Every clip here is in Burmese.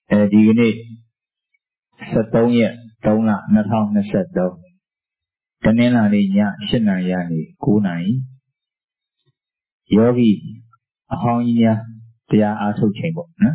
ဒီကနေ့73ရက်3လ2023တနင်္လာနေ့ည7နာရီကနေ9နာရီယောဂီအဟောင်းကြီးများတရားအားထုတ်ချိန်ပေါ့နော်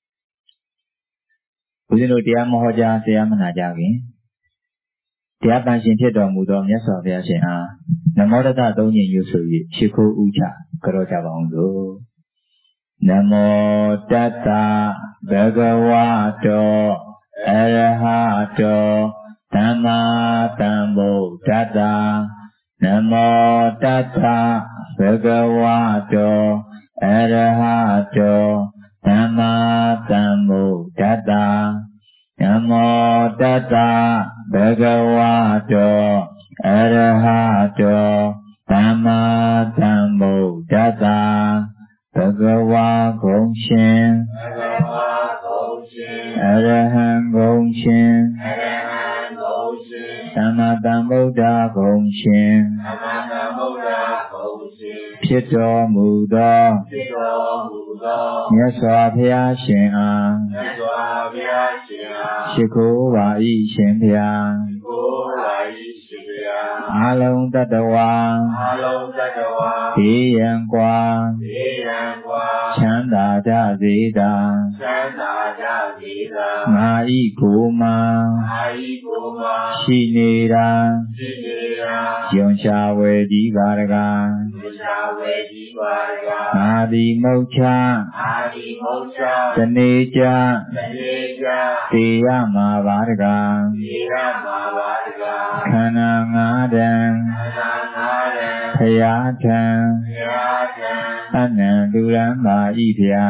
ဦးဇင်းတို့တရားမဟောကြားတရားမနာကြခင်တရားပန်ရှင်ဖြစ်တော်မူသောမြတ်စွာဘုရားရှင်အားနမောတတ3ညင်ယူဆို၍ရှိခိုးဥချကြောကြပါအောင်စို့နမောတတဘဂဝတောအရဟတောသမ္မာသမ္ဗုဒ္ဓတ္တနမောတတဘဂဝတောအရဟတောသမ္မာသမ္ဗုဒ္ဓတ္တနမောတတဘဂဝတောအရဟတောသမ္မာသမ္ဗုဒ္ဓတ္တဘဂဝါဂုံရှင်အရဟံဂုံရှင်သမ္မာသမ္ဗုဒ္ဓဂုံရှင်ဖြစ်တော်မူသောမြတ်စွာဘုရားရှင်အားရှိခိုးပါ၏ရှင်ဘုရားအာလုံးတတဝါဘေးရန်ကွာချမ်းသာကြစေတာငါဤကိုယ်မှာရှိနေတာယွန်ရှာဝေကြီးပါရကငါသည်မုတ်ချတနေ့ကြတေရမှာပါရကခန္ဓာငါးတံဖယားထံအနန္တုရံပါဤဗျာ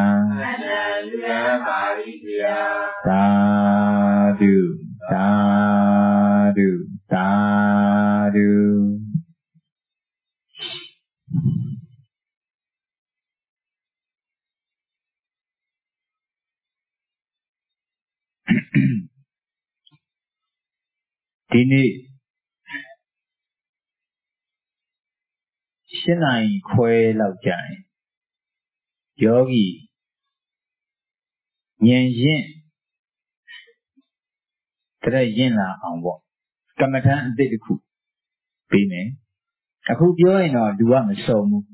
သာဓုသာဓုသာဓုဒီနေ့7နာရီခွဲလောက်ကြာရင်ယောဂီဉာဏ်ရင့်တရက်ရင့်လာအောင်ပေါ့ကမ္မထံအသစ်တစ်ခုပြီးမယ်အခုပြောရင်တော့လူကမစုံဘူး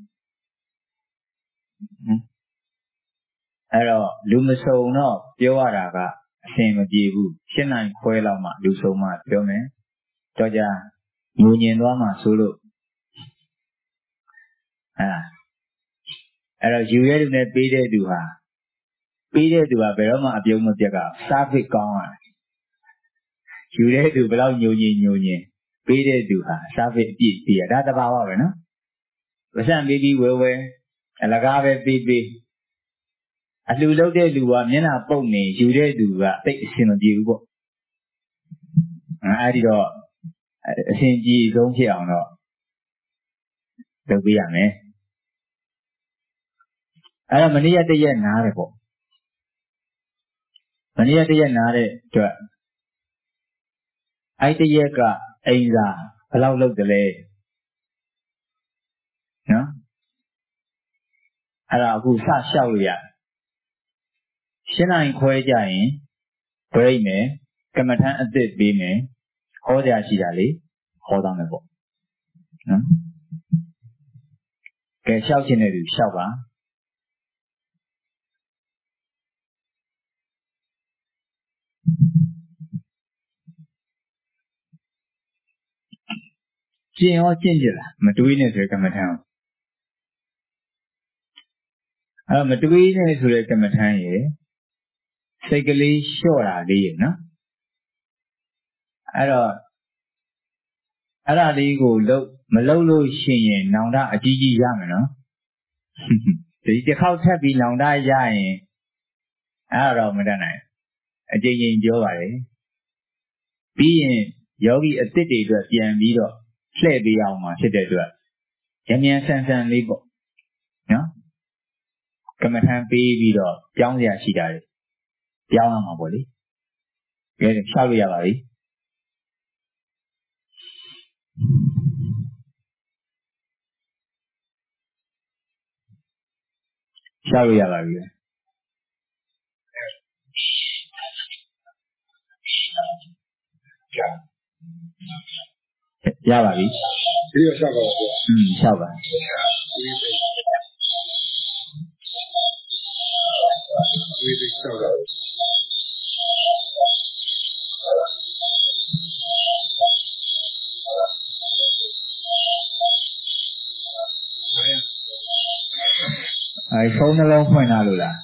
အဲ့တော့လူမစုံတော့ပြောရတာကအဆင်မပြေဘူး7နာရီခွဲလောက်မှလူစုံမှပြောမယ်တော့ကြာညူညင်သွားမှဆိုလို့အဲ့တော့ယူရဲသူနဲ့ပေးတဲ့သူဟာဘယ်တော့မှအပြုံးမပြတ်ကစားဖိတ်ကောင်းရတယ်ယူတဲ့သူဘယ်လောက်ညူညင်ပေးတဲ့သူဟာစားဖိတ်အပြည့်ပေးရဒါတဘာဝပဲနော်ပစံပေးပြီးဝဲအလကားပဲပေးအလှလုပ်တဲ့လူကမျက်နှာပုတ်နေယူတဲ့သူကတိတ်အဆင်မပြေဘူးပေါ့အဲ့ဒီတော့အဆင်ပြေဆုံးဖြစ်အောင်တော့လုပ်ပေးရမယ်အဲ့တော့မနေ့တရက်နားတယ်ပေါ့မနေ့တရက်နားတဲ့အတွက်အဲ့တရက်ကအိမ်သာဘယ်လောက်လုပ်တယ်လဲနော်အဲ့ဒါအခုစလျှောက်လို့ရ7နာရီခွဲကြရင်ဘရိတ်မယ်ကမ္မထံအသစ်ပေးမယ်ဟောကြရှိတာလေဟောသားမယ်ပေါ့နော်ကဲလျှောက်ခြင်းတဲ့သူလျှောက်ပါကျင့်ရောကျင့်ကြလားမတွေးနဲ့ဆိုကမ္မထံအဲ့မတွေးနဲ့ဆိုတဲ့ကမ္မထံရေစိတ်ကလေးလျှော့တာလေးရနော်အဲ့တော့အဲ့ဒါလေးကိုမလုပ်လို့ရှိရင်နောင်တအကြီးကြီးရမယ်နော်ဒီတစ်ခေါက်ထပ်ပြီးနောင်တရရင်အဲ့တော့မတတ်နိုင်အကြိမ်ကြိမ်ပြောပါတယ်ပြီးရင်ယောဂီအသစ်တွေအတွက်ပြန်ပြီးတော့လှည့်ပေးအောင်မှာဖြစ်တဲ့အတွက်ရမြန်ဆန်ဆန်လေးပေါ့နော်ကမ္မထံပေးပြီးတော့ပြောင်းစရာရှိတာတွေပြောင်းရမှာပေါ့လေကဲလျှောက်လို့ရပါပြီလျှောက်လို့ရပါပြီရပါပြီဒီလိုရှောက်ပါဦးရှောက်ပါဝိသိရှောက်တော့ဖုန်းနှလုံးဖွင့်လာလို့လား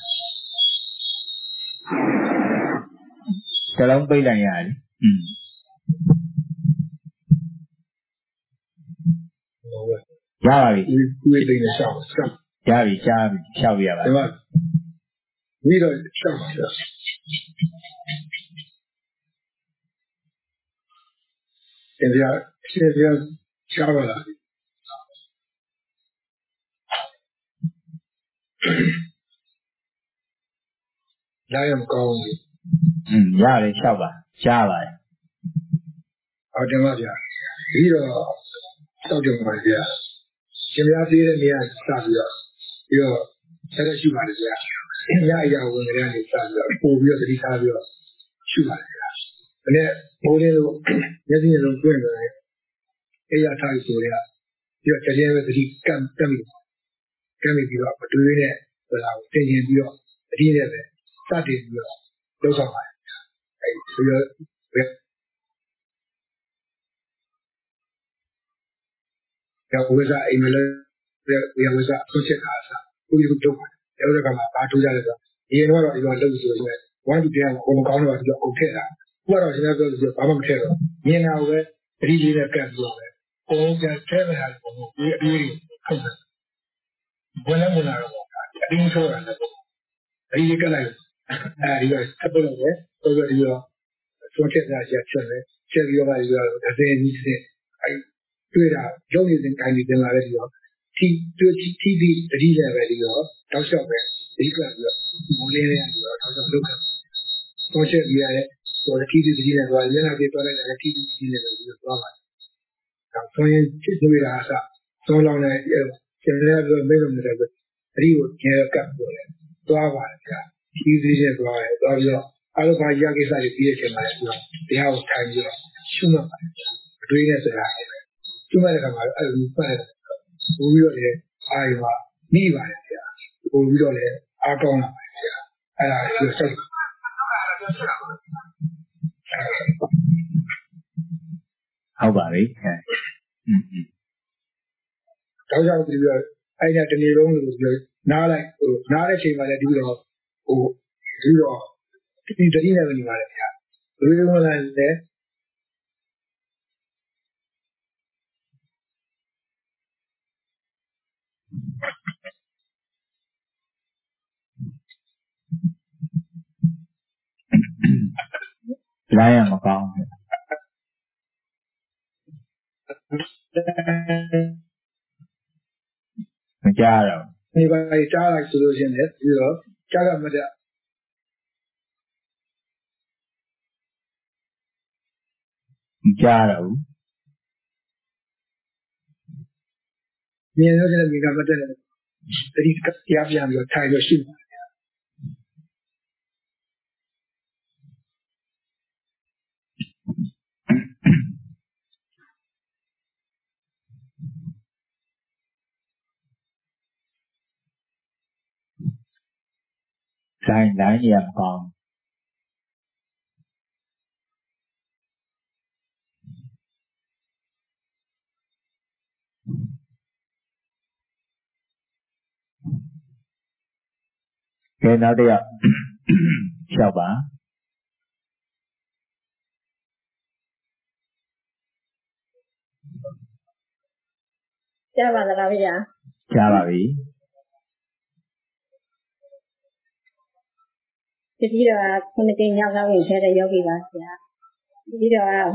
နှလုံးပိတ်လိုက်ရတယ်ရပါပြီဝိသိနဲ့ရှောက်ရပြီရှားပြီရှောက်ရပါဒီမှာပြီးတော့ရှောက်ပါရှင်ပြရှားပါလားလာရမကောင်းဘူးရတယ်လျှောက်ပါရှားပါတယ်ဟုတ်တယ်ပါဗျာပြီးတော့စောက်ကြပါဗျာရှင်ပြသေးတဲ့နေရာစပြီးတော့ဆက်လက်ရှိပါတယ်ဗျာအရာအရာဝင်ကြတဲ့နေစပြီးတော့ပို့ပြီးတော့သတိထားပြီးတော့ရှိပါတယ်ဗျာဒါနဲ့မိုးလေးလို့မျက်စိလုံးတွင်းနေတယ်အဲ့ရထားဆိုရပြီးတော့တကယ်ပဲသတိကပ်ပြီးတော့မတွေးနဲ့ဟိုလာကိုတင်ရင်ပြီးတော့အဒီနဲ့ပဲစတင်ပြီးတော့လောက်ဆောင်ပါတယ်အဲ့ဒီလိုပဲကျောင်းဝိဇ္ဇာအိမ်မလဲဝိဇ္ဇာအဆုံးချက်အားစားကိုကြီးတို့ပါတယ်အဲ့ဒါကမှဘာထူးကြလဲဆိုတော့အရင်ကတော့ဒီလိုလုပ်ဆိုရင်1 to 10ကိုမကောင်းတော့ဒီလိုအုပ်ထည့်တာခုကတော့ကျွန်တော်ပြောလို့ဘာမှမထည့်တော့မြင်တာကိုပဲသတိလေးနဲ့ကပ်ပြီးတော့ပဲပုံစံထဲမှာပုံဒီအပြီးထုတ်တယ်ဘယ်နဲ့မလာတော့အတင်းဆိုရတယ်အဲ့ဒီကလည်းအဲဒီကဆက်ပေါ်လို့ပဲဆိုတော့ဒီတော့ဆုံးချက်တာချက်ချက်ပဲချက်ပြီးတော့ပါပြီးတော့ဒါစင်းကြီးစစ်အဲတွေ့တာရုပ်ရည်စင်ကိုင်းပြီးတင်လာတဲ့ဒီတော့တီပြီးတတိလည်းပဲဒီတော့တောက်လျှောက်ပဲဒီကပြီးတော့မလေးလေးပြီးတော့တောက်လျှောက်လုပ်ခဲ့ဆုံးချက်ပြီးရတယ်ဆိုတော့တီတတိလည်းသွားမျက်နှာပြေသွားလိုက်တယ်တီလည်းပဲပြီးတော့သွားပါတယ်ဒါဆိုရင်ချစ်တွေ့တာအစသုံးလောင်းနဲ့ကျန်တဲ့ပြောမိလို့မရဘူးအဒီကိုကျဲကပ်ပြောတယ်သွားပါတယ်ဗျာကြီးသေးတဲ့သွားတယ်သွားပြီးတော့အလုပ်ဘာရကိစ္စတွေပြီးရချင်ပါတယ်ဆိုတော့တရားကိုထိုင်ပြီးတော့ရှုမှတ်ပါတယ်ဗျာအတွေးနဲ့စကားရှုမှတ်တဲ့အခါမှာအဲ့လိုပတ်တယ်ပို့ပြီးတော့လည်းအာရုံကနှီးပါတယ်ဗျာပို့ပြီးတော့လည်းအားကောင်းလာပါတယ်ဗျာအဲ့ဒါကိုစိတ်ဟုတ်ပါပြီတောက်ရောက်ပြီးတော့အဲ့ဒါတနေ့လုံးလို့ပြောနားလိုက်နားတဲ့ချိန်မှာလည်းဒီတော့ဒီတတိနဲ့ပဲနေပါလေဗျာလူတွေဝင်လာတယ်လိုင်းရမကောင်းမကြားတော့ဒီပါကြားလိုက်ဆိုလို့ရှိရင်လည်းပြီးတော့ကြားရမှတဲ့မကြားတော့ဘူးမြင်လို့လည်းမိကမတက်တယ်တတိတရားပြန်ပြီးတော့ထိုင်ရရှိတယ်လိုင်းရမကောင်းကဲနောက်တစ်ယောက်လျှောက်ပါကြားပါသလားဗျာကြားပါပြီတတိတော်ကခုနှစ်ကြိမ်မြောက်ကဝင်ခဲ့တဲ့ယောဂီပါဗျာတတိတော်က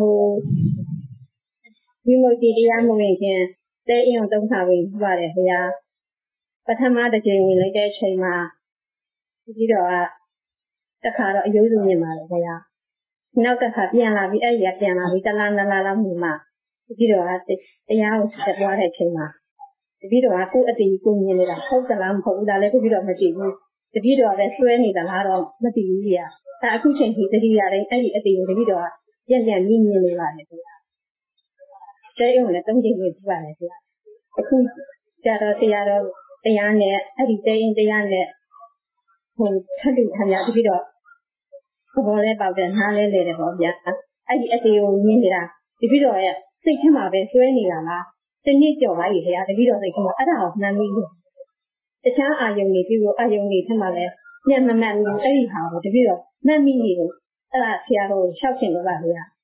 ဝိမု ക്തി တရားမဝင်ခင်တဲအင်းသုံးခါဝင်ပါတယ်ဗျာပထမတစ်ကြိမ်ဝင်လိုက်တဲ့အချိန်မှာတတိတော်ကတစ်ခါတော့အယုဒ္ဓမြင်ပါတယ်ဗျာနောက်တစ်ခါပြန်လာပြီးအဲ့ဒီကပြန်လာပြီးတလားနှစ်လားလောက်မှတတိတော်ကတရားကိုဆက်သွားတဲ့အချိန်မှာတတိတော်ကကိုယ့်အတီးကိုမြင်နေတာဟုတ်သလားမဟုတ်ဘူးလားလဲတတိတော်မကြည့်ဘူးတတိတော်လည်းဆွဲနေသလားတော့မသိဘူးကြီး။အခုချိန်ထိတတိရတယ်အဲ့ဒီအတီးကိုတတိတော်ကပြန်ပြီးမြင်နေပါတယ်ခင်ဗျာတဲရုံနဲ့3ချိန်ပြီးပါတယ်ခင်ဗျာအခုကြတော့တရားတော်တရားနဲ့အဲ့ဒီတဲရင်တရားနဲ့ဟိုထပ်တူခံရပြီးတော့ဘောလဲပေါက်တယ်နားလဲလေတယ်ပေါ့ဗျာအဲ့ဒီအသေးကိုမြင်နေတာတပည့်တော်ရဲ့စိတ်ထဲမှာပဲဆွဲနေတာလားတနည်းကြော်ပါကြီးခင်ဗျာတပည့်တော်စိတ်ထဲမှာအဲ့ဒါကိုမှန်ပြီးတခြားအာယုံတွေပြီးတော့အာယုံတွေထက်မှလည်းညံ့မမှန်ဘူးအဲ့ဒီဟာကိုတပည့်တော်မှတ်မိနေလို့အဲ့ဒါဆရာတော်ရှောက်ချင်တော့ပါဗျာ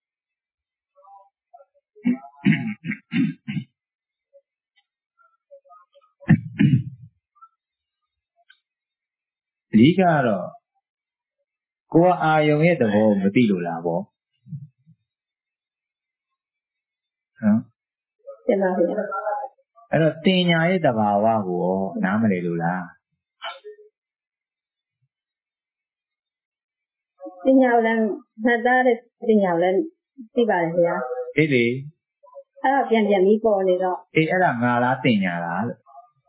အဓိကတော့ကိုယ်အာယုံရဲ့သဘောမသိလို့လားပေါ့ဟမ်တင်ပါဗျာအဲ့တော့တင်ညာရဲ့သဘာဝကိုရောနားမလည်လို့လားတင်ညာလည်းမှတ်သားတဲ့တင်ညာလည်းသိပါတယ်ဗျာအေးလေအဲ့တော့ပြန်ပြီးပေါ်နေတော့အေးအဲ့ဒါငါလားတင်ညာလားလို့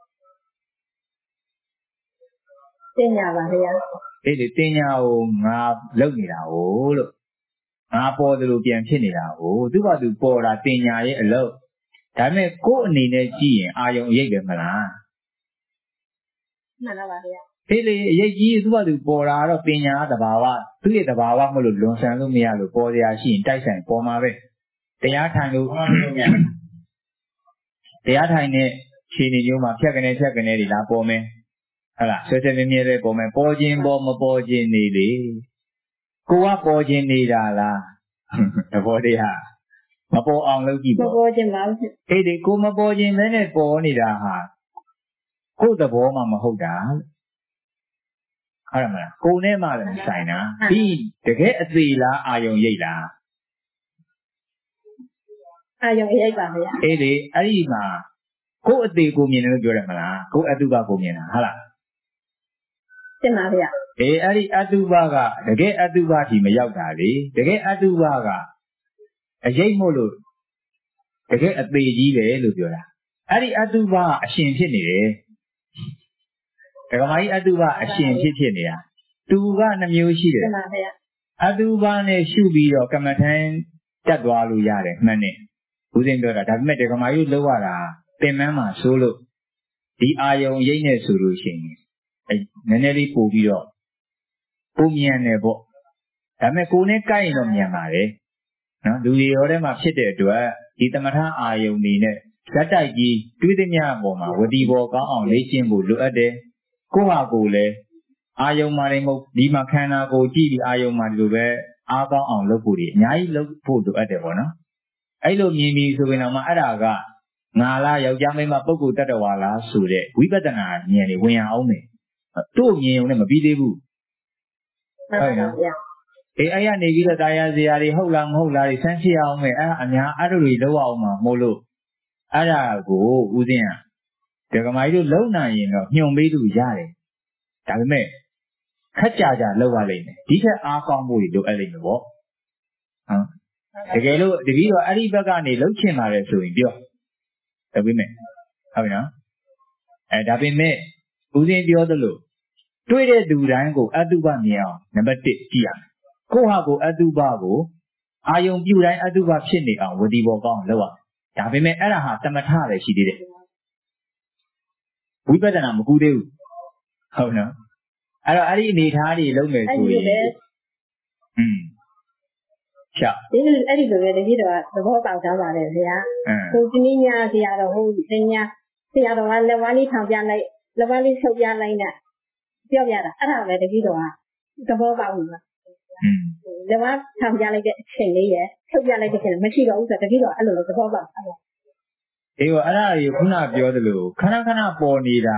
တင်ညာပါဗျာအေးလေတင်ညာကိုငါလုံနေတာကိုလို့ငါပေါ်တယ်လို့ပြန်ဖြစ်နေတာကိုသူ့ဘာသူပေါ်တာတင်ညာရဲ့အလုပ်ဒါပေမဲ့ကိုယ့်အနေနဲ့ကြည့်ရင်အာယုံအရေးတယ်မလားမှန်ပါဗျာအေးလေအရေးကြီးသူ့ဘာသူပေါ်တာတော့ပညာသဘာဝသူ့ရဲ့သဘာဝမလို့လွန်ဆန်လို့မရလို့ပေါ်စရာရှိရင်တိုက်ဆိုင်ပေါ်မှာပဲတရားထိုင်လို့တရားထိုင်တဲ့ခြေနေမျိုးမှာဖြတ်ကနေတွေလာပေါ်မယ်ဟုတ်လားဆွဲဆွဲမြဲပဲပေါ်မယ်ပေါ်ခြင်းပေါ်မပေါ်ခြင်းနေလေကိုကပေါ်ခြင်းနေတာလားသဘောတရားမပေါ်အောင်လုပ်ကြည့်ပေါ့မပေါ်ခြင်းပါဘူးအေးဒီကိုမပေါ်ခြင်းလည်းနဲ့ပေါ်နေတာဟာကိုယ်သဘောမှမဟုတ်တာဟုတ်မလားကိုယ်နဲ့မှလည်းဆိုင်တာပြီးတကယ်အသေးလားအာယုံရိပ်လားအာယုံရိပ်ပါဗျာအေးလေအဲ့ဒီမှာကိုယ်အသေးကိုမြင်တယ်လို့ပြောတယ်မလားကိုယ်အတုပကိုမြင်တာဟုတ်လားတင်ပါဗျာအေးအဲ့ဒီအတုပကတကယ်အတုပကြီးမရောက်တာလေတကယ်အတုပကအရိပ်မို့လို့တကယ်အသေးကြီးပဲလို့ပြောတာအဲ့ဒီအတုပကအရှင်ဖြစ်နေတယ်ဒကမာကြီးအတုပအရှင်ဖြစ်နေတာသူက2မျိုးရှိတယ်တင်ပါဗျာအတုပနဲ့ရှုပြီးတော့ကမ္မထမ်းတက်သွားလို့ရတယ်မှန်တယ်ဦးဇင်းပြောတာဒါပေမဲ့ဒကမာကြီးလောက်ရတာသင်္มန်းမှာဆိုလို့ဒီအာယုံရိပ်နဲ့ဆိုလို့ရှိရင်နည်းနည်းလေးပို့ပြီးတော့ပုံမြန်တယ်ပေါ့ဒါပေမဲ့ကိုယ်နဲ့ကိုက်ရင်တော့မြန်ပါတယ်နော်လူတွေရောထဲမှာဖြစ်တဲ့အတွက်ဒီသမထအာယုံနေနဲ့ဇက်တိုက်ကြီးတွေးသမျှအပေါ်မှာဝတိဘောကောင်းအောင်လေ့ကျင့်ဖို့လိုအပ်တယ်ကိုယ့်ဟာကိုယ်လည်းအာယုံမှာနေမဟုတ်ဒီမှာခန္ဓာကိုယ်ကြည့်ပြီးအာယုံမှာဒီလိုပဲအားကောင်းအောင်လုပ်ဖို့ဒီအများကြီးလုပ်ဖို့လိုအပ်တယ်ပေါ့နော်အဲ့လိုမြင်ပြီးဆိုရင်တော့မှအဲ့ဒါကငါလားယောက်ျားမိန်းမပုဂ္ဂိုလ်တ attva လားဆိုတဲ့ဝိပဿနာဉာဏ်တွေဝင်အောင်မယ်တို့မြင်ုံနဲ့မပြီးသေးဘူးဟုတ်နော်အေးအဲ့ရနေပြီးတော့တရားစရာတွေဟုတ်လားမဟုတ်လားတွေဆန်းစစ်အောင်မယ်အဲ့ဒါအများအဲ့လိုတွေလောက်အောင်မှာမို့လို့အဲ့ဒါကိုဦးဇင်းကဒကမာကြီးတို့လုံနိုင်ရင်တော့ညှုံပေးလို့ရတယ်ဒါပေမဲ့ခက်ကြကြလောက်ရလိမ့်မယ်ဒီထက်အားကောင်းဖို့တွေလိုအပ်လိမ့်မယ်ပေါ့ဟုတ်တကယ်လို့တပည့်တော်အဲ့ဒီဘက်ကနေလှုပ်ချင်လာတယ်ဆိုရင်ပြောဒါပေမဲ့ဟုတ်ပြီနော်ဒါပေမဲ့ဦးဇင်းပြောသလိုတွေ့တဲ့သူတိုင်းကိုအတုပမြင်အောင်နံပါတ်1ကြည့်ရမယ်ကိုယ့်ဟာကိုယ်အတုပကိုအာယုံပြုတိုင်းအတုပဖြစ်နေအောင်ဝတိဘောကောင်းလုပ်ရမယ်ဒါပေမဲ့အဲ့ဒါဟာသမထပဲရှိသေးတယ်ဝိပဿနာမကူသေးဘူးဟုတ်နော်အဲ့တော့အဲ့ဒီအနေထားတွေလုပ်မယ်ဆိုရင်ချာအဲ့ဒီလိုပဲတတိတော်ကသဘောပေါက်သွားပါတယ်ဗျာဟိုဒီနေ့ညဆရာတော်ဟိုတင်ညာဆရာတော်ကလက်ဝါးလေးထောင်ပြလိုက်လက်ဝါးလေးဆုပ်ပြလိုက်နဲ့ပြောပြတာအဲ့ဒါပဲတတိတော်ကသဘောပေါက်နေတာလက်ဝါးထောင်ပြလိုက်တဲ့အချိန်လေးရယ်ဆုပ်ပြလိုက်တဲ့အချိန်မရှိတော့ဘူးဆိုတော့တတိတော်အဲ့လိုသဘောပေါက်အဲ့အေးအဲ့ဒါကြီးခုနပြောသလိုခဏခဏပေါ်နေတာ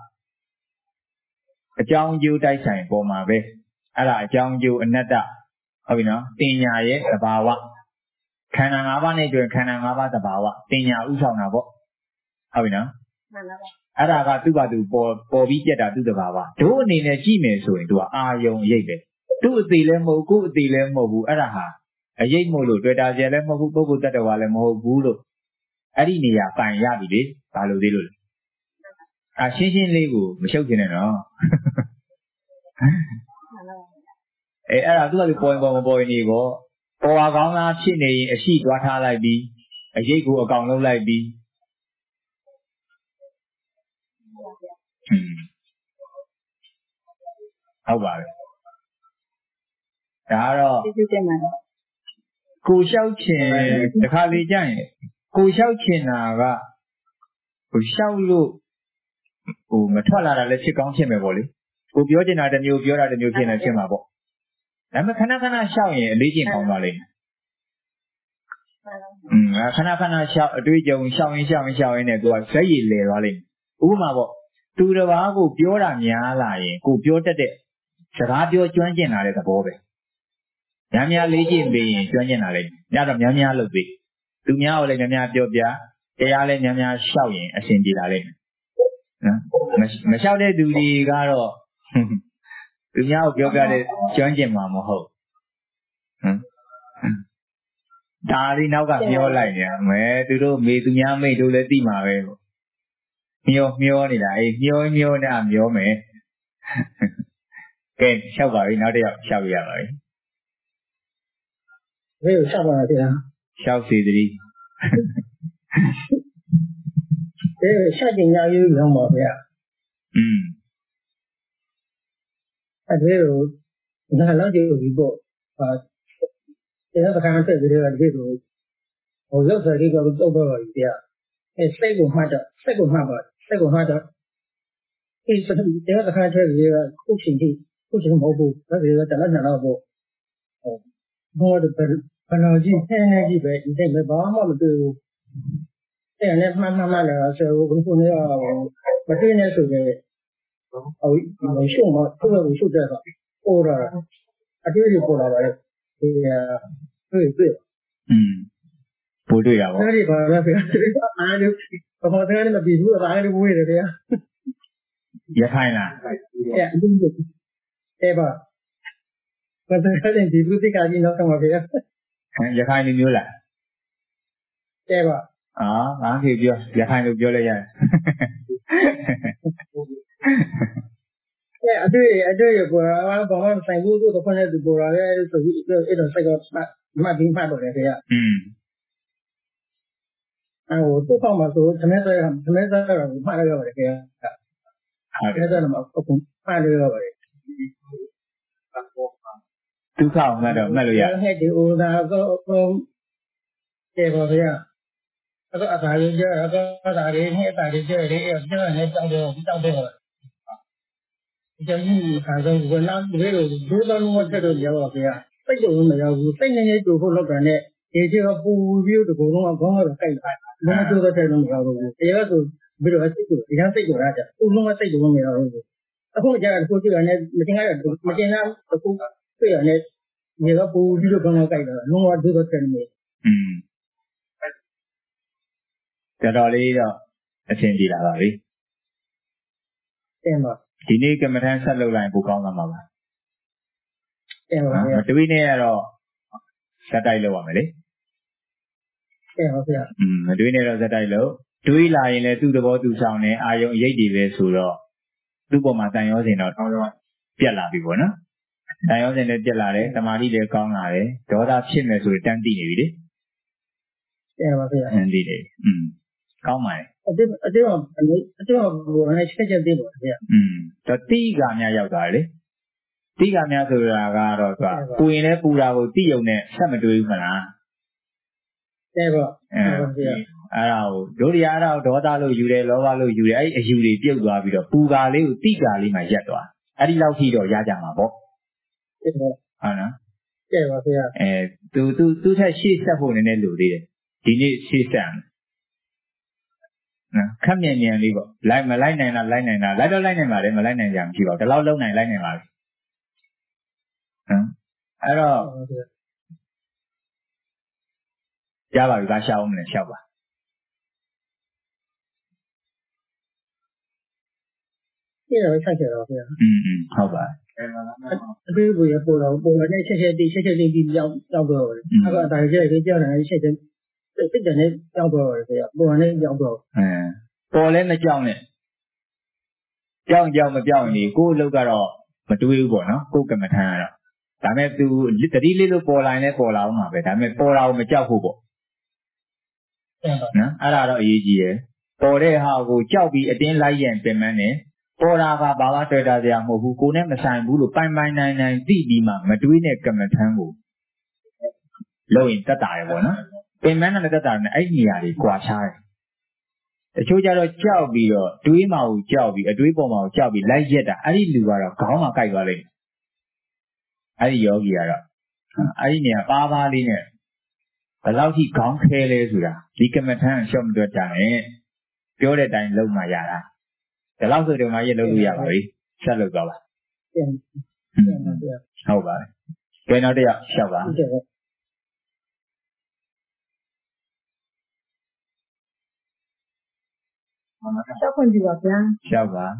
ကအကြောင်းကျိုးတိုက်ဆိုင်ပေါ်မှာပဲအဲ့ဒါအကြောင်းကျိုးအနတ္တဟုတ်ပြီနော်တင်ညာရဲ့သဘာဝခန္ဓာ၅ပါးနဲ့တွေ့ခန္ဓာ၅ပါးသဘာဝတင်ညာဥဆောင်တာပေါ့ဟုတ်ပြီနော်မှန်ပါပါအဲ့ဒါကသူ့ဘာသူပေါ်ပြီးပြက်တာသူ့သဘာဝတို့အနေနဲ့ကြည့်မယ်ဆိုရင်သူကအာယုံအရေးပဲသူ့အသေးလည်းမဟုတ်ကိုယ်အသေးလည်းမဟုတ်ဘူးအဲ့ဒါဟာအရေးမို့လို့တွေ့တာကြလည်းမဟုတ်ဘူးပုဂ္ဂိုလ်တ attva လည်းမဟုတ်ဘူးလို့အဲ့ဒီနေရာပိုင်ရပြီလေဘာလို့သေးလို့လဲရှင်းရှင်းလေးကိုမရှုပ်ချင်နဲ့နော်အဲ့ဒါသူကပေါ်ရင်ပေါ်မပေါ်ရင်ဒီပေါ့ပေါ်ဝါကောင်းသားဖြစ်နေရင်အရှိသွားထားလိုက်ပြီးအရေးကိုအကောင်လုံးလိုက်ပြီးဟုတ်ပါပြီဒါကတော့ကိုလျှောက်ချင်တခါလေကြရင်ကိုလျှောက်ချင်တာကကိုလျှောက်လို့မထွက်လာတာလည်းဖြစ်ကောင်းဖြစ်မယ်ပေါ့လေကိုပြောချင်တာတစ်မျိုးပြောတာတစ်မျိုးဖြစ်နေဖြစ်မှာပေါ့ဒါပေမဲ့ခဏခဏလျှောက်ရင်အလေးကျင့်ကောင်းသွားလိမ့်မယ်ခဏခဏလျှောက်အတွေ့အကြုံလျှောက်ရင်နဲ့ကိုကဇက်ရည်လဲသွားလိမ့်မယ်ဥပမာပေါ့သူတစ်ပါးကိုပြောတာများလာရင်ကိုပြောတတ်တဲ့စကားပြောကျွမ်းကျင်လာတဲ့သဘောပဲများများလေးကျင့်ပြီးရင်ကျွမ်းကျင်လာလိမ့်မယ်ညတော့များများလုပ်ပြီးသူများကိုလည်းများများပြောပြတရားလည်းများများလျှောက်ရင်အဆင်ပြေလာလိမ့်မယ်နော်မလျှောက်တဲ့သူတွေကတော့သူများကိုပြောပြတဲ့ကျွမ်းကျင်မှာမဟုတ်ဒါလေးနောက်ကပြောလိုက်နေမယ်သူတို့မေသူများမိတ်တို့လည်းသိမှာပဲမျောနေတာအေးမျောနေတာမျောမယ်ကဲလျှောက်ပါပြီနောက်တစ်ယောက်လျှောက်ရပါပြီဘယ်လျှောက်ပါလဲဗျာလျှောက်စီတည်းလျှောက်ကြင်ရယူလုံးပါဗျာအဲ့ဒါကိုငါလောက်ကြည့်ပြီးပေါ့တရားစကားနဲ့တွေ့ပြီးတော့ဒီလိုဟိုရောက်စားလေးကတော့တော့ပါပြီဗျာစိတ်ကိုမှတ်တော့ဒီတရားစကားတွေ့ပြီးတော့ခုချိန်မဟုတ်ဘူးဒါတွေကတလက်နှစ်တော့ပေါ့ဘောတော့ဘယ်လိုကြည့်နေကြည့်ပဲဒီတဲ့ဘာမှမတွေ့ဘူးအဲ့နဲ့မှန်လည်းဆိုဘုခုနေရောမတွေ့နေဆိုကြဟိုရှုံးမထုတ်လို့ရှုပ်တဲ့တော့ပေါ်လာအတွေ့အပေါ်လာပါလေဒီတွေ့ပို့တွေ့ရပါဘူးဒါတွေပါလားဗျာအားလုံးဘာမှတကယ်မပြီးဘူးအားလုံးဝေးတယ်ဗျာရခိုင်လားအဲ့ပါဘာတကယ်ဒီဘူးတိကကြီးတော့မှာဗျာရခိုင်လူမျိုးလားအဲ့ပါငါခေပြောရခိုင်လူပြောလိုက်ရတယ်အတွေ့ရပေါ်လာဘာမှဆိုင်ဘူးတို့တော့လည်းပေါ်လာတယ်ဆိုပြီးအဲ့တော့စိတ်ကမှတ်ပြီးမှတ်တော့တယ်ဗျာဟိုတို့ဖောက်မှာဆိုသမက်သားမှတ်လိုက်ရပါတယ်ခင်ဗျာဟုတ်တယ်ဒါတော့အခုမှတ်လိုက်ရပါတယ်ဒုက္ခမှတ်တော့မှတ်လို့ရတယ်ဟဲ့ဒီဥဒါတော့ကျေပါဗျာအဲ့တော့အသာကြီးပြောတော့အသာကြီးနဲ့အသာကြီးပြောတယ်အဲ့တော့နဲ့တောက်တယ်ဒီကြီးခါတော့ဘယ်လောက်ဒီလိုဒုတော်လုံးတက်တော့ရောက်ပါဗျာစိတ်တော့မရောက်ဘူးစိတ်နဲ့တူဖို့လောက်တာနဲ့ဒီကြီးကပူပြီးတကူလုံးကခေါင်းကတော့ကြိုက်တာဘယ်လိုတော့တဲ့လုံးမရောက်ဘူးတရားဆိုပြီးတော့စိတ်ကိုအရင်စိတ်ကိုရကြပူလုံးကစိတ်ကိုမရောက်ဘူးအခုကြာကိုကြည့်ရတယ်မတင်ရမတင်လားအခုတွေ့ရတယ်ဒီကပူပြီးတော့ခေါင်းကကြိုက်တာလုံးဝဒုတော့တဲ့နေတော်တော်လေးတော့အဆင်ပြေလာပါပြီတင်ပါဒီနေ့ကမ္မထမ်းဆက်လုပ်လိုက်ပိုကောင်းသွားမှာပါတင်ပါဗျာတပည့်နဲ့ကတော့ဇက်တိုက်လုပ်ရမယ်လေတင်ပါဗျာတပည့်နဲ့တော့ဇက်တိုက်လုပ်တွေးလာရင်လည်းသူ့သဘောသူဆောင်နေအာယုံအရေးတွေပဲဆိုတော့သူ့ပေါ်မှာတန်ရောစင်တော့တောင်းတော့ပြက်လာပြီပေါ့နော်တန်ရောစင်လည်းပြက်လာတယ်တမာတိလည်းကောင်းလာတယ်ဒေါသဖြစ်မယ်ဆိုရင်တန်းတိနေပြီလေတင်ပါဗျာတိနေကောင်းပါလေအတေးဘိုးနဲ့ချက်သေးပါဗျာတော့တိကများရောက်သွားတယ်လေတိကများဆိုတာကတော့သူကပူရင်လည်းပူတာကိုတိယုံနဲ့ဆက်မတွေးဘူးမလားတဲ့ပါအဲ့ဒါကိုတို့ရအောင်ဒေါသလို့ယူတယ်လောဘလို့ယူတယ်အဲ့အယူတွေပြုတ်သွားပြီးတော့ပူကာလေးကိုတိကာလေးမှရက်သွားအဲ့ဒီလောက်ထိတော့ရကြမှာပေါ့တဲ့ပါဟုတ်နော်တဲ့ပါဗျာသူထက်ရှေ့ဆက်ဖို့နည်းနည်းလိုသေးတယ်ဒီနေ့ရှေ့ဆက်နော်ခက်မြန်လေးပေါ့မလိုက်နိုင်တာလိုက်တော့လိုက်နိုင်ပါတယ်မလိုက်နိုင်ကြမရှိပါဘူးဒီလောက်လုံးနိုင်လိုက်နိုင်ပါပြီအဲ့တော့ရပါပြီကရှောက်အောင်မလဲရှောက်ပါပြည့်တော့ဆက်ကြတော့ဗျာဟုတ်ပါအပြေးကိုရပေါ်တော့နဲ့ချက်ပြီးကြောက်တော့တယ်အဲ့တော့အတားကျဲကြောက်တယ်ချက်စိတ်တည်းနဲ့ကြောက်တော့တယ်ဗျာပေါ်နဲ့ကြောက်တော့ပေါ်လဲမကြောက်နဲ့ကြောက်မပြောက်နေကိုယ့်အလုပ်ကတော့မတွေးဘူးပေါ့နော်ကိုယ့်ကမ္မထမ်းကတော့ဒါမဲ့သူတတိလေးလို့ပေါ်လာရင်လည်းပေါ်လာအောင်ပါပဲဒါမဲ့ပေါ်လာအောင်မကြောက်ဖို့ပေါ့နော်အဲ့ဒါတော့အရေးကြီးတယ်ပေါ်တဲ့ဟာကိုကြောက်ပြီးအတင်းလိုက်ရင်ပြင်မှန်းတယ်ပေါ်တာကဘာမှတွေ့တာစရာမဟုတ်ဘူးကိုယ်နဲ့မဆိုင်ဘူးလို့ပိုင်နိုင်သိပြီးမှမတွေးနဲ့ကမ္မထမ်းကိုလို့ရင်တက်တာရပေါ့နော်ပြင်မှန်းနဲ့တက်တာနဲ့အဲ့ဒီနေရာတွေကွာခြားတယ်တချို့ကြတော့ကြောက်ပြီးတော့တွေးမှကိုကြောက်ပြီးအတွေးပေါ်မှာကိုကြောက်ပြီးလိုက်ရက်တာအဲ့ဒီလူကတော့ခေါင်းမှာကိုက်သွားလိမ့်မယ်အဲ့ဒီယောဂီကတော့အဲ့ဒီနေရာပါးလေးနဲ့ဘယ်လောက်ထိခေါင်းခဲလဲဆိုတာဒီကမ္မထမ်းရှော့မတွက်ကြနဲ့ပြောတဲ့အတိုင်းလုပ်မှရတာဒီလောက်ဆိုတော့မှရက်လုပ်လို့ရပါပြီဆက်လုပ်သွားပါဟုတ်ပါပြီနောက်တစ်ယောက်ရှောက်ပါရှောက်ခွင့်ပြုပါဗျာရှောက်ပါ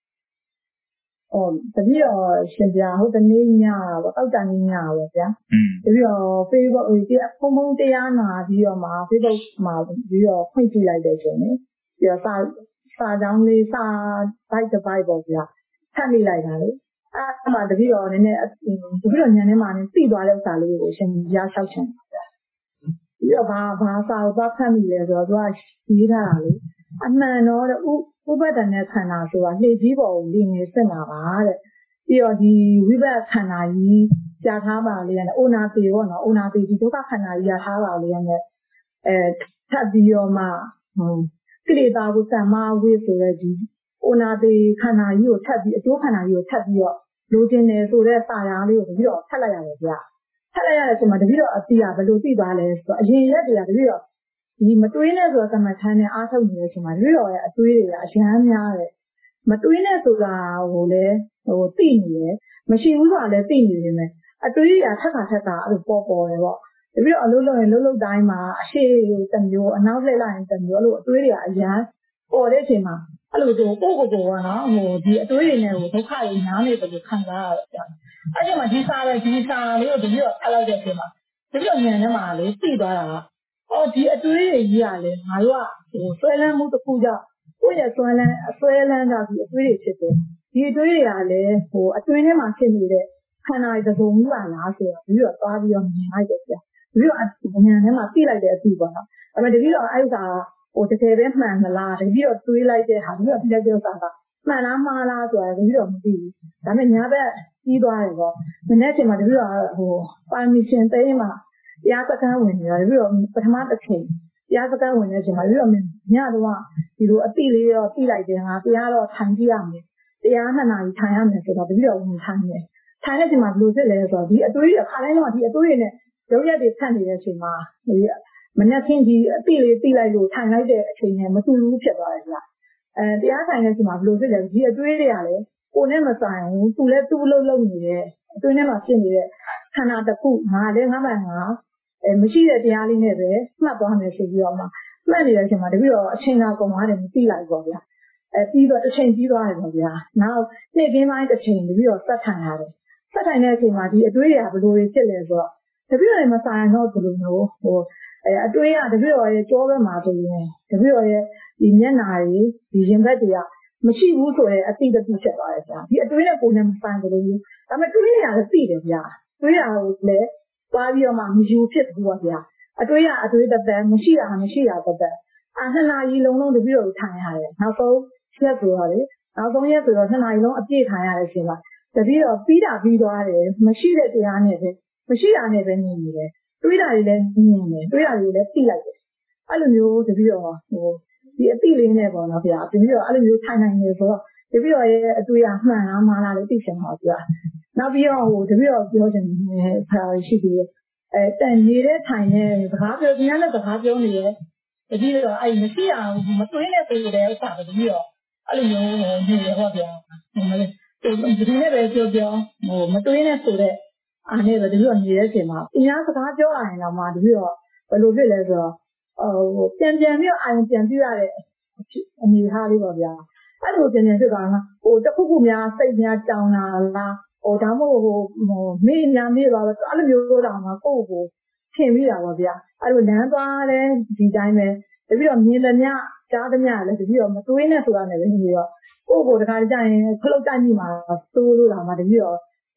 တပည့်တော်ရှင်ဗျာဟုတ်တနေ့ညပေါ့တောက်တန်နေ့ညပါဗျာတပည့်တော် Facebook ဖုံတရားနာပြီးတော့မှ Facebook မှာပြီးတော့ဖွင့်ကြည့်လိုက်တယ်ရှင်လေပြီးတော့စာကြောင်းလေးစာဘိုက်တစ်ဘိုက်ပေါ့ဗျာဖတ်မိလိုက်တာလေအဲ့မှာတပည့်တော်နည်းနည်းတပည့်တော်ညနေမှသိသွားတဲ့စာလေးကိုရှင်ဗျာရှောက်ချင်ပါဗျာပြီးတော့ဘာစာကိုဖတ်မိလဲဆိုတော့သူကရေးထားတာလေအမှန်တော့ဥပဒနဲ့ခန္ဓာဆိုတာလှေကြီးပေါ်ကိုလင်းနေစစ်နာပါတဲ့ပြီးတော့ဒီဝိပဿနာခန္ဓာကြီးကြားထားပါလေနဲ့အိုနာပေပေါ့နော်အိုနာပေဒီဒုက္ခခန္ဓာကြီးရထားပါလေနဲ့ထပ်ပြီးတော့မှကိလေသာကိုစံမဝိဆိုတဲ့ဒီအိုနာပေခန္ဓာကြီးကိုထပ်ပြီးအကျိုးခန္ဓာကြီးကိုထပ်ပြီးတော့လိုချင်တယ်ဆိုတဲ့စာရားလေးကိုတပည့်တော်ထပ်လိုက်ရတယ်ဗျထပ်လိုက်ရတဲ့အချိန်မှာတပည့်တော်အတိအဘယ်လိုသိသွားလဲဆိုတော့အရင်ရက်တည်းကတပည့်တော်ဒီမတွေးနဲ့ဆိုတော့ကမ္မထမ်းနဲ့အားထုတ်နေတဲ့အချိန်မှာတပည့်တော်ရဲ့အတွေးတွေကအရမ်းများတယ်မတွေးနဲ့ဆိုတာကိုလည်းသိနေတယ်မရှိဘူးဆိုတာလည်းသိနေတယ်မယ်အတွေးတွေကထက်ကအဲ့လိုပေါ်တယ်ပေါ့တပည့်တော်အလုပ်လုပ်ရင်လှုပ်တိုင်းမှာအရှိတစ်မျိုးအနောက်လှည့်လိုက်ရင်တစ်မျိုးအဲ့လိုအတွေးတွေကအရမ်းပေါ်တဲ့အချိန်မှာအဲ့လိုကိုကိုပေါ့နော်ဒီအတွေးတွေနဲ့ဒုက္ခတွေညားနေတယ်လို့ခံစားရတယ်အဲ့ဒီမှာဒီစာလေးကိုတပည့်တော်ဖတ်လိုက်တဲ့အချိန်မှာတပည့်တော်ဉာဏ်ထဲမှာလေသိသွားတာဒီအတွေးတွေကြီးရလဲငါတို့ကဆွဲလန်းမှုတစ်ခုကြောင့်ကိုယ့်ရဲ့ဆွဲလန်းကြောင့်ဒီအတွေးတွေဖြစ်တယ်ဒီအတွေးတွေကလည်းအတွင်းထဲမှာဖြစ်နေတဲ့ခန္ဓာရဲ့သုံးမှုပါလားဆိုတော့ပြီးတော့သွားပြီးတော့မြင်လိုက်တယ်ဗျာပြီးတော့ဉာဏ်ထဲမှာသိလိုက်တဲ့အသည့်ပေါ့နော်ဒါပေမဲ့တပည့်တော်အဲ့ဒါတကယ်ပဲမှန်သလားတပည့်တော်တွေးလိုက်တဲ့ဟာပြီးတော့ပြလိုက်တဲ့ဥစ္စာကမှန်လားမှားလားဆိုတာတပည့်တော်မသိဘူးဒါပေမဲ့ညာဘက်ပြီးသွားတယ်ပေါ့မနေ့ကမှတပည့်တော်ပါမီရှင်သိမ်းမှာတရားစခန်းဝင်နေတယ်ပြီးတော့ပထမတစ်ချိန်တရားစခန်းဝင်နေချိန်မှာပြီးတော့ညတော့ဒီလိုအတိလေးတော့ပြီးလိုက်တယ်ငါတရားတော့ထိုင်ကြည့်ရမယ်တရား2 နာရီထိုင်ရမယ်ဆိုတော့ပြီးတော့ဝင်ထိုင်တယ်ထိုင်တဲ့အချိန်မှာဘယ်လိုဖြစ်လဲဆိုတော့ဒီအတွေးတွေခါတိုင်းတော့ဒီအတွေးတွေနဲ့ရုပ်ရက်တွေဖတ်နေတဲ့အချိန်မှာမနေ့ကဒီအတိလေးပြီးလိုက်လို့ထိုင်လိုက်တဲ့အချိန်နဲ့မတူဘူးဖြစ်သွားတယ်ဗျာတရားထိုင်တဲ့အချိန်မှာဘယ်လိုဖြစ်လဲဒီအတွေးတွေကလည်းကိုယ်နဲ့မဆိုင်ဘူးသူလည်းသူ့လုပ်နေတယ်အတွင်းထဲမှာဖြစ်နေတဲ့ခန္ဓာတစ်ခုငါလည်းငါမှငါမရှိတဲ့တရားလေးနဲ့ပဲမှတ်သွားမယ်ဆိုပြီးတော့မှမှတ်နေတဲ့အချိန်မှာတပည့်တော်အချိန်ကကုန်သွားတယ်မသိလိုက်ပါဗျာပြီးတော့တစ်ချိန်ပြီးသွားတယ်ပေါ့ဗျာနောက်နေ့ကင်းပိုင်းတစ်ချိန်တပည့်တော်စက်ထိုင်ရတယ်စက်ထိုင်တဲ့အချိန်မှာဒီအတွေးတွေကဘယ်လိုတွေဖြစ်လဲဆိုတော့တပည့်တော်ရဲ့မဆိုင်တော့ဘယ်လိုမျိုးအတွေးကတပည့်တော်ရဲ့ကြောဘက်မှာဆိုရင်တပည့်တော်ရဲ့ဒီမျက်နာတွေဒီရင်ဘက်တွေကမရှိဘူးဆိုရင်အတိတ်ဖြစ်သွားတယ်ဗျာဒီအတွေးနဲ့ကိုယ်နဲ့မဆိုင်ဘူးလို့ဒါပေမဲ့တွေးနေတာလည်းသိတယ်ဗျာတွေးတာကိုလည်းသွားပြီးတော့မှမယူဖြစ်ဘူးပေါ့ဗျာအတွေးရအတွေးတစ်သက်မရှိတာတစ်သက်2 နာရီလုံးတပည့်တော်ထိုင်ရတယ်နောက်ဆုံးရက်ဆိုတော့လေနောက်ဆုံးရက်ဆိုတော့2 နာရီလုံးအပြည့်ထိုင်ရတဲ့အချိန်မှာတပည့်တော်ပြီးသွားတယ်မရှိတဲ့တရားနဲ့ပဲမရှိတာနဲ့ပဲနေနေတယ်တွေးတာတွေလည်းမြင်တယ်တွေးတာတွေလည်းသိလိုက်တယ်အဲ့လိုမျိုးတပည့်တော်ဒီအသိလေးနဲ့ပေါ့နော်ဗျာတပည့်တော်အဲ့လိုမျိုးထိုင်နိုင်နေဆိုတော့တပည့်တော်ရဲ့အတွေ့အမှန်လားမှားလားလို့သိချင်ပါဗျာနောက်ပြီးတော့တပည့်တော်ပြောချင်တယ်ဖာရှိသေးတယ်တန်နေတဲ့ထိုင်နဲ့စကားပြောညနဲ့စကားပြောနေတယ်တပည့်တော်အဲ့မရှိအောင်မတွေးနဲ့ဆိုတဲ့ဥစ္စာပဲတပည့်တော်အဲ့လိုမျိုးနေရပါဗျာဒီနေ့ပဲပြောမတွေးနဲ့ဆိုတဲ့အားနဲ့ပဲတပည့်တော်နေတဲ့အချိန်မှာအများစကားပြောလာရင်တော့မှတပည့်တော်ဘယ်လိုဖြစ်လဲဆိုတော့ပြန်ပြီးတော့အာရုံပြန်ပြရတဲ့အနေအထားလေးပါဗျာအဲ့လိုပြန်ဖြစ်သွားတာတခုခုများစိတ်များတောင်းလာလားဒါမှမဟုတ်မေ့သွားတော့အဲ့လိုမျိုးတော့မှကိုယ့်ကိုထင်မိတာပါဗျာအဲ့လိုလမ်းသွားတယ်ဒီတိုင်းပဲတပည့်တော်မြင်သမျှကြားသမျှလည်းတပည့်တော်မတွေးနဲ့ဆိုတာနဲ့ပဲနေတော့ကိုယ့်ကိုတခါကြရင်ခလုတ်တိုက်မိမှာသိုးလို့လာမှာတပည့်တော်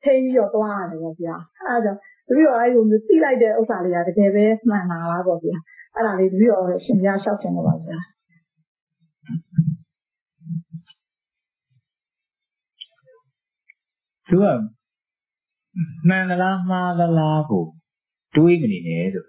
ထိပြီးတော့သွားရတယ်ပေါ့ဗျာအဲ့ဒါကြောင့်တပည့်တော်အဲ့လိုမျိုးသိလိုက်တဲ့ဥစ္စာလေးကတကယ်ပဲမှန်တာလားပေါ့ဗျာအဲ့ဒါလေးတပည့်တော်ရှင်ပြလျှောက်ချင်တော့ပါဗျာသူကမှန်လားမှားလားကိုတွေးမနေနဲ့ဆို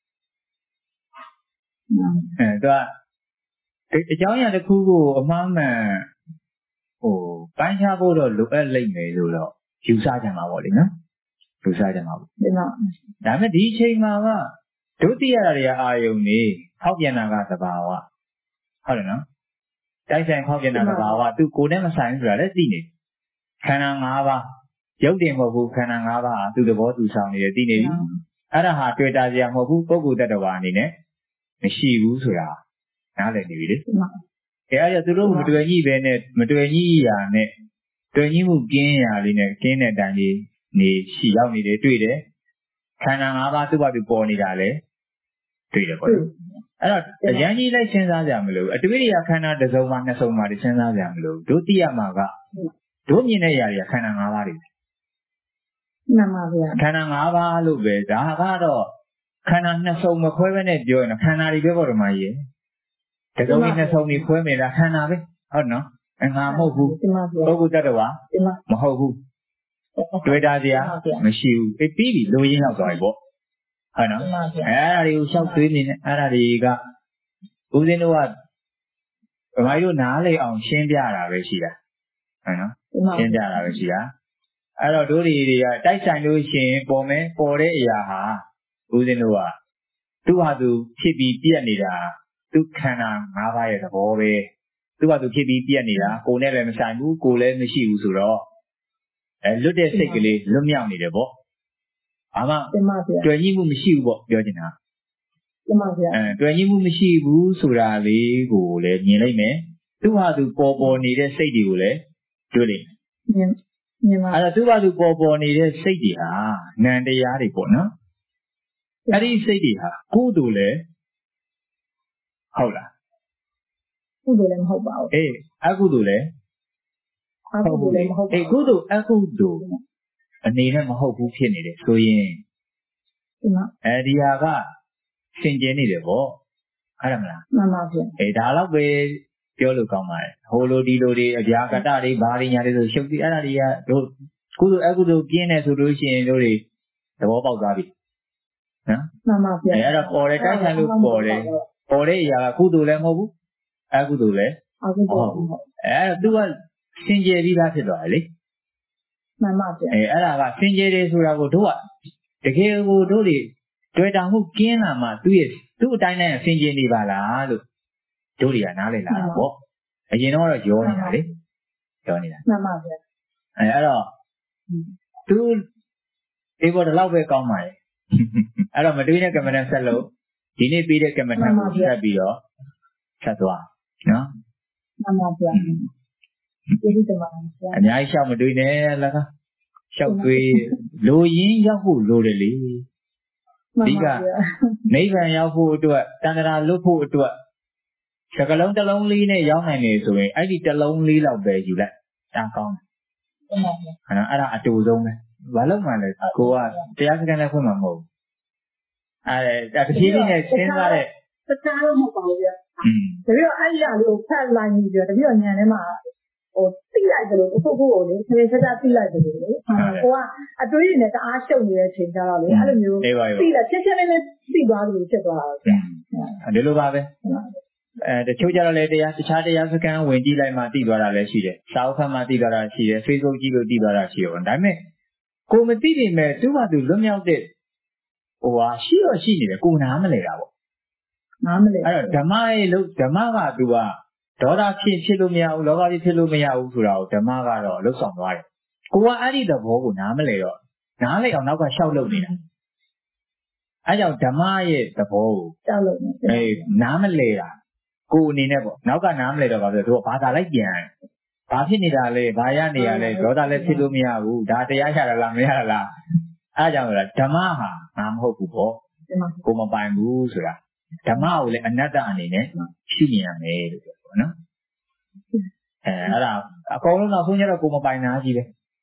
သူကအကြောင်းအရာတစ်ခုကိုအမှားမှန်ပိုင်းခြားဖို့တော့လိုအပ်လိမ့်မယ်လို့တော့ယူဆကြမှာပေါ့လေနော်ယူဆကြမှာပေါ့ဒီမှာဒါပေမဲ့ဒီအချိန်မှာကဒုတိယရာတွေကအာယုံနေဖောက်ပြန်တာကသဘာဝဟုတ်တယ်နော်တိုက်ဆိုင်ဖောက်ပြန်တာသဘာဝသူကိုယ်နဲ့မဆိုင်ဘူးဆိုတာလည်းသိနေခန္ဓာ၅ပါးရုပ်တင်မဟုတ်ဘူးခန္ဓာ၅ပါးဟာသူ့သဘောသူဆောင်နေတယ်သိနေပြီအဲ့ဒါဟာတွေ့တာစရာမဟုတ်ဘူးပုဂ္ဂိုလ်တ attva အနေနဲ့မရှိဘူးဆိုတာနားလည်နေပြီလေအဲ့ဒါသူတို့မတွေ့ညှိပဲနဲ့မတွေ့ညှိရာနဲ့တွေ့ညှိမှုကင်းရာလေးနဲ့ကင်းတဲ့အတိုင်းလေးနေရှိရောက်နေတယ်တွေ့တယ်ခန္ဓာ၅ပါးသူ့ဘာသူပေါ်နေတာလေတွေ့တယ်ပေါ့အဲ့တော့အရန်ကြီးလိုက်စဉ်းစားကြမလို့အတွေ့အကြုံခန္ဓာတစ်စုံမှနှစ်စုံမှစဉ်းစားကြမလို့တို့သိရမှာကတို့မြင်တဲ့ຢာတွေကခန္ဓာ၅ပါးတွေမှန်ပါဗျာခန္ဓာ၅ပါးလို့ပဲဒါကတော့ခန္ဓာနှစ်စုံမခွဲဘဲနဲ့ပြောရင်ခန္ဓာတွေပဲပေါ့ဓမ္မကြီးတကုံကြီးနှစ်စုံကြီးခွဲမိတာခန္ဓာပဲဟုတ်နော်ငါမဟုတ်ဘူးပုဂ္ဂိုလ်တ attva မဟုတ်ဘူးတွေ့တာစရာမရှိဘူးပြီးပြီလိုရင်းရောက်သွားပြီပေါ့ဟုတ်နော်အဲ့ဒါတွေကိုရှောက်သွေးနေတယ်အဲ့ဒါတွေကဦးဇင်းတို့ကဗမာကြီးတို့နားလေအောင်ရှင်းပြတာပဲရှိတာဟုတ်နော်ရှင်းပြတာပဲရှိတာအဲ့တော့တို့တွေကတိုက်ဆိုင်လို့ရှိရင်ပေါ်မယ်ပေါ်တဲ့အရာဟာဦးဇင်းတို့ကသူ့ဟာသူဖြစ်ပြီးပြက်နေတာသူခန္ဓာ၅ပါးရဲ့သဘောပဲသူ့ဟာသူဖြစ်ပြီးပြက်နေတာကိုယ်နဲ့လည်းမဆိုင်ဘူးကိုယ်လည်းမရှိဘူးဆိုတော့လွတ်တဲ့စိတ်ကလေးလွတ်မြောက်နေတယ်ပေါ့ဘာမှတွေ့ညှိမှုမရှိဘူးပေါ့ပြောချင်တာတွေ့ညှိမှုမရှိဘူးဆိုတာလေးကိုလည်းမြင်လိုက်မယ်သူ့ဟာသူပေါ်နေတဲ့စိတ်တွေကိုလည်းတွေ့လိုက်မယ်အဲ့တော့သူ့ဘာသူပေါ်နေတဲ့စိတ်တွေဟာနံတရားတွေပေါ့နော်အဲ့ဒီစိတ်တွေဟာကုသိုလ်လည်းဟုတ်လားကုသိုလ်လည်းမဟုတ်ပါဘူးအေးအကုသိုလ်လည်းဟုတ်ဘူးလေအေးကုသိုလ်အကုသိုလ်အနေနဲ့မဟုတ်ဘူးဖြစ်နေတယ်ဆိုရင်ဒီဟာကစင်ကြယ်နေတယ်ပေါ့ဟုတ်တယ်မလားမှန်ပါဗျာအေးဒါတော့ပဲပြောလို့ကောင်းပါတယ်ဟိုလိုဒီလိုတွေအပြာကတ္တတွေဘာတွေညာတွေဆိုရှုပ်ပြီးအဲ့ဒါတွေကတို့ကုသိုလ်အကုသိုလ်ပြင်းနေဆိုလို့ရှိရင်တို့တွေသဘောပေါက်သွားပြီနော်မှန်ပါဗျာအဲ့ဒါပေါ်တယ်တိုက်ဆိုင်လို့ပေါ်တဲ့အရာကကုသိုလ်လည်းမဟုတ်ဘူးအကုသိုလ်လည်းဟုတ်ဘူးအဲ့ဒါသူကစင်ကြယ်ပြီးသားဖြစ်သွားတယ်လေမှန်ပါဗျာအဲ့ဒါကစင်ကြယ်တယ်ဆိုတာကိုတို့ကတကယ်ကိုတို့တွေတွေ့တာမှုကင်းလာမှသူ့အတိုင်းတိုင်းစင်ကြယ်နေပါလားလို့တို့တွေကနားလည်လာတာပေါ့အရင်တော့ရောနေတာလေရောနေတာမှန်ပါဗျာအဲ့တော့သူဒီဘောဒီလောက်ပဲကောင်းပါရဲ့အဲ့တော့မတွေးတဲ့ကမ္မဋ္ဌာန်းဆက်လို့ဒီနေ့ပြီးတဲ့ကမ္မဋ္ဌာန်းကိုဆက်ပြီးတော့ဆက်သွားနော်မှန်ပါဗျာကျေးဇူးတင်ပါတယ်ဗျာအများကြီးရှောက်မတွေးနဲ့လည်းရှောက်တွေးလိုရင်းရောက်ဖို့လိုတယ်လေဒီကနိဗ္ဗာန်ရောက်ဖို့အတွက်တဏ္ဍာလွတ်ဖို့အတွက်စကလုံးတစ်လုံးလေးနဲ့ရောက်နိုင်နေဆိုရင်အဲ့ဒီတစ်လုံးလေးလောက်ပဲယူလိုက်ဒါကောင်းတယ်အဲ့ဒါအတူဆုံးပဲဘာလို့မှလဲကိုကတရားစခန်းလည်းဖွင့်မှာမဟုတ်ဘူးတဖြည်းဖြည်းနဲ့စဉ်းစားတဲ့တခြားတော့မဟုတ်ပါဘူးဗျာတပည့်တော့အဲ့ဒီအရာလေးကိုဖတ်လိုက်ပြီးတော့တပည့်တော့ညံထဲမှာသိလိုက်တယ်လို့ပုဂ္ဂိုလ်ကိုလေဆယ်ဆက်သိလိုက်တယ်လို့လေကိုကအတွေးရနဲ့တအားရှုပ်နေတဲ့အချိန်ကျတော့လေအဲ့လိုမျိုးသိလိုက်ချက်ချင်းလေးသိသွားတယ်လို့ဖြစ်သွားတာဗျာဒီလိုပါပဲတချို့ကြတော့လေတခြားတရားစခန်းဝင်ကြည့်လိုက်မှသိသွားတာလည်းရှိတယ်စာအုပ်ဖတ်မှသိသွားတာရှိတယ် Facebook ကြည့်လို့သိသွားတာရှိတယ်ဒါပေမဲ့ကိုမသိနေမဲ့သူ့ဘာသူလွတ်မြောက်တဲ့ရှိတော့ရှိနေတယ်ကိုနားမလဲတာပေါ့နားမလဲအဲ့တော့ဓမ္မကသူကဒေါသဖြစ်လို့မရဘူးလောဘဖြစ်လို့မရဘူးဆိုတာကိုဓမ္မကတော့လှုပ်ဆောင်သွားတယ်ကိုကအဲ့ဒီသဘောကိုနားမလဲတော့နားလဲအောင်နောက်ကရှောက်လုပ်နေတာအဲ့ကြောင့်ဓမ္မရဲ့သဘောကိုရှောက်လုပ်နေနားမလဲတာကိုအနေနဲ့ပေါ့နောက်ကနားမလဲတော့ပါဆိုတော့ဘာသာလိုက်ပြန်ဘာဖြစ်နေတာလဲဘာရနေရလဲဒေါသလည်းဖြစ်လို့မရဘူးဒါတရားရတာလားမရတာလားအဲ့ကြောင့်ဓမ္မဟာငါမဟုတ်ဘူးပေါ့ကိုမပိုင်ဘူးဆိုတာဓမ္မကိုလည်းအနတ္တအနေနဲ့ရှုမြင်ရမယ်လို့ပြောပေါ့နော်အဲ့ဒါအကုန်လုံးတော့ဆုံးရတော့ကိုမပိုင်တာကြီးပဲ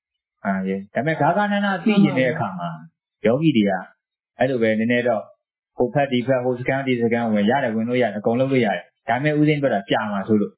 ဒါပေမဲ့ဂါဂနနာသိနေတဲ့အခါမှာယောဂီတွေကအဲ့လိုပဲနည်းနည်းတော့ဟိုဖက်ဒီဖက်ဟိုစကန်ဒီစကန်ဝင်ရတယ်ဝင်လို့ရတယ်အကုန်လုံးလို့ရတယ်ဒါပေမဲ့ဥစဉ်ပြောတာကြာမှာဆိုလို့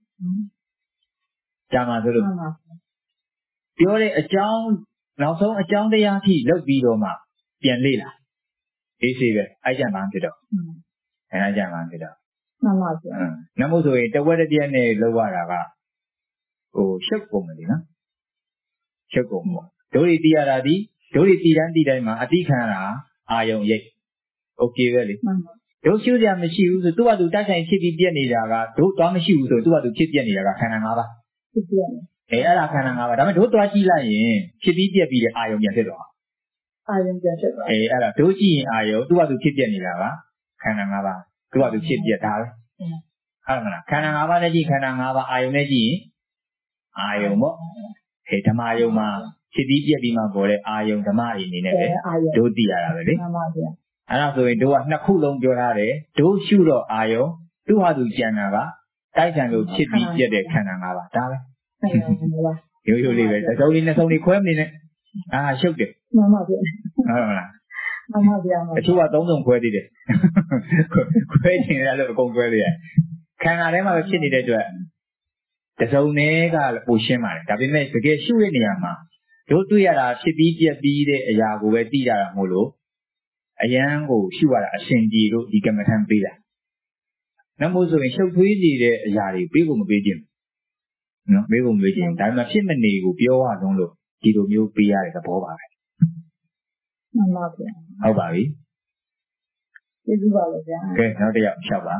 ပြောတဲ့အကြောင်းနောက်ဆုံးအကြောင်းတရားထိလုပ်ပြီးတော့မှပြန်လေ့လာအေးစေပဲအဲ့ကြမှာဖြစ်တော့အဲ့ကြမှာဖြစ်တော့မှန်ပါဗျာနမို့ဆိုရင်တဝက်တစ်ပြက်နဲ့လောက်ရတာကဟိုရှုပ်ကုန်တယ်နော်ရှုပ်ကုန်ပေါ့တို့တွေတီးရတာဒီတို့တွေတီးတိုင်းမှာအတိခံတာအာယုံရိတ်โอเคပဲလေတို့ရှုစရာမရှိဘူးဆိုသူ့ဘာသူတိုက်ဆိုင်ဖြစ်ပြီးပြက်နေတာကတို့သွားမရှိဘူးဆိုသူ့ဘာသူဖြစ်ပြက်နေတာကခန္ဓာ၅ပါးဖြစ်ပြက်အဲ့ဒါခန္ဓာ၅ပါးဒါပေမဲ့တို့သွားကြည့်လိုက်ရင်ဖြစ်ပြီးပြက်ပြီးတဲ့အာယုံပြန်ဖြစ်သွားအာယုံပြန်ဖြစ်သွားအဲ့ဒါတို့ကြည့်ရင်အာယုံသူ့ဘာသူဖြစ်ပြက်နေတာကခန္ဓာ၅ပါးသူ့ဘာသူဖြစ်ပြက်တာပဲဟုတ်မလားခန္ဓာ၅ပါးနဲ့ကြည့်ခန္ဓာ၅ပါးအာယုံနဲ့ကြည့်ရင်အာယုံပေါ့ဓမ္မယုံမှာဖြစ်ပြီးပြက်ပြီးမှပေါ်တဲ့အာယုံဓမ္မတွေအနေနဲ့ပဲတို့သိရတာပဲလေမှန်ပါဗျာအဲ့ဒါဆိုရင်တို့ကနှစ်ခုလုံးပြောထားတယ်တို့ရှုတော့အာယုံသူ့ဟာသူကြံတာကတိုက်ဆိုင်လို့ဖြစ်ပြီးပြက်တဲ့ခန္ဓာ၅ပါးဒါပဲရိုးရိုးလေးပဲတစ်စုံလေးနှစ်စုံလေးခွဲမနေနဲ့ရှုပ်တယ်မှန်ပါဗျာဟုတ်မလားမှန်ပါဗျာအချို့ကသုံးစုံခွဲသေးတယ်ခွဲချင်တယ်လို့အကုန်ခွဲသေးတယ်ခန္ဓာထဲမှာပဲဖြစ်နေတဲ့အတွက်တစုံနဲ့ကပိုရှင်းပါတယ်ဒါပေမဲ့တကယ်ရှုတဲ့နေရာမှာတို့တွေ့ရတာဖြစ်ပြီးပြက်ပြီးတဲ့အရာကိုပဲသိရတာမို့လို့အယံကိုရှုရတာအရှင်ကြီးတို့ဒီကမ္မထံပေးတာနောက်မို့ဆိုရင်ရှုပ်ထွေးနေတဲ့အရာတွေပေးဖို့မပေးခြင်းနော်ပေးဖို့မပေးခြင်းဒါပေမဲ့ဖြစ်မနေကိုပြောရလုံးလို့ဒီလိုမျိုးပေးရတဲ့သဘောပါပဲမှန်ပါဗျာဟုတ်ပါပြီကျေးဇူးပါဗျာကဲနောက်တစ်ယောက်လျှောက်ပါ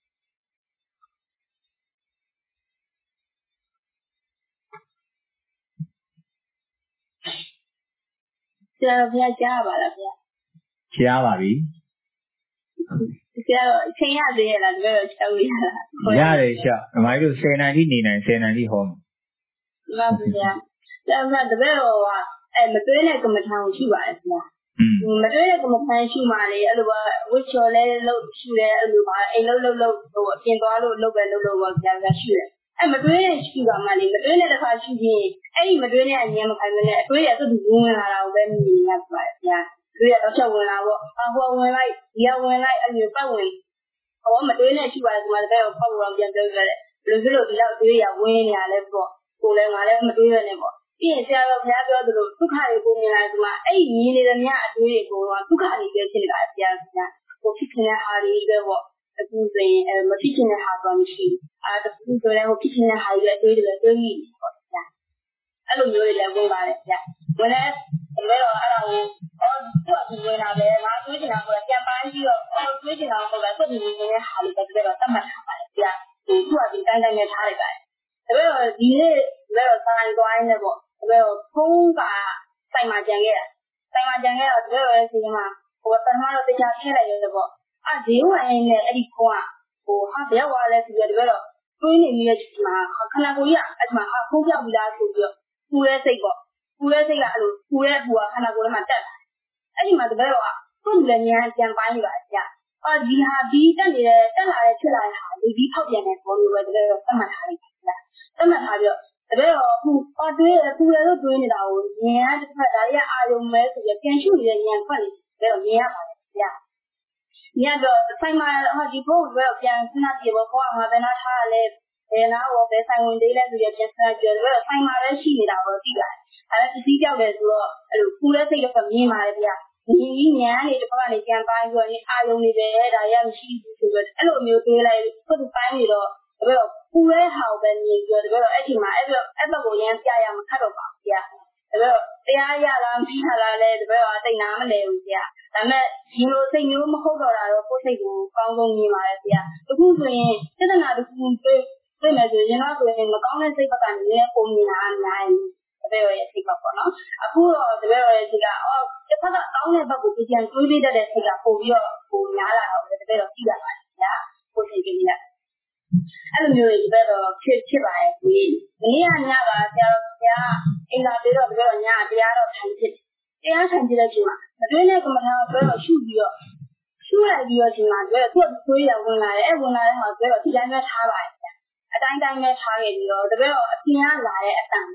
ဆရာဘုရားကြားပါလားဗျာကြားပါပြီဆရာအချိန်ရသေးရဲ့လားတပည့်တော်ချက်လို့ရလားရတယ်ရှောက်အမိုင်းတို့10နာရီနေနိုင်10နာရီဟောမှာမှန်ပါဗျာဆရာတပည့်တော်ကမသွေးနဲ့ကမ္မထံကိုရှိပါတယ်ဗျာမသွေးနဲ့ကမ္မထံရှိမှလေအဲ့လိုပါဝှချော်လဲလို့ရှိတယ်အဲ့လိုပါအိမ်လုံးဟိုအပြင်သွားလို့လုပ်ပဲလုပ်လို့ပါဗျာရှိတယ်အဲ့မသွေးနဲ့ရှိပါမှလေမသွေးနဲ့တစ်ခါရှိရင်အဲ့ဒီမသွေးနဲ့အငြင်းမခိုင်မနဲ့အသွေးရသူ့ဝင်လာတာကိုပဲမြင်ရပါတယ်ဗျာသွေးရတော့ချက်ဝင်လာပေါ့ဟိုဝင်လိုက်ဒီကဝင်လိုက်အဲ့လိုပတ်ဝင်ဟောမသွေးနဲ့ရှိပါတယ်ဒီမှာတကယ်တော့ပေါက်လို့ပြန်ပြောကြတယ်ဘယ်လိုဒီလောက်သွေးရဝင်နေရလဲပေါ့ကိုယ်လည်းငါလည်းမသွေးရနဲ့ပေါ့ပြီးရင်ဆရာတော်ဘုရားပြောသလိုဒုက္ခတွေကိုမြင်လာဒီမှာအဲ့ဒီမြင်နေတဲ့မြတ်အသွေးတွေကိုကဒုက္ခတွေပဲဖြစ်နေတာဆရာကိုဖြစ်နေတဲ့ဟာတွေပဲပေါ့အခုဆိုရင်မဖြစ်နေတဲ့ဟာတော့မရှိဘူးတခုဆိုလည်းဖြစ်နေတဲ့ဟာတွေအသွေးတွေသွေးမိပေါ့ဆရာအဲ့လိုမျိုးတွေလည်းဝင်ပါတယ်ဆရာဝင်လဲဘယ်တော့အဲ့ဒါကိုသူ့ဝင်လာတယ်ငါသွေးချင်တာကိုပြန်ပိုင်းပြီးတော့သွေးချင်တာကိုပဲသူ့မြင်နေတဲ့ဟာတွေပဲတော့တတ်မှတ်ထားပါတယ်ဆရာသူ့ကဒီတိုင်းနဲ့ထားလိုက်ပါတယ်ဒါပေမဲ့ဒီနေ့ဒါပေမဲ့ဆိုင်သွားရင်းနဲ့ပေါ့ဒါပေမဲ့ဖုန်းကဆိုင်မှာကြံခဲ့တာဆိုင်မှာကြံခဲ့တော့ဒါပေမဲ့ဒီမှာဟိုပထမတော့တရားထည့်လိုက်ရတယ်ပေါ့ဈေးဝယ်ရင်းနဲ့အဲ့ဒီဖုန်းကဟိုဘယ်ရောက်လဲဆိုပြီးဒါပေမဲ့တွေးနေမိတဲ့ချိန်မှာခဏကိုကြီးအဲ့မှာဖုန်းပြောက်ပြီးသားဆိုပြီးတော့ပူရဲစိတ်ပေါ့ပူရဲစိတ်ကအဲ့လိုပူရဲပူကခဏကိုလည်းမှတက်လာအဲ့ဒီမှာဒါပေမဲ့သူ့လည်းညာပြန်ပိုင်းနေပါဗျာဒီဟာဒီတက်နေတဲ့တက်လာတဲ့ဖြစ်လာတဲ့ဟာဒီဖောက်ပြန်တဲ့ဘောမျိုးပဲဒါပေမဲ့သတ်မှတ်ထားလိုက်ပါတတ်မှတ်ထားပြီးတော့ဒါပေမဲ့ခုတွေးပူရလို့တွေးနေတာကိုဉာဏ်ကတစ်ဖက်ဒါရအာယုံမဲဆိုပြီးပြန်ရှုနေတဲ့ဉာဏ်ဖက်နေတယ်မြင်ရပါတယ်ဗျာ။ညတော့ဆိုင်မှာဒီဘုန်းကတော့ပြန်စဉ်းစားကြည့်ပေါ့ခေါင်းကငါဘယ်နာထားရလဲဘယ်နာရောဘယ်ဆိုင်ဝင်သေးလဲဆိုပြီးပြန်စဉ်းစားကြည့်တော့ဆိုင်မှာလည်းရှိနေတာတော့သိပါတယ်။အဲဒါပစ္စည်းကြောက်တယ်ဆိုတော့အဲ့လိုပူတဲ့စိတ်ကမြင်ပါတယ်ဗျာ။ဒီဉာဏ်ကနေတစ်ဖက်ကနေပြန်ပိုင်းပြီးတော့အာယုံနေတယ်ဒါရမရှိဘူးဆိုတော့အဲ့လိုမျိုးတွေးလိုက်သူ့ပိုင်းနေတော့ဒါပေမဲ့ပူရဲဟာပဲမြင်ပြီးတော့အဲ့ဒီမှာအဲ့ဘက်ကိုရမ်းပြရမှာခတ်တော့ပါဗျာဒါပေမဲ့တရားရလားမရလားလဲဒါပေမဲ့တိတ်နာမလဲဘူးဗျာဒါပေမဲ့ဒီလိုစိတ်မျိုးမဟုတ်တော့တာတော့ကိုယ်စိတ်ကိုကောင်းဆုံးမြင်ပါတယ်ဗျာအခုဆိုရင်စေတနာတစ်ခုတွေ့မယ်ဆိုရင်တော့ဆိုရင်မကောင်းတဲ့စိတ်ဘက်ကနေလည်းပုံမြင်တာအများကြီးဒါပေမဲ့ရဲ့စိတ်ဘက်ပေါ့နော်အခုတော့ဒါပေမဲ့ရဲ့စိတ်ကတစ်ဖက်ကကောင်းတဲ့ဘက်ကိုပြန်တွေးပေးတတ်တဲ့စိတ်ကပို့ပြီးတော့ပိုများလာတော့ဒါပေမဲ့သိရပါတယ်ဗျာကိုယ်စိတ်ကလေးအဲ့လိုမျိုးတွေတော့ဖြစ်ပါရဲ့ဒီနေ့ညကဆရာတော်ဘုရားအိမ်လာပြီးတော့ညတရားတော်ထိုင်ဖြစ်တရားထိုင်တဲ့ချိန်မှာအတွင်းနဲ့ကမ္မထာတော့ရှုပြီးတော့ရှုလိုက်ပြီးတော့ချိန်မှာသူကသွေးရဝင်လာတယ်ဝင်လာတဲ့မှာဒီတိုင်းပဲထားပါရဲ့အတိုင်းပဲထားခဲ့ပြီးတော့တကယ်တော့အပြင်ကလာတဲ့အတန်ပေါ့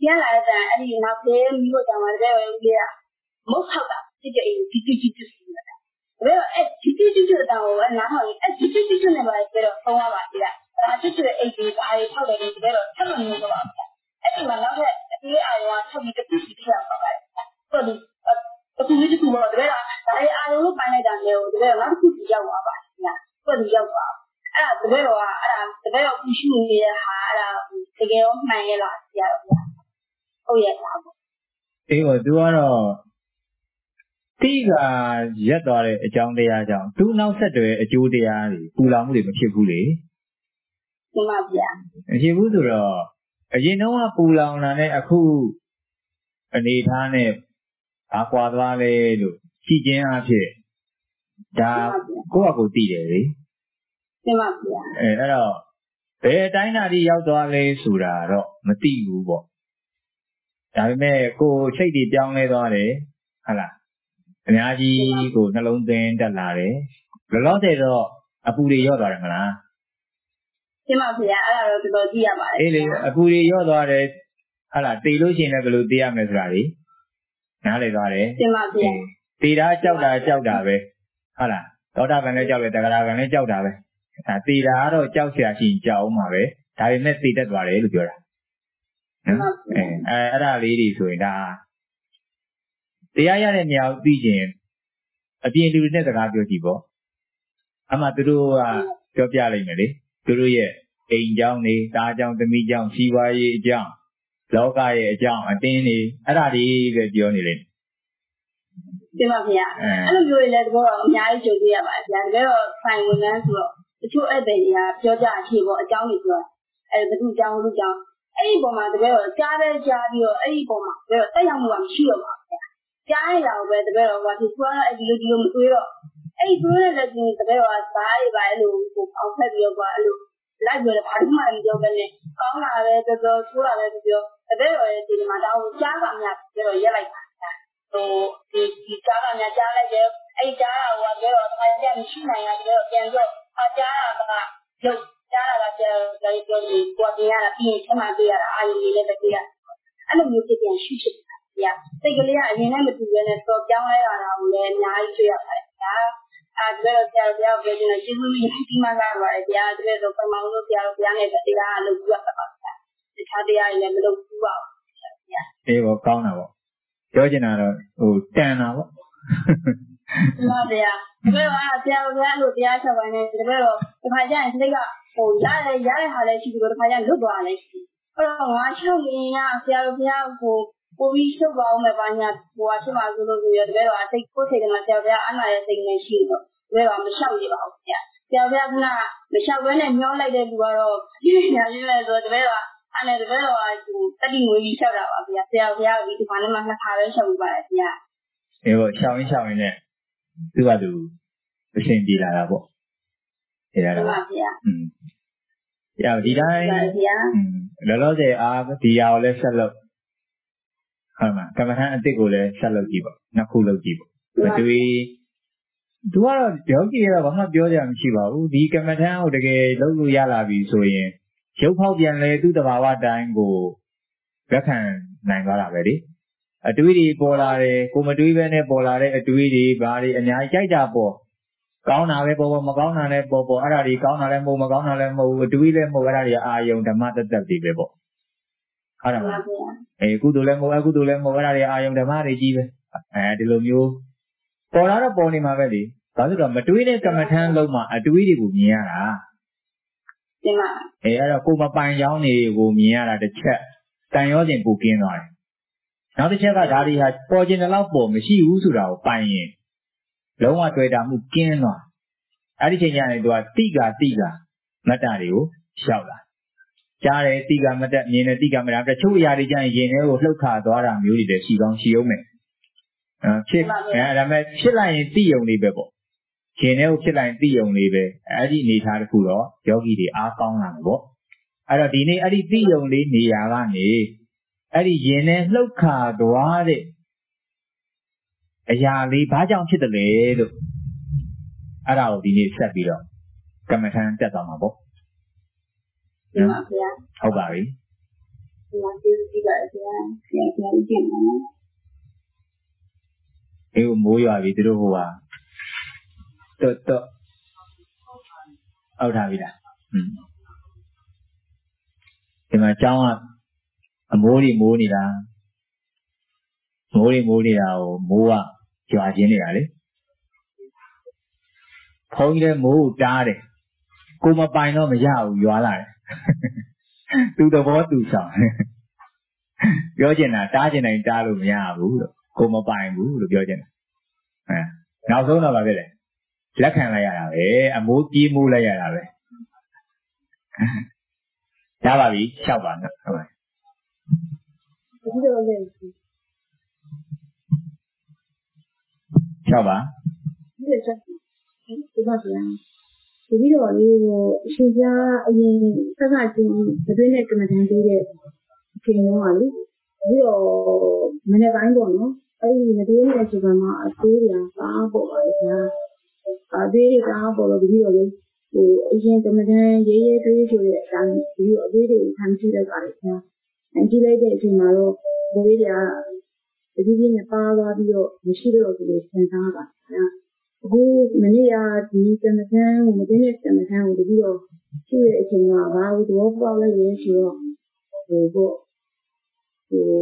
ပြန်လာတဲ့အဲ့ဒီနောက်သေးမျိုးကြောင့်လည်းပဲကြီးကမုတ်ထောက်တာကြည့်ကြည့်ကြည့်နေတာဒါပေမဲ့အဲ့ကြည့်တော့နားထောင်ရင်အဲ့ကြည့်နေပါလေပြီးတော့ဖုံးရပါသေးတယ်ဒါကြည့်တဲ့အိတ်ကြီးဘာတွေထောက်တယ်ဒီတော့ထပ်မလို့တော့အဲ့ဒီမှာနောက်ထပ်အသေးအာရုံကထပ်ပြီးတစ်ခုစီထပ်ပါပါတယ်ဟုတ်ဒီအခုဒီကူတော့ဒါအာရုံကိုပိုင်းလိုက်တာမျိုးဒါနောက်တစ်ခုစီရောက်သွားပါတယ်ဟုတ်ဒီရောက်သွားအဲ့ဒါတကယ်တော့ပူရှိနေတဲ့ဟာအဲ့ဒါတကယ်တော့မှန်ရလားဆရာတော်ဟုတ်ရဲ့လားပေါ့အေးတော့သူကတော့တိကရက်သွားတဲ့အကြောင်းတရားကြောင့်သူ့နောက်ဆက်တွဲအကျိုးတရားတွေပူလောင်မှုတွေမဖြစ်ဘူးလေမှန်ပါဗျာမဖြစ်ဘူးဆိုတော့အရင်တော့ကပူလောင်လာတဲ့အခုအနေထားနဲ့ဘာကွာသွားလဲလို့ကြည့်ခြင်းအဖြစ်ဒါကိုယ့်အကိုသိတယ်လေမှန်ပါဗျာအဲ့တော့ဘယ်အတိုင်းအတာထိရောက်သွားလဲဆိုတာတော့မသိဘူးပေါ့ဒါပေမဲ့ကိုယ်စိတ်တွေပြောင်းလဲသွားတယ်ဟုတ်လားအများကြီးကိုနှလုံးသွင်းတက်လာတယ်လောလောဆယ်တော့အပူတွေရော့သွားတယ်မလားမှန်ပါဗျာအဲ့ဒါတော့တော်တော်ကြည့်ရပါတယ်အေးလေအပူတွေရော့သွားတယ်ဟုတ်လားတေလို့ရှိရင်လည်းဘယ်လိုတေးရမလဲဆိုတာလေနားလည်သွားတယ်မှန်ပါဗျာတေတာကြောက်တာပဲဟုတ်လားသောတာပန်လည်းကြောက်တယ်တဂရကံလည်းကြောက်တာပဲတေတာကတော့ကြောက်เสียရှိရင်ကြောက်အောင်ပါပဲဒါပေမဲ့တေတတ်သွားတယ်လို့ပြောတာနော်အဲ့ဒါလေးတွေဆိုရင်ဒါတရားရတဲ့နေရာကိုသိခြင်းအပြင်လူတွေနဲ့စကားပြောကြည့်ပေါ့အမှသူတို့ကပြောပြလိုက်မယ်လေသူတို့ရဲ့အိမ်ကြောင်းနေတားကြောင်းသမီးကြောင်းစီးပွားရေးအကြောင်းလောကရဲ့အကြောင်းအတင်းနေအဲ့ဒါတွေပဲပြောနေလိမ့်မယ်ပါဗျာအဲ့လိုမျိုးတွေလည်းတော့အများကြီးကြုံတွေ့ရပါတယ်ဗျာတကယ်တော့ဆိုင်ဝန်ထမ်းဆိုတော့တချို့ဧည့်သည်တွေကပြောကြအဖြစ်ပေါ့အကြောင်းတွေပြောအဲ့ဘယ်သူအကြောင်းအဲ့ဒီပုံမှာတကယ်တော့ကြားပြီးတော့အဲ့ဒီပုံမှာတကယ်တော့တက်ရောက်မှုကမရှိတော့ပါဘူးကြားရတာပဲတကယ်တော့ဟိုသူကအဲ့ဒီလိုမတွေးတော့အဲ့ဒီတွေးတဲ့လည်းတကယ်တော့ဘာတွေပါအဲ့လိုကိုအောင်ဖက်ပြီးတော့အဲ့လိုလိုက်ပြောတယ်ဘာမှမပြောဘဲနဲ့ကောင်းတာပဲပြောဆိုးတာပဲပြောတကယ်တော့ဒီမှာတော့ကြားပါများတကယ်တော့ရက်လိုက်ပါဟိုဒီကြားပါများကြားလိုက်တယ်အဲ့ကြားတာဟိုတကယ်တော့တိုင်းပြန်ရှိနိုင်တာတကယ်တော့ပြန်ဆိုကြားတာကရုပ်ကြားတာကပြောပြီးကိုယ်ရတာပြီးရင်ဆက်မှတွေ့ရတာအာရုံလေးလည်းတွေ့ရအဲ့လိုမျိုးပြန်ရှိဖြစ်စိတ်ကလေးကအရင်နဲ့မတူဘဲနဲ့တော့ပြောင်းလဲလာတာကိုလည်းအများကြီးတွေ့ရပါတယ်။ဒါအဲ့ဒါဆရာပြောပြနေကျေးဇူးကြီးဒီမှာကပါတယ်ဗျာ။ဒါဆိုပမောင်တို့ဆရာတို့နဲ့တရားအလုပ်ပြုရတာပါဗျာ။တခြားတရားတွေလည်းမလုပ်ဘူးပါဘူးဗျာ။အေးပေါ့ကောင်းတာပေါ့။ပြောချင်တာတော့တန်တာပေါ့။မှန်ပါဗျာ။ဒါပေမဲ့ဆရာတို့ကလို့တရားချက်ပိုင်းနဲ့ဒါပေမဲ့တော့ဒီခါကျရင်စိတ်ကရတဲ့ဟာလည်းရှိပြီးတော့ဒီခါကျလွတ်သွားတယ်ရှိ။အဲ့တော့ငါချုပ်နေရဆရာတို့ဘုရားကိုပိုပြီးရှုပ်ပါအောင်မယ်ဘာညာဟိုအဖြစ်မှာဆိုလို့ဆိုရတကယ်တော့အစိတ်ကိုယ်စိတ်ကမှဆရာပြအနာရဲ့စိတ်နဲ့ရှိတော့တကယ်တော့မလျှောက်ရပါဘူးဆရာပြကမလျှောက်ဘဲနဲ့မျောလိုက်တဲ့လူကတော့ညာရင်းလဲဆိုတကယ်တော့အဲ့နဲ့တကယ်တော့တတိငွေကြီးလျှောက်တာပါဗျာဆရာဒီဒီမှာလည်းနှစ်ခါပဲလျှောက်ပြီးပါတယ်ဆရာအေးပေါ့ရှောင်းရင်းနဲ့သူ့ဘာသူအရှင်ပြေလာတာပေါ့အေးဒါပါဗျာရဒီတိုင်းလောလောဆယ်ဒီရအောင်လဲဆက်လို့ဟုတ်မှာကမ္မထမ်းအစ်စ်ကိုလည်းဆက်လုပ်ကြည့်ပေါ့နှစ်ခုလုပ်ကြည့်ပေါ့မတွေ့သူကတော့ယောဂီကတော့ဘာမှပြောကြမရှိပါဘူးဒီကမ္မထမ်းကိုတကယ်လုပ်လို့ရလာပြီဆိုရင်ရုပ်ဖောက်ပြန်လဲသူ့တဘာဝတိုင်းကိုလက်ခံနိုင်သွားတာပဲလေအတွေးတွေပေါ်လာတယ်ကိုမတွေးဘဲနဲ့ပေါ်လာတဲ့အတွေးတွေဘာတွေအများကြီးကြိုက်တာပေါ့ကောင်းတာပဲပေါ်မကောင်းတာလည်းပေါ်အဲ့ဒါတွေကောင်းတာလည်းမဟုတ်မကောင်းတာလည်းမဟုတ်အတွေးလည်းမဟုတ်အဲ့ဒါတွေအာယုံဓမ္မတသက်တွေပဲပေါ့ဟုတ်တယ်မလားကုသိုလ်လည်းမဟုတ်အကုသိုလ်လည်းမဟုတ်အဲ့ဒါတွေအာယုံဓမ္မတွေကြီးပဲဒီလိုမျိုးပေါ်လာတော့ပေါ်နေမှာပဲလေဒါဆိုတော့မတွေးတဲ့ကမ္မထမ်းလုံးမှာအတွေးတွေကိုမြင်ရတာတင်ပါအဲ့တော့ကိုမပိုင်ကြောင်းတွေကိုမြင်ရတာတစ်ချက်တန်ရောစဉ်ပူကင်းသွားတယ်နောက်တစ်ချက်ကဒါတွေဟာပေါ်ခြင်းတော့ပေါ်မရှိဘူးဆိုတာကိုပိုင်ရင်လုံးဝတွေ့တာမှုကင်းသွားအဲ့ဒီချိန်ကျရင်သူကတိကမတ္တတွေကိုလျှောက်လာကြားတယ်တိကမတ္တမြင်တယ်တိကမတ္တတချို့အရာတွေကျရင်ရင်ထဲကိုလှုပ်ခါသွားတာမျိုးတွေလည်းရှိကောင်းရှိအောင်မယ်ဖြစ်ဒါပေမဲ့ဖြစ်လိုက်ရင်တိယုံလေးပဲပေါ့ရင်ထဲကိုဖြစ်လိုက်ရင်တိယုံလေးပဲအဲ့ဒီအနေထားတစ်ခုတော့ယောဂီတွေအားကောင်းလာတယ်ပေါ့အဲ့တော့ဒီနေ့အဲ့ဒီတိယုံလေးနေရာကနေအဲ့ဒီရင်ထဲလှုပ်ခါသွားတဲ့အရာလေးဘာကြောင့်ဖြစ်တယ်လဲလို့အဲ့ဒါကိုဒီနေ့ဆက်ပြီးတော့ကမ္မထမ်းတက်သွားမှာပေါ့ဟုတ်ပါဗျာဟုတ်ပါပြီ我就是这个先进的。 哎，我没有啊，为这个话，都奥塔维啦，ဒီမှာကျောင်းကအမိုးတွေမိုးနေတာမိုးတွေမိုးနေတာကိုမိုးကကြွားခြင်းနေတာလေဘုန်းကြီးလည်းမိုးကိုတားတယ်ကိုမပိုင်တော့မရဘူးရွာလာတယ်သူသဘောသူဆောင်ပြောချင်တာတားချင်တိုင်းတားလို့မရဘူးလို့ကိုမပိုင်ဘူးလို့ပြောချင်တာနောက်ဆုံးတော့ဗာဖြစ်တယ်လက်ခံလိုက်ရတာပဲအမိုးပြေးမိုးလိုက်ရတာပဲရပါပြီလျှောက်ပါနော်ဟုတ်ပါဒီလိုလေလျှောက်ပါဒီလိုချက်ဒီပါဗျာဒီလိုလေးကိုအရှင်ပြအရင်စကားချင်းအတွင်းနဲ့ကမ္ဘာတန်းပေးတဲ့အချိန်လုံးကလေပြီးတော့မနေ့ပိုင်းပေါ့နော်အဲ့ဒီမတူတဲ့ချိန်မှာအသေးတွေစားပေါ်ပါဗျာအသေးတွေစားပေါ်လို့ပြီးတော့လေဟိုအရင်ကမ္ဘာတန်းရေးရေးတွေးဆိုတဲ့အတိုင်းပြီးတော့အသေးတွေထမ်းကြည့်လိုက်ပါလေဗျာကြည့်လိုက်တဲ့အချိန်မှာတော့ဒီတွေကဒီကြီးနဲ့ပါသွားပြီးတော့မရှိတော့ဘူးလို့ဆင်စားပါဗျာအခုမနေ့ကဒီကမ္ဘာတန်းကိုမသိတဲ့ကမ္ဘာတန်းကိုပြီးတော့ကြည့်တဲ့အချိန်မှာဘာလို့တော့ပေါက်လိုက်ရဲဆိုတော့ဟိုပေါ့ဟို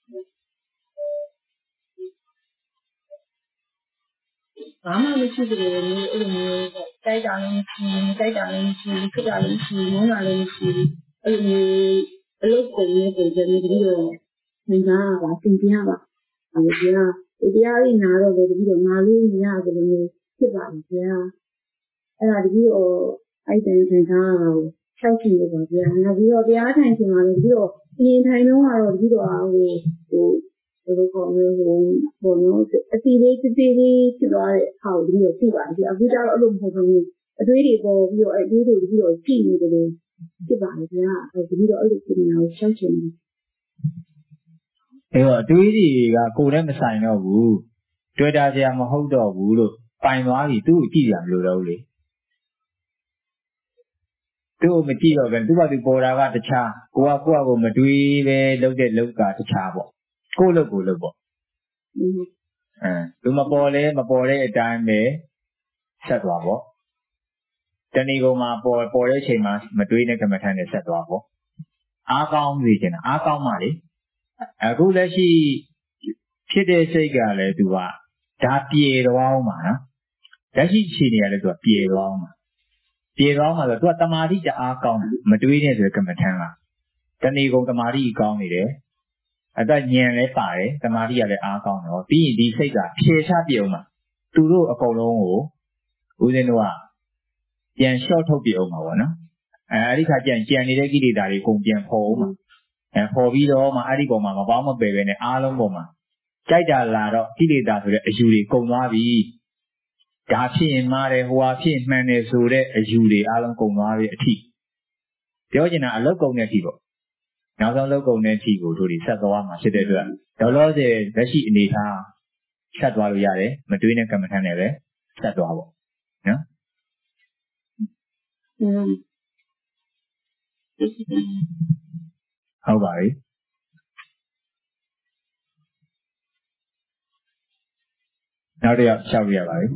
ဘာမှမရှိဘူးလေအဲ့လိုမျိုးတိုက်တာလည်းမရှိဘူးတိုက်တာလည်းမရှိဘူးခက်တာလည်းမရှိဘူးငုံတာလည်းမရှိဘူးအဲ့လိုမျိုးအလုပ်ကိုလည်းပုံစံမျိုးပြီးတော့သင်ကြားပါသင်ပြပါအဲ့ဒီတရားရင်းနာတော့လည်းပြီးတော့ငါလို့မရဘူးလို့မျိုးဖြစ်ပါလေဗျာအဲ့ဒါတပြီးတော့အဲ့တိုင်သင်ကြားတာကိုရှောက်ကြည့်ရပါဗျာနောက်ပြီးတော့တရားထိုင်ချိန်မှာလည်းပြီးတော့အရင်ထိုင်တော့ကတော့ပြီးတော့ဟိုဘယ်လိုခေါ်မလဲဟိုဘောနော်အစီလေးတစ်သေးလေးဖြစ်သွားတဲ့ဟာကိုပြီးတော့သိပါပြီအခုကျတော့အဲ့လိုမဟုတ်ဘူးအတွေးတွေပေါ်ပြီးတော့အတွေးတွေပြီးတော့ကြည့်နေတယ်လို့ဖြစ်ပါလေဗျာအခုပြီးတော့အဲ့လိုပြင်နေတာကိုရှောက်ချင်တယ်အဲ့တော့အတွေးတွေကကိုယ်နဲ့မဆိုင်တော့ဘူးတွေ့တာကြမဟုတ်တော့ဘူးလို့ပိုင်သွားပြီသူ့ကိုကြည့်ရမလို့တော့လေသူ့ကိုမကြည့်တော့ပဲသူ့ဘာသူပေါ်တာကတခြားကိုကမတွေးပဲလုပ်တဲ့လောက်ကတခြားပေါ့ကိုလုပ်ပေါ့သူမပေါ်တဲ့အတိုင်းပဲဆက်သွားပေါ့တဏီကုံမှာပေါ်တဲ့အချိန်မှာမတွေးနဲ့ကမ္မထန်နဲ့ဆက်သွားပေါ့အားကောင်းစေချင်တာအားကောင်းမှလေအခုလက်ရှိဖြစ်တဲ့စိတ်ကလည်းသူကဒါပြေသွားအောင်ပါနော်လက်ရှိအခြေအနေကလည်းသူကပြေသွားအောင်ပါပြေသွားမှဆိုသူကတမာတိတအားကောင်းမတွေးနဲ့ဆိုကမ္မထန်ကတဏီကုံတမာတိကောင်းနေတယ်အတညံလည်းပါတယ်တမာတိကလည်းအားကောင်းတယ်ပြီးရင်ဒီစိတ်ကဖြေချပြအောင်ပါသူတို့အကုန်လုံးကိုဦးဇင်းတို့ကပြန်လျှော့ထုတ်ပြအောင်ပါဗောနော်အဲ့ဒီခါကြံနေတဲ့ကိလေသာတွေကုန်ပြန်ဖော်အောင်ပါဖော်ပြီးတော့မှအဲ့ဒီပုံမှာမပေါင်းမပယ်ပဲနဲ့အားလုံးပုံမှာကြိုက်တာလာတော့ကိလေသာဆိုတဲ့အယူတွေကုန်သွားပြီဒါဖြစ်ရင်မှားတယ်ဟိုဟာဖြစ်မှန်တယ်ဆိုတဲ့အယူတွေအားလုံးကုန်သွားပြီအထိပြောချင်တာအလုတ်ကုန်တဲ့အထိပေါ့နောက်ဆုံးလုတ်ကုန်တဲ့အထိကိုတို့ဒီဆက်သွားမှာဖြစ်တဲ့အတွက်လောလောဆယ်လက်ရှိအနေထားဆက်သွားလို့ရတယ်မတွေးနဲ့ကမ္မထန်နဲ့ပဲဆက်သွားပေါ့နော်ဟုတ်ပါပြီနောက်တစ်ယောက်လျှောက်ရပါပြီ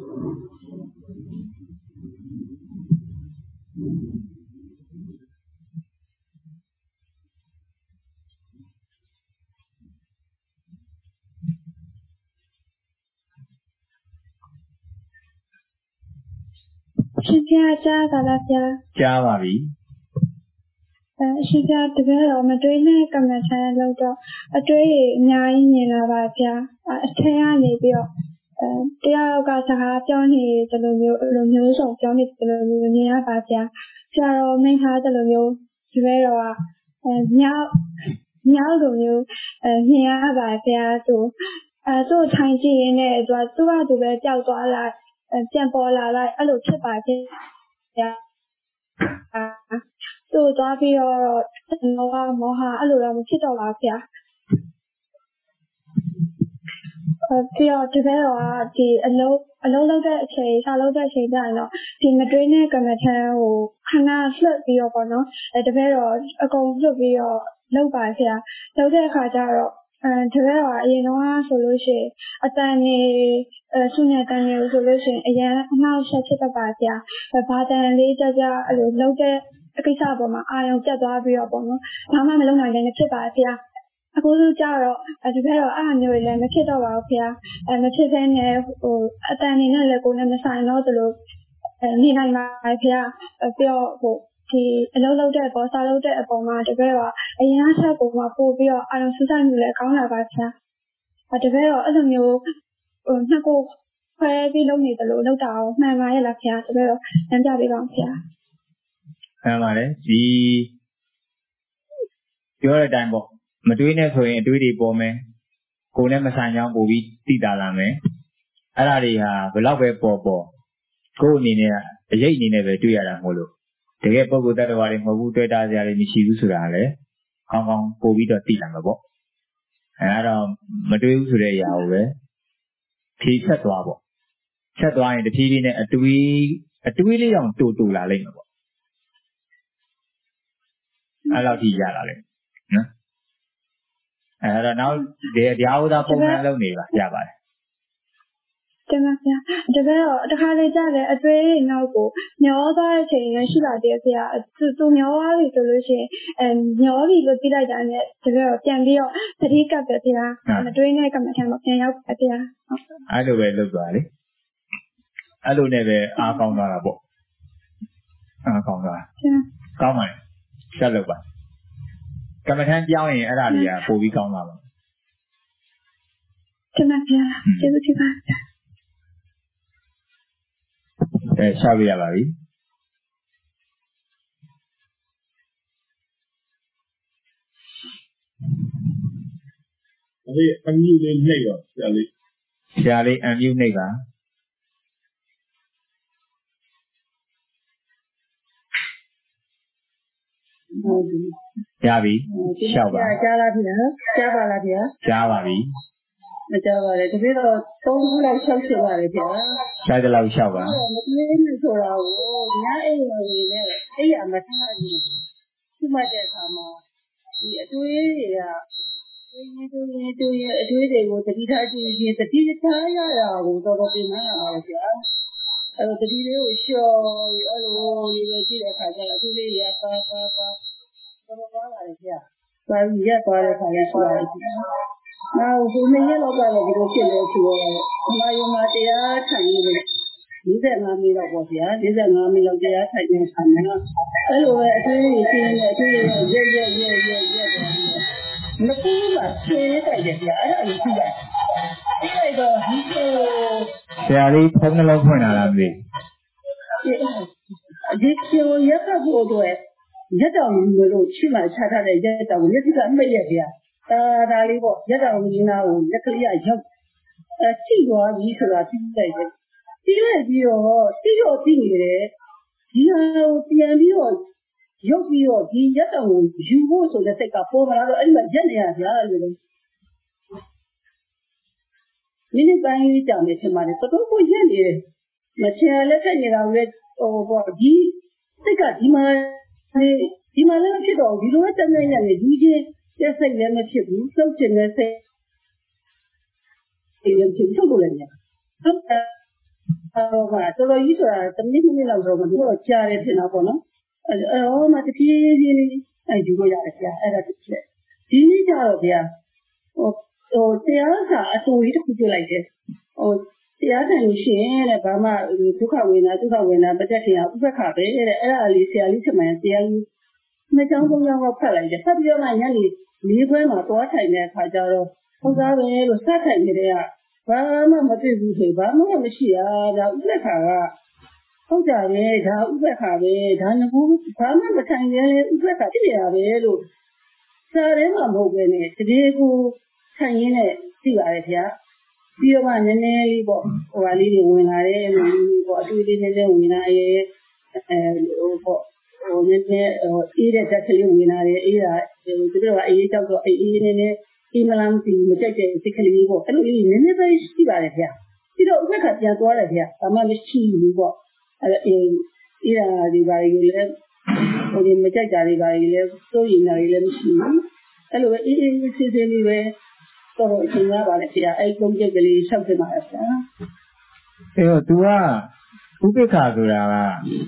ရှင်ပြကြားပါလားဗျာကြားပါပြီရှင်ပြတကယ်တော့မတွေးနဲ့ကမ္မထန်လောက်တော့အတွေးတွေအများကြီးမြင်လာပါဗျာအထက်ကနေပြီးတော့တရားကစကားပြောနေတယ်လို့မျိုးစုံပြောနေတယ်လို့မြင်ရပါဗျာဆရာတော်မိန့်ထားတယ်လို့မျိုးဒီလိုတော့မြောက်လိုမျိုးမြင်ရပါဗျာသူထိုင်ကြည့်ရင်းနဲ့သူကသူပဲကြောက်သွားလိုက်ပြန်ပေါ်လာလိုက်အဲ့လိုဖြစ်ပါခြင်းဗျာသူသွားပြီးတော့မောဟအဲ့လိုတော့မဖြစ်တော့ပါဗျာပြီးတော့ဒီဘက်တော့ဒီအလုံးလုပ်တဲ့အချိန်စာလုပ်တဲ့အချိန်ကျရင်တော့ဒီမတွေးနဲ့ကမ္မထန်ကိုခဏလှုပ်ပြီးတော့ပေါ့နော်ဒီဘက်တော့အကုန်လှုပ်ပြီးတော့လောက်ပါဗျာလောက်တဲ့အခါကျတော့တကယ်တော့အရင်တော့ဆိုလို့ရှိရင်အတန်နေဆုနေတန်နေဆိုလို့ရှိရင်အရင်အနောက်ဆက်ဖြစ်တတ်ပါဗျာဘာတန်လေးကြကြအဲ့လိုလောက်တဲ့ကိစ္စပေါ်မှာအာရုံပြတ်သွားပြီးတော့ပေါ့နော်ဘာမှမလုပ်နိုင်တဲ့ဖြစ်ပါဗျာအခုဆိုကြတော့တကယ်တော့အားမျိုးတွေလည်းမဖြစ်တော့ပါဘူးဗျာမဖြစ်ဘဲနဲ့အတန်နေနဲ့လည်းကိုယ်နဲ့မဆိုင်တော့သလိုနေနိုင်ပါဗျာပြီးတော့ဒီအလုပ်လုပ်တဲ့အပေါ်စားလုပ်တဲ့အပေါ်မှာတကယ်တော့အရင်အချက်ကိုမှပို့ပြီးတော့အာရုံစူးစိုက်မှုလည်းကောင်းလာပါဗျာတကယ်တော့အဲ့လိုမျိုးနှစ်ကိုခွဲပြီးလုပ်နေတယ်လို့လုပ်တာအောင်မှန်ပါရဲ့လားဗျာတကယ်တော့ညံပြပေးပါအောင်ဗျာမှန်ပါတယ်ဒီပြောတဲ့အတိုင်းပေါ့မတွေးနဲ့ဆိုရင်အတွေးတွေပေါ်မယ်ကိုယ်နဲ့မဆိုင်ကြောင်းပို့ပြီးသိတာလာမယ်အဲ့ဒါတွေဟာဘယ်တော့ပဲပေါ်ကိုယ်အနေနဲ့အရေးအနေနဲ့ပဲတွေးရတာမဟုတ်လို့တကယ်ပုဂ္ဂိုလ်တ attva တွေမဟုတ်ဘူးတွေ့တာစရာတွေမရှိဘူးဆိုတာလည်းကောင်းကောင်းပို့ပြီးတော့သိလာမှာပေါ့အဲ့တော့မတွေးဘူးဆိုတဲ့အရာကိုပဲဖြေဆက်သွားပေါ့ဆက်သွားရင်တဖြည်းဖြည်းနဲ့အတွေးလေးအောင်တူလာလိမ့်မယ်ပေါ့အဲ့လောက်ထိရလာလိမ့်နော်အဲ့တော့နောက်တရားဥဒ္ဒါပုံမှန်လုပ်နေပါရပါတယ်တင်ပါဗျာတကယ်တော့တခါလေကြာတယ်အတွေးနောက်ကိုမျောသွားတဲ့အချိန်လည်းရှိပါတယ်ဗျာသူမျောသွားပြီဆိုလို့ရှိရင်မျောပြီလို့သိလိုက်တာနဲ့တကယ်တော့ပြန်ပြီးတော့သတိကပ်တယ်ဗျာမတွေးနဲ့ကမ္မထံမှာပြန်ရောက်ပါဗျာအဲ့လိုပဲလုပ်သွားလေအဲ့လိုနဲ့ပဲအားကောင်းသွားတာပေါ့အားကောင်းသွားကောင်းပါလေဆက်လုပ်ပါကမ္မထံပြောင်းရင်အဲ့ဒါတွေကပိုပြီးကောင်းသွားပါတင်ပါဗျာကျေးဇူးတင်ပါရှာပြရပါပြီအဲ့ဒီအမြူလေးနှိပ်ပါဆရာလေးအမြူနှိပ်ပါဟုတ်ပြီရပြီရှောက်ပါကြားလားဗျာကြားပါလားဗျာကြားပါပြီမကြားပါနဲ့တကယ်တော့3ခုလောက်ရှောက်ဖြစ်ပါတယ်ဗျာရှားတဲ့လောက်ရှောက်ပါမတွေးနဲ့ဆိုတာကိုညအိမ်ဝင်နေအဲ့ရမထားဘူးဒီမှတဲ့အခါမှာဒီအတွေးတွေကတွေးအတွေးတွေကိုတတိထားကြည့်ရင်တတိထားရတာကိုတော်တော်ပြင်မှန်းလာပါဗျာအဲ့တော့တတိလေးကိုရှော့ပြီးအဲ့လိုလေးပဲကြည့်တဲ့အခါကျတော့အတွေးလေးရပါတော်တော်ကောင်းလာတယ်ဗျာဘာကြီးရက်သွားတဲ့ခါလေးရှိပါတယ်နောက်ဒီနေ့ရက်လောက်ကတော့ဒီလိုဖြစ်လို့ဆိုတော့အမယုံမှာတရားထိုင်နေတယ်45မိနစ်လောက်ပေါ့ဗျာ45မိနစ်လောက်တရားထိုင်နေဆံတယ်အဲ့လိုပဲအတွေးကြီးရှင်းနေအတွေးရက်ရက်မကူးပါရှင်းတိုက်တယ်ဗျာအဲ့ဒါကိုကြည့်လိုက်တော့ဒီဆရာလေးဖုန်းနှလုံးဖွင့်လာလားမသိဒီချိုရက်ဖို့အတွက်ရက်တောင်လို့ချိမှချထားတဲ့ရက်တောင်မျက်စိကအမှတ်ရက်ဗျာဒါလေးပေါ့ရက်တောင်ကြီးနာကိုလက်ကလေးရောက်ကြည့်သွားပြီဆိုတာသိလိုက်တယ်သိလိုက်ပြီးတော့သိနေတယ်ဒီဟာကိုပြန်ပြီးတော့ရုပ်ပြီးတော့ဒီရက်တောင်ကိုယူဖို့ဆိုတဲ့စိတ်ကပေါ်လာတော့အဲ့ဒီမှာရက်နေရဗျာလို့မိနစ်ပိုင်းကြာမယ်ထင်ပါတယ်တော်တော်ကိုရက်နေတယ်မချင်လက်ထက်နေတာလည်းပေါ့ဒီစိတ်ကဒီမှာလည်းဖြစ်တော့ဒီလိုတမ်းနေနေဒီချင်းတဲ့စိတ်လည်းမဖြစ်ဘူးစုပ်ချင်တဲ့စိတ်ဒီလိုဖြစ်ထုတ်လို့လည်းမရဟုတ်တယ်တော်တော်ကြီးဆိုတာတမိနစ်လောက်တော့မလို့ကြားတယ်ဖြစ်တော့ပေါ့နော်အဲ့မှတဖြည်းဖြည်းလေးယူလို့ရတယ်ဗျာအဲ့ဒါတစ်ချက်ဒီနေ့ကျတော့ဗျာတရားစာအတူကြီးတစ်ခုပြလိုက်တယ်တရားဆိုင်လို့ရှိရင်တဲ့ဘာမှဒုက္ခဝေဒနာမတက်ခင်ဥပ္ပခါပဲတဲ့အဲ့ဒါလေးဆရာလေးချက်မှန်တရားကြီးနှစ်ချောင်းသုံးချောင်းတော့ဖတ်လိုက်တယ်ဖတ်ပြီးတော့မှညနေ၄ခွဲမှာသွားထိုင်တဲ့အခါကျတော့ဟုတ်သားပဲလို့စထိုင်နေတဲ့ကဘာမှမသိဘူးဆိုဘာမှမရှိတာဒါဥပ္ပခါကဟုတ်ကြတယ်ဒါဥပ္ပခါပဲဒါငကူဘာမှမထိုင်ရဲဥပ္ပခါဖြစ်နေတာပဲလို့စာထဲမှာမဟုတ်ပဲနဲ့တကယ်ကိုထိုင်ရင်းနဲ့သိပါတယ်ဗျာပြီးတော့မှနည်းနည်းလေးပေါ့ဟိုဟာလေးတွေဝင်လာတယ်ပေါ့အတူလေးနည်းနည်းဝင်လာရဲ့ပေါ့ဟိုနည်းနည်းအေးတဲ့ဓာတ်ကလေးဝင်လာတယ်အေးတာဒီလိုကအေးကြောက်တော့အေးနည်းနည်းအေးမလားမသိဘူးမကြိုက်တဲ့စိတ်ကလေးပေါ့အဲ့လိုလေးနည်းနည်းပဲရှိပါတယ်ဗျာပြီးတော့ဥပ္ပခါပြန်သွားတယ်ဗျာဘာမှမရှိဘူးပေါ့အဲ့အေးတာဒီပါကြီးလည်းဟိုဒီမကြိုက်တာတွေပါကြီးလည်းစိုးရိမ်တာတွေလည်းမရှိဘူးအဲ့လိုပဲအေးအေးဆေးဆေးလေးပဲတော့အချိန်ရပါလေခင်ဗျာအဲ့3ကြိတ်ကလေးဆောက်ဖြစ်ပါလားခင်ဗျာအဲ့တော့ तू ကဥပိ္ပခာဆိုတာက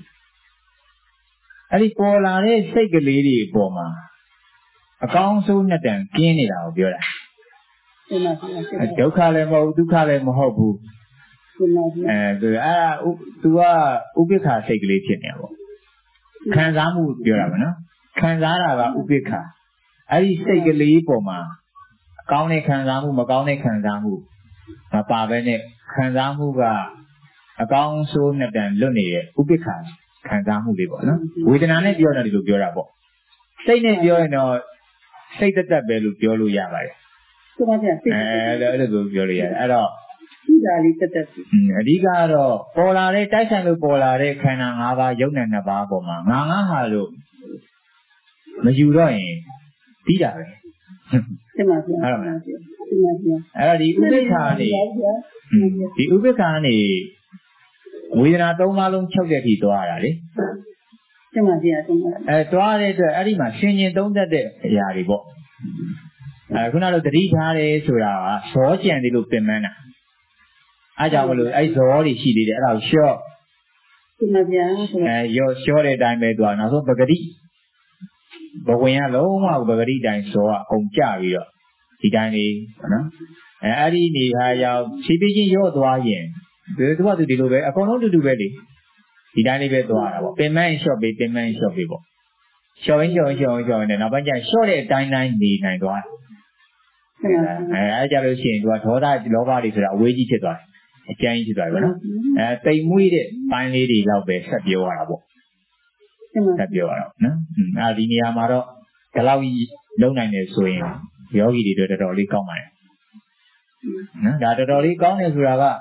အဲ့ဒီပေါ်လာတဲ့စိတ်ကလေးတွေအပေါ်မှာအကောင်းဆုံးနဲ့တန်ကင်းနေတာကိုပြောတာဒုက္ခလည်းမဟုတ်ဒုက္ခလည်းမဟုတ်ဘူးသူကဥပိ္ပခာစိတ်ကလေးဖြစ်နေတာပေါ့ခံစားမှုပြောတာပါနော်ခံစားတာကဥပိ္ပခာအဲ့ဒီစိတ်ကလေးပေါ်မှာအကောင်းတဲ့ခံစားမှုမကောင်းတဲ့ခံစားမှုမပါဘဲနဲ့ခံစားမှုကအကောင်းဆုံးနဲ့တန်လွတ်နေတဲ့ဥပိ္ပခာခံစားမှုလေးပေါ့နော်ဝေဒနာနဲ့ပြောတာဒီလိုပြောတာပေါ့စိတ်နဲ့ပြောရင်တော့စိတ်သက်ပဲလို့ပြောလို့ရပါတယ်ဟုတ်ပါဗျာအဲ့လိုပြောလို့ရတယ်အဲ့တော့ဒီဓာလေးသက်အဓိကတော့ပေါ်လာတဲ့တိုက်ဆိုင်လို့ပေါ်လာတဲ့ခန္ဓာ၅ပါးယုံနဲ့2ပါးပေါ်မှာငါဟာလို့မယူတော့ရင်ပြီးတာပဲတင်ပါဗျာဟုတ်ပါလားတင်ပါဗျာအဲ့တော့ဒီဥပိ္ပခာနေဒီဥပိ္ပခာနေဝေဒနာ3ပါးလုံးချုပ်တဲ့အထိသွားရတာလေတင်ပါဗျာတင်ပါသွားတဲ့အတွက်အဲ့ဒီမှာရှင်ရှင်သုံးသက်တဲ့အရာတွေပေါ့ခုနကသတိထားတယ်ဆိုတာကဇောကြံတယ်လို့ပြင်မှန်းတာအားကြောင့်မလို့အဲ့ဇောတွေရှိသေးတယ်အဲ့ဒါကိုရှော့တင်ပါဗျာရောရှော့တဲ့အတိုင်းပဲသွားနောက်ဆုံးပဂတိဘဝင်ကလုံးဝပဂတိတိုင်းဇောကအကုန်ကြပြီးတော့ဒီတိုင်းလေးနော်အဲ့ဒီနေဟာရောက်ဖြည်းဖြည်းချင်းရော့သွားရင်သူကသူဒီလိုပဲအကုန်လုံးတူပဲလေဒီတိုင်းလေးပဲသွားတာပေါ့ပင်မန်းရှော့ပေးပင်မန်းရှော့ပေးပေါ့ရှော့ရင်နဲ့နောက်ပိုင်းကျရှော့တဲ့အတိုင်းတိုင်းနေနိုင်သွားအဲ့ကြလို့ရှိရင်သူကဒေါသလောဘတွေဆိုတာအဝေးကြီးဖြစ်သွားတယ်အကျဉ်းကြီးဖြစ်သွားပြီပေါ့နော်တိမ်မွေးတဲ့ပိုင်းလေးတွေလောက်ပဲဆက်ပြောရတာပေါ့ဆက်ပြောရတော့နော်ဒီနေရာမှာတော့ဒီလောက်လုံနိုင်တယ်ဆိုရင်ယောဂီတွေတော်တော်လေးကောင်းပါတယ်နော်ဒါတော်တော်လေးကောင်းတယ်ဆိုတာက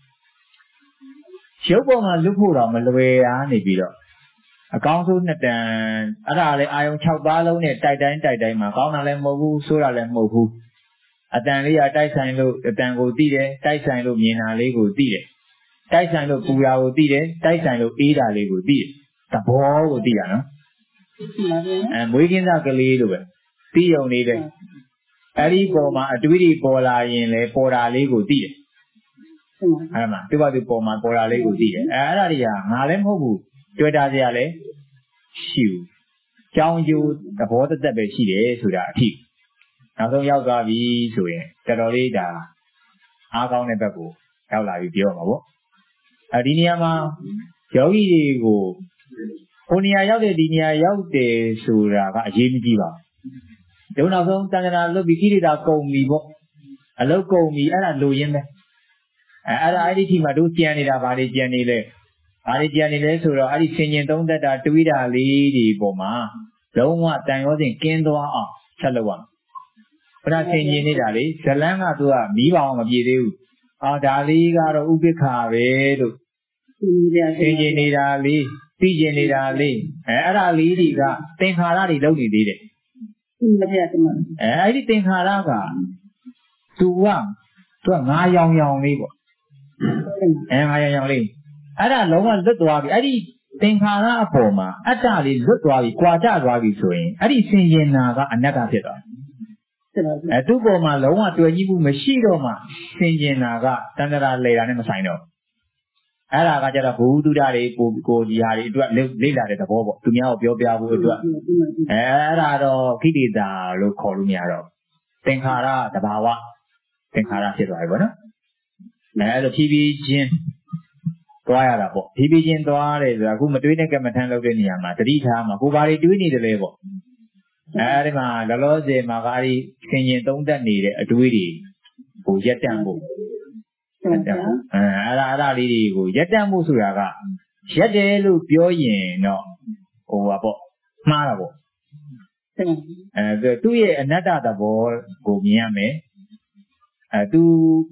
ရုပ်ပေါ်မှာလွတ်ဖို့တော့မလွယ်အားနေပြီးတော့အကောင်းဆုံးနှစ်တန်အဲ့ဒါလည်းအာယုံ6ပါးလုံးနဲ့တိုက်တိုင်းမှာကောင်းတာလည်းမဟုတ်ဘူးဆိုးတာလည်းမဟုတ်ဘူးအတန်လေးကတိုက်ဆိုင်လို့အတန်ကိုသိတယ်တိုက်ဆိုင်လို့မြင်တာလေးကိုသိတယ်တိုက်ဆိုင်လို့ပူတာကိုသိတယ်တိုက်ဆိုင်လို့အေးတာလေးကိုသိတယ်သဘောကိုသိတာနော်မွေးကင်းသားကလေးလိုပဲသိုံလေးတဲ့အဲ့ဒီပေါ်မှာအတွေးတွေပေါ်လာရင်လေပေါ်တာလေးကိုသိတယ်အဲ့မှာသူ့ဘာသူပေါ်မှာပေါ်တာလေးကိုသိတယ်အဲ့ဒါတွေကငါလည်းမဟုတ်ဘူးတွေ့တာစရာလည်းရှိဘူးကြောင်းကျိုးသဘောသက်ပဲရှိတယ်ဆိုတာအထိနောက်ဆုံးရောက်သွားပြီဆိုရင်တော်တော်လေးဒါအားကောင်းတဲ့ဘက်ကိုရောက်လာပြီပြောမှာပေါ့ဒီနေရာမှာယောဂီတွေကိုဟိုနေရာရောက်တယ်ဒီနေရာရောက်တယ်ဆိုတာကအရေးမကြီးပါဘူးဒုနောက်ဆုံးတန်ခါလွတ်ပြီးကိရိတာကုန်ပြီပေါ့အလုတ်ကုန်ပြီအဲ့ဒါလိုရင်းပဲအဲ့ဒီအထိမှတို့ကြံနေတာဗာတွေကြံနေလဲဆိုတော့အဲ့ဒီဆင်ញင်သုံးသက်တာတွေးတာလေးဒီပုံမှာလုံးဝတန်ရောစဉ်ကင်းသွားအောင်ဆက်လုပ်ရမယ်ဘုရားဆင်ញင်နေတာလေဇလန်းကသူကမီးပါအောင်မပြေသေးဘူးဒါလေးကတော့ဥပိ္ပခာပဲလို့ဆင်ញင်နေတာလေးသိကျင်နေတာလေးအဲ့ဒါလေးတွေကသင်္ခါရတွေလုံနေသေးတယ်အဲ့ဒီသင်္ခါရကသူကငါရောင်လေးပေါ့ငါရောင်လေးအဲ့ဒါလုံးဝလွတ်သွားပြီအဲ့ဒီသင်္ခါရအပေါ်မှာအတ္တလေးလွတ်သွားပြီ၊ကွာကျသွားပြီဆိုရင်အဲ့ဒီဆင်ញင်နာကအနတ္တဖြစ်သွားတယ်သူ့ပေါ်မှာလုံးဝတွေ့ကြည့်မှုမရှိတော့မှဆင်ញင်နာကတဏ္ဍာလေတာနဲ့မဆိုင်တော့အဲ့ဒါကကျတော့ဘုဟုတုဒ္ဒတွေကိုဒီဟာတွေအတွက်လေ့လာတဲ့သဘောပေါ့သူများကိုပြောပြဖို့အတွက်အဲ့ဒါတော့ခိတေတာလို့ခေါ်လို့မရတော့သင်္ခါရတဘာဝသင်္ခါရဖြစ်သွားပြီပေါ့နော်အဲ့လိုဖြည်းဖြည်းချင်းသွားရတာပေါ့ဖြည်းဖြည်းချင်းသွားတယ်ဆိုတာအခုမတွေးနဲ့ကမ္မထမ်းလုပ်တဲ့နေရာမှာတတိထားမှာကိုဘာတွေတွေးနေတယ်လဲပေါ့အဲဒီမှာလောလောဆယ်မှာကအဲဒီဆင်ញင်သုံးသက်နေတဲ့အတွေးတွေကိုရက်တန့်ဖို့အဲ့ဒါလေးတွေကိုရက်တန့်ဖို့ဆိုတာကရက်တယ်လို့ပြောရင်တော့ပေါ့မှားတာပေါ့သူ့ရဲ့အနတ္တသဘောကိုမြင်ရမယ်သူ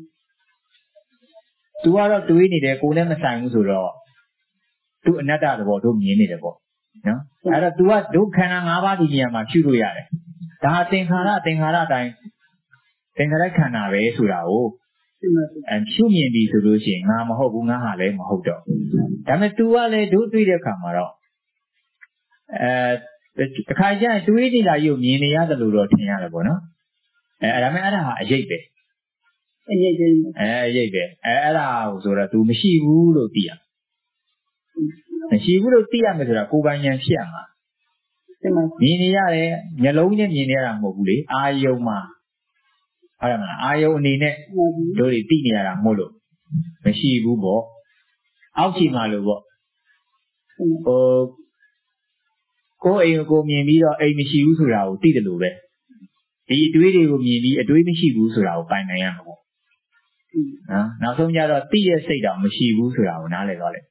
ကတော့တွေးနေတယ်ကိုယ်နဲ့မဆိုင်ဘူးဆိုတော့သူအနတ္တသဘောတို့မြင်နေတယ်ပေါ့နော်အဲ့တော့ तू ကဒုက္ခန္ဓာ၅ပါးဒီနေရာမှာရှုလို့ရတယ်ဒါသင်္ခါရအတိုင်းသင်္ခါရခန္ဓာပဲဆိုတာကိုရှုမြင်ပြီဆိုလို့ရှိရင်ငါမဟုတ်ဘူးငါဟာလည်းမဟုတ်တော့ဒါပေမဲ့ तू ကလည်းတို့တွေ့တဲ့အခါမှာတော့တခါကျရင်တွေးနေတာကြီးကိုမြင်နေရတယ်လို့တော့ထင်ရတယ်ပေါ့နော်ဒါပေမဲ့အဲ့ဒါဟာအရေးပဲအရေးပဲအဲ့ဒါကိုဆိုတော့ तू မရှိဘူးလို့သိရမရှိဘူးလို့သိရမယ်ဆိုတာကိုယ်ပိုင်ဉာဏ်ဖြစ်ရမှာမြင်နေရတယ်မျက်လုံးနဲ့မြင်နေရတာမဟုတ်ဘူးလေအာယုံမှာဟုတ်တယ်မလားအာယုံအနေနဲ့တို့တွေသိနေရတာမဟုတ်လို့မရှိဘူးပေါ့အောက်ခြေမှာလို့ပေါ့ကိုယ်အိမ်ကိုမြင်ပြီးတော့အိမ်မရှိဘူးဆိုတာကိုသိတယ်လို့ပဲဒီအတွေးတွေကိုမြင်ပြီးအတွေးမရှိဘူးဆိုတာကိုပိုင်နိုင်ရမှာပေါ့နော်နောက်ဆုံးကျတော့သိရဲ့စိတ်တောင်မရှိဘူးဆိုတာကိုနားလည်သွားတယ်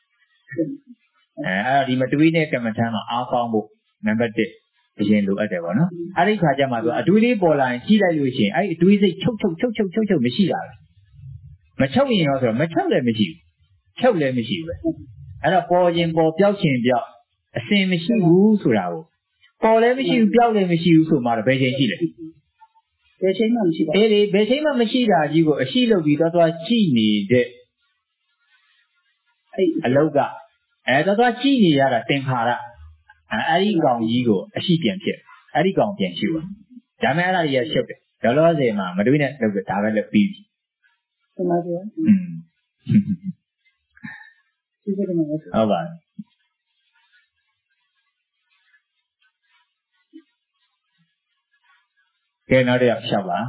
အဲ့တော့ဒီမတွေးနဲ့ကမ္မထမ်းမှာအားကောင်းဖို့နံပါတ်1အရင်လိုအပ်တယ်ပေါ့နော်အဲ့ဒီခါကျမှဆိုအတွေးလေးပေါ်လာရင်ကြည့်လိုက်လို့ရှိရင်အဲ့ဒီအတွေးစိတ်ချုပ်မရှိတာပဲမချုပ်ရင်ရောဆိုတော့မချုပ်လည်းမရှိဘူးချုပ်လည်းမရှိဘူးပဲအဲ့တော့ပေါ်ခြင်းပေါ်ပြောက်ခြင်းပြောက်အစင်မရှိဘူးဆိုတာကိုပေါ်လည်းမရှိဘူးပြောက်လည်းမရှိဘူးဆိုမှတော့ဘယ်ချိန်ရှိလဲဘယ်ချိန်မှမရှိပါဘူးအေးဘယ်ချိန်မှမရှိတာကြီးကိုအရှိလုပ်ပြီးသွားကြည့်နေတဲ့အဲ့အလောက်ကသွားကြည့်နေရတာသင်္ခါရအဲ့ဒီကောင်ကြီးကိုအရှိပြန်ဖြစ်အဲ့ဒီကောင်ပြန်ရှိပါဒါမဲ့အဲ့ဒါကြီးရရှုပ်တယ်လောလောဆယ်မှာမတွေးနဲ့လုပ်တယ်ဒါပဲလုပ်ပြီးပြီမှန်ပါဗျာဟုတ်ပါကဲနောက်တစ်ယောက်ရှောက်ပါ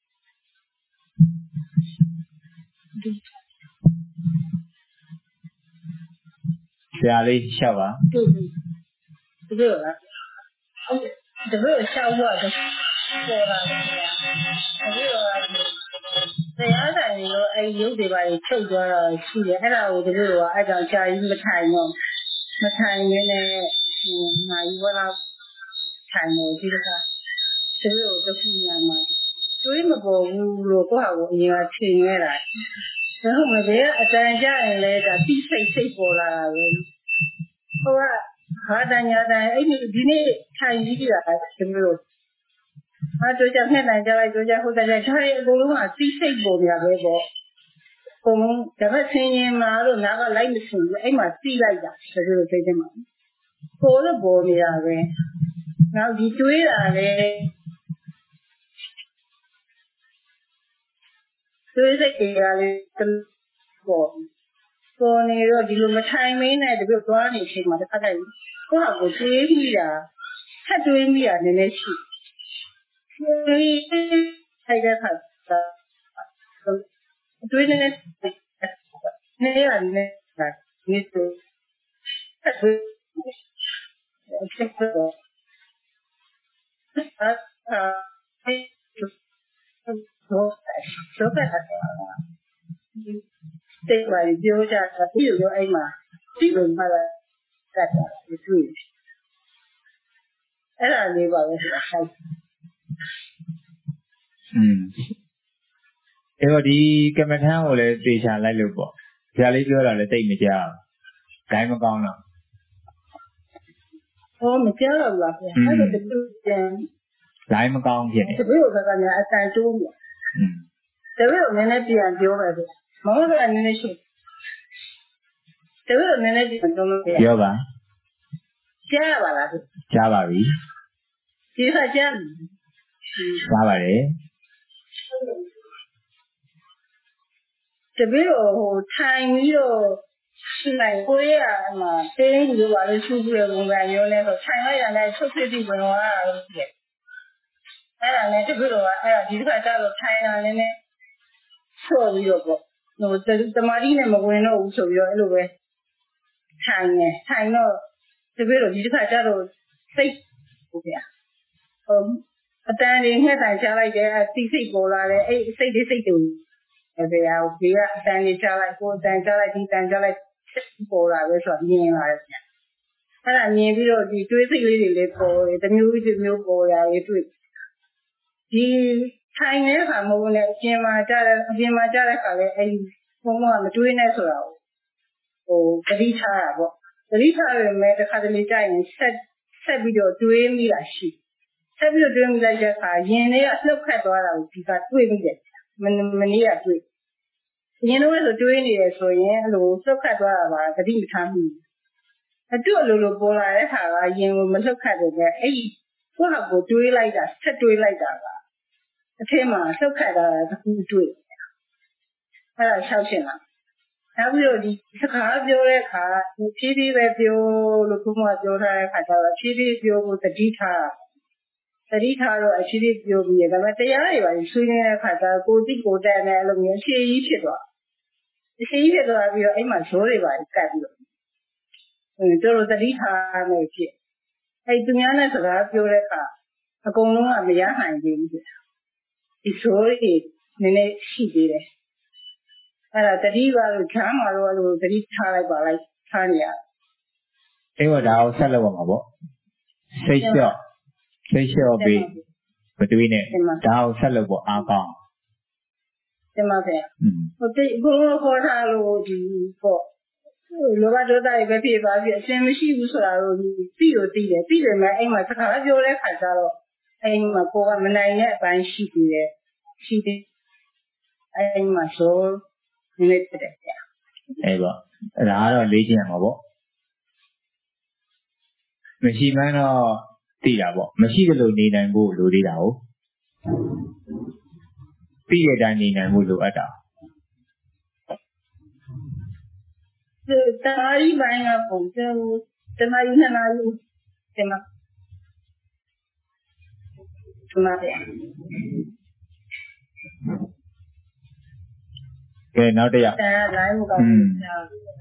ဆရာလေးရှောက်ပါတကယ်လားတကယ်ရှောက်တော့ပေါ်လာတယ်ဗျာတကယ်တော့တရားဆိုင်ရောအဲ့ရုပ်တွေပါချုပ်သွားတာရှိတယ်အဲ့ဒါကိုတကယ်တော့အဲ့ကြောင့်ကြာကြီးမထိုင်တော့မထိုင်ရင်းနဲ့ငါကြီးဘောလားထိုင်လို့ဒီကတကယ်တော့တခုညာမှာတွေးမပေါ်ဘူးလို့ကိုယ့်ဟာကိုအရင်ကထင်ခဲ့တာဒါမှမဟုတ်လေအတန်ကြရင်လည်းဒါတိစိတ်ပေါ်လာတာပဲဟိုကဟာတန်ညာတန်အဲ့ဒီနေ့ထိုင်ပြီးတာတမျိုးဟာတို့ကြောင့်နဲ့နိုင်ကြလိုက်တို့ကြောင့်ဟိုတည်းကထားတဲ့အကုန်လုံးကတိစိတ်ပေါ်ပြပဲပေါ့အကုန်လုံးဒါပေမဲ့ဆင်းရင်မှာတော့ငါကလိုက်မဆင်ဘူးအဲ့မှာတိလိုက်တာဒါလိုသိတယ်မှာပေါ်လို့ပေါ်နေတာပဲနောက်ဒီတွေးတာလေတွေးစိတ်တွေကလည်းပေါ်နေတော့ဒီလိုမထိုင်မင်းနဲ့တပြည့်သွားနေချိန်မှာတစ်ခါတည်းကိုယ့်ဟာကိုတွေးမိတာထပ်တွေးမိတာနည်းနည်းရှိတွေးထိုက်တဲ့ခါတွေးနေရတယ်နေဆိုထပ်တွေးချက်တော့တော့တဲ့ပါပြောကြတာဒီလိုအဲ့မှာဒီလိုမှလာကတ်တာတွေ့အဲ့ဒါလေးပါပဲဆိုတာဟုတ်အဲ့တော့ဒီကမ္မထမ်းကိုလည်းသေချာလိုက်လို့ပေါ့ဆရာလေးပြောတာလည်းတိတ်မကြောက်ဂိုင်းမကောင်းတော့ဟောမကြောက်တော့ဘူးလားခင်ဗျအဲ့ဒါတူပြန်ဂိုင်းမကောင်းဖြစ်နေတပည့်ကလည်းအတန်တိုးမြတပည့်ကနည်းနည်းပြန်ပြောပါဗျမဟုတ်ကနည်းနည်းရှိတပည့်ကနည်းနည်းပြန်ပြောပါကြားပါလားကြားပါပြီဒီခါကြားပါတယ်တပည့်တော့ဟိုထိုင်ပြီးတော့နိုင်ကိုရမှာတင်းလို့ပါလို့ရှုပ်ရပုံစံမျိုးနဲ့ဆိုထိုင်လိုက်ရတဲ့ချုပ်ဖြစ်ပြီးဝင်သွားတာလို့ဖြစ်အဲ့ဒါနဲ့တပည့်တော့အဲ့ဒါဒီခါကျတော့ထိုင်တာလည်းနဲ့ဆော့ပြီးတော့ပေါ့ဟိုတမာတိနဲ့မဝင်တော့ဘူးဆိုပြီးတော့အဲ့လိုပဲထိုင်နေထိုင်တော့တပည့်တော့ဒီခါကျတော့စိတ်ဟုတ်ဗျာအတန်တွေငှက်တိုင်ချလိုက်တယ်တိစိတ်ပေါ်လာတယ်အဲ့စိတ်တွေစိတ်တူအဲ့ဒါကိုဒီကအတန်တွေချလိုက်ကိုအတန်ချလိုက်ဒီတန်ချလိုက်ပေါ်လာပဲဆိုတော့မြင်လာတယ်ဗျအဲ့ဒါမြင်ပြီးတော့ဒီတွေးစိတ်လေးတွေလည်းပေါ်တယ်တစ်မျိုးတစ်မျိုးပေါ်လာရေးတွေ့ဒီထိုင်နေတဲ့ခါမဟုတ်ဘူးလေအပြင်မှာကြားတဲ့ခါလဲအဲ့ဒီဘုံကမတွေးနဲ့ဆိုတာကိုဟိုတတိထားတာပေါ့တတိထားရမယ်တစ်ခါတလေကြာရင်ဆက်ပြီးတော့တွေးမိတာရှိဆက်ပြီးတော့တွေးမိလိုက်တဲ့အခါရင်ထဲကလှုပ်ခတ်သွားတာကိုဒီကတွေးမိတယ်မနေ့ကတွေးရင်တော့ဆိုတွေးနေတယ်ဆိုရင်အဲ့လိုလှုပ်ခတ်သွားတာပါတတိမထားဘူးအတွက်လိုပေါ်လာတဲ့ဟာကရင်ကိုမလှုပ်ခတ်တယ်ပဲအဲ့ဒီကိုယ့်ဟာကိုတွေးလိုက်တာဆက်တွေးလိုက်တာကအထက်မှာလှုပ်ခတ်တာတခုတွေ့အဲ့ဒါရှောက်ရှင်လားနောက်ပြီးတော့ဒီစကားပြောတဲ့အခါဖြည်းဖြည်းပဲပြောလို့ခုမှပြောထားတဲ့အခါကျတော့ဖြည်းဖြည်းပြောဖို့တတိထားတော့အဖြည်းဖြည်းပြောပြီးတယ်ဒါပေမဲ့တရားတွေပါဆွေးနွေးတဲ့အခါကျတော့ကိုတိကိုတက်နေအဲ့လိုမျိုးရှေ့ကြီးဖြစ်သွားပြီးတော့အဲ့မှာဇိုးတွေပါကတ်ပြီးတော့တို့တတိထားနေဖြစ်အဲ့သူများနဲ့စကားပြောတဲ့အခါအကုန်လုံးကမရနိုင်သေးဘူးဒီဇိုးတွေနည်းနည်းရှိသေးတယ်အဲ့ဒါတတိပါလို့ခမ်းမှာတော့လို့တတိထားလိုက်ပါလိုက်ထားနေရအဲ့တော့ဒါကိုဆက်လုပ်ရမှာပေါ့စိတ်လျှော့ပြီးမတွေးနဲ့ဒါကိုဆက်လုပ်ဖို့အားကောင်းတင်ပါဗျာဟိုတိတ်ဘုံခေါ်ထားလို့ဒီပေါ့လောဘဒေါသတွေပဲဖြစ်သွားပြီအရှင်မရှိဘူးဆိုတာတော့သိတယ်သိတယ်မဲ့အဲ့မှာစကားပြောတဲ့ခါကျတော့အဲ့မှာကိုကမနိုင်တဲ့အပိုင်းရှိသေးတယ်အဲ့မှာဆိုနေတယ်ဗျာအဲ့ပေါ့ဒါကတော့လေ့ကျင့်ရမှာပေါ့မရှိမှန်းတော့သိတာပေါ့မရှိသလိုနေနိုင်ဖို့လိုသေးတာဟုတ်ပြီးရတဲ့နေနိုင်ဖို့လိုအပ်တာတနာရီပိုင်းကပုံစံတနာရီနှစ်နာရီတင်ပါဗျာကဲနောက်တစ်ယောက်လိုင်းမကောင်းဘူးကြာ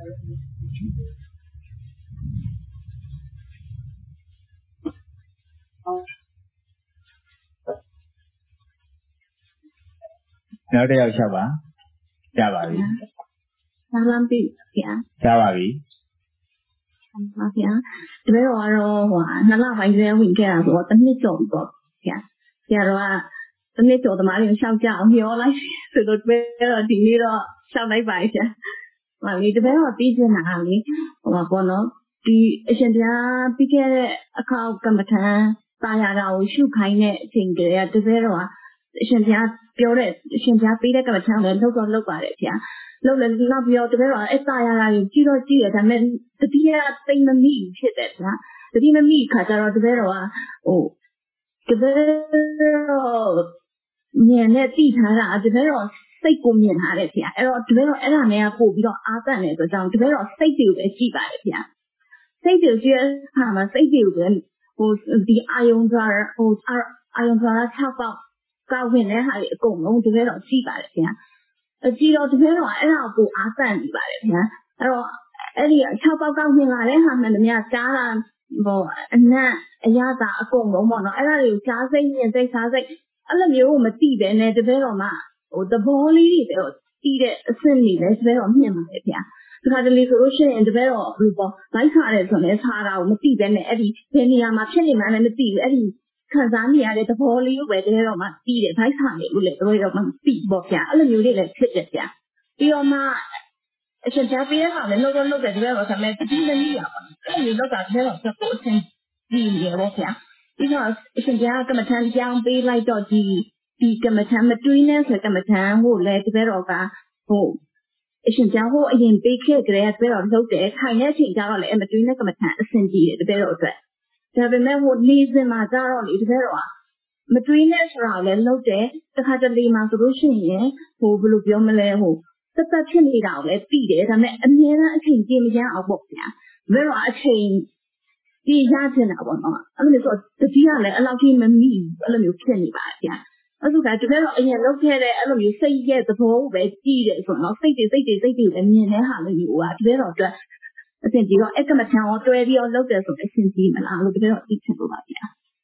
နောက်တစ်ယောက်ချက်ပါကြပါပြီနားလမ်းပြီဗျာကြပါပြီပါဗျာတပည့်တော်ကတော့2လပိုင်းကျဝင်ခဲ့တာဆိုတော့တစ်နှစ်ကျော်ပြီပေါ့ဗျာဆရာတော်ကတစ်နှစ်ကျော်သမားတွေရှောက်ကြအောင်ပြောလိုက်ဆိုတော့တပည့်တော်ဒီနေ့တော့ရှောက်လိုက်ပါဗျာဟာလေတပည့်တော်ပြီးကျင်တာလေပေါ့နော်ဒီအရှင်တရားပြီးခဲ့တဲ့အခါကမ္မထံတာယာတာကိုရှုခိုင်းတဲ့အချိန်ကလေးကတပည့်တော်ကအရှင်တရားပြောတဲ့အရှင်တရားပေးတဲ့ကမ္မထံလည်းလောက်တော့လောက်ပါတယ်ဗျာလောက်လည်းလောက်ပြီးတော့တပည့်တော်အဲ့တာယာတာကိုကြည့်တော့ကြည့်ရဒါပေမဲ့တတိယသိမမိဖြစ်တယ်ဗျာတတိမမိခါကျတော့တပည့်တော်ကတပည့်တော်မြင်နဲ့သိထားတာတပည့်တော်စိတ်ကိုမြင်ထားတယ်ဗျာအဲ့တော့တပည့်တော်အဲ့ဒါနဲ့ပို့ပြီးတော့အားတန်တယ်ဆိုတော့တပည့်တော်စိတ်တွေကိုပဲကြည့်ပါတယ်ဗျာစိတ်တွေကြည့်ရတာမှာစိတ်တွေကိုပဲဒီအာယုံద్వారాအာယုံద్వారా6ပေါက်ကောက်ဝင်တဲ့ဟာတွေအကုန်လုံးတပည့်တော်ကြည့်ပါတယ်ဗျာကြည့်တော့တပည့်တော်အဲ့ဒါကိုအားတန်နေပါတယ်ဗျာအဲ့တော့အဲ့ဒီ6ပေါက်ကောက်ဝင်လာတဲ့ဟာမှန်တယ်များကြားတာအနက်အရသာအကုန်လုံးပေါ့နော်အဲ့ဒါတွေကိုကြားစိတ်မြင်စိတ်စားစိတ်အဲ့လိုမျိုးကိုမသိပဲနဲ့တပည့်တော်မှသဘောလေးတွေတော့သိတဲ့အဆင့်တွေလည်းတပည့်တော်မြင်ပါတယ်ဗျာဒီခါတလေဆိုလို့ရှိရင်တပည့်တော်ဘယ်လိုပေါ့လိုက်ခါတယ်ဆိုရင်စားတာကိုမသိပဲနဲ့အဲ့ဒီဘယ်နေရာမှာဖြစ်နေမှန်းလည်းမသိဘူးအဲ့ဒီခံစားနေရတဲ့သဘောလေးကိုပဲတပည့်တော်မှသိတယ်လိုက်ခါနေလို့လည်းတပည့်တော်မှသိပေါ့ဗျာအဲ့လိုမျိုးလေးလည်းဖြစ်တယ်ဗျာပြီးတော့မှအရှင်ကြားပေးတဲ့ဟာလည်းလောက်တယ်တပည့်တော်ဆမ်းမဲ့တတိမနည်းရပါအဲ့ဒီလောက်တာတပည့်တော်ဆက်ဖို့အဆင်ပြေတယ်ပေါ့ဗျာပြီးတော့အရှင်ကြားကမ္မထံကြောင်းပေးလိုက်တော့ဒီကမ္မထံမတွေးနဲ့ဆိုကမ္မထံကိုလည်းတပည့်တော်ကအရှင်ကြားအရင်ပေးခဲ့ကြတဲ့တပည့်တော်လုပ်တယ်ခိုင်တဲ့အချိန်ကျတော့လည်းမတွေးနဲ့ကမ္မထံအဆင်ပြေတယ်တပည့်တော်အတွက်ဒါပေမဲ့နေစဉ်မှာကျတော့လေတပည့်တော်ကမတွေးနဲ့ဆိုတာလည်းလုပ်တယ်တစ်ခါတလေမှာဆိုလို့ရှိရင်ဘယ်လိုပြောမလဲသက်ဖြစ်နေတာကိုလည်းသိတယ်ဒါပေမဲ့အမြဲတမ်းအချိန်ကြီးမရအောင်ပေါ့ဗျာတပည့်တော်အချိန်ကြီးရချင်တာပေါ့နော်အဲ့လိုဆိုတတိယလည်းအဲ့လောက်ကြီးမမိဘူးအဲ့လိုမျိုးဖြစ်နေပါဗျာအဲ့ဒါကတကယ်တော့အရင်လုပ်ခဲ့တဲ့အဲ့လိုမျိုးစိတ်ရဲ့သဘောကိုပဲကြည့်တယ်ဆိုတော့စိတ်တွေပဲမြင်တဲ့ဟာလိုမျိုးကတကယ်တော့အတွက်အဆင်ပြေတော့အကမထံကိုတွဲပြီးတော့လုပ်တယ်ဆိုတော့အဆင်ပြေမလားလို့တကယ်တော့သိချင်လို့ပါဗျာ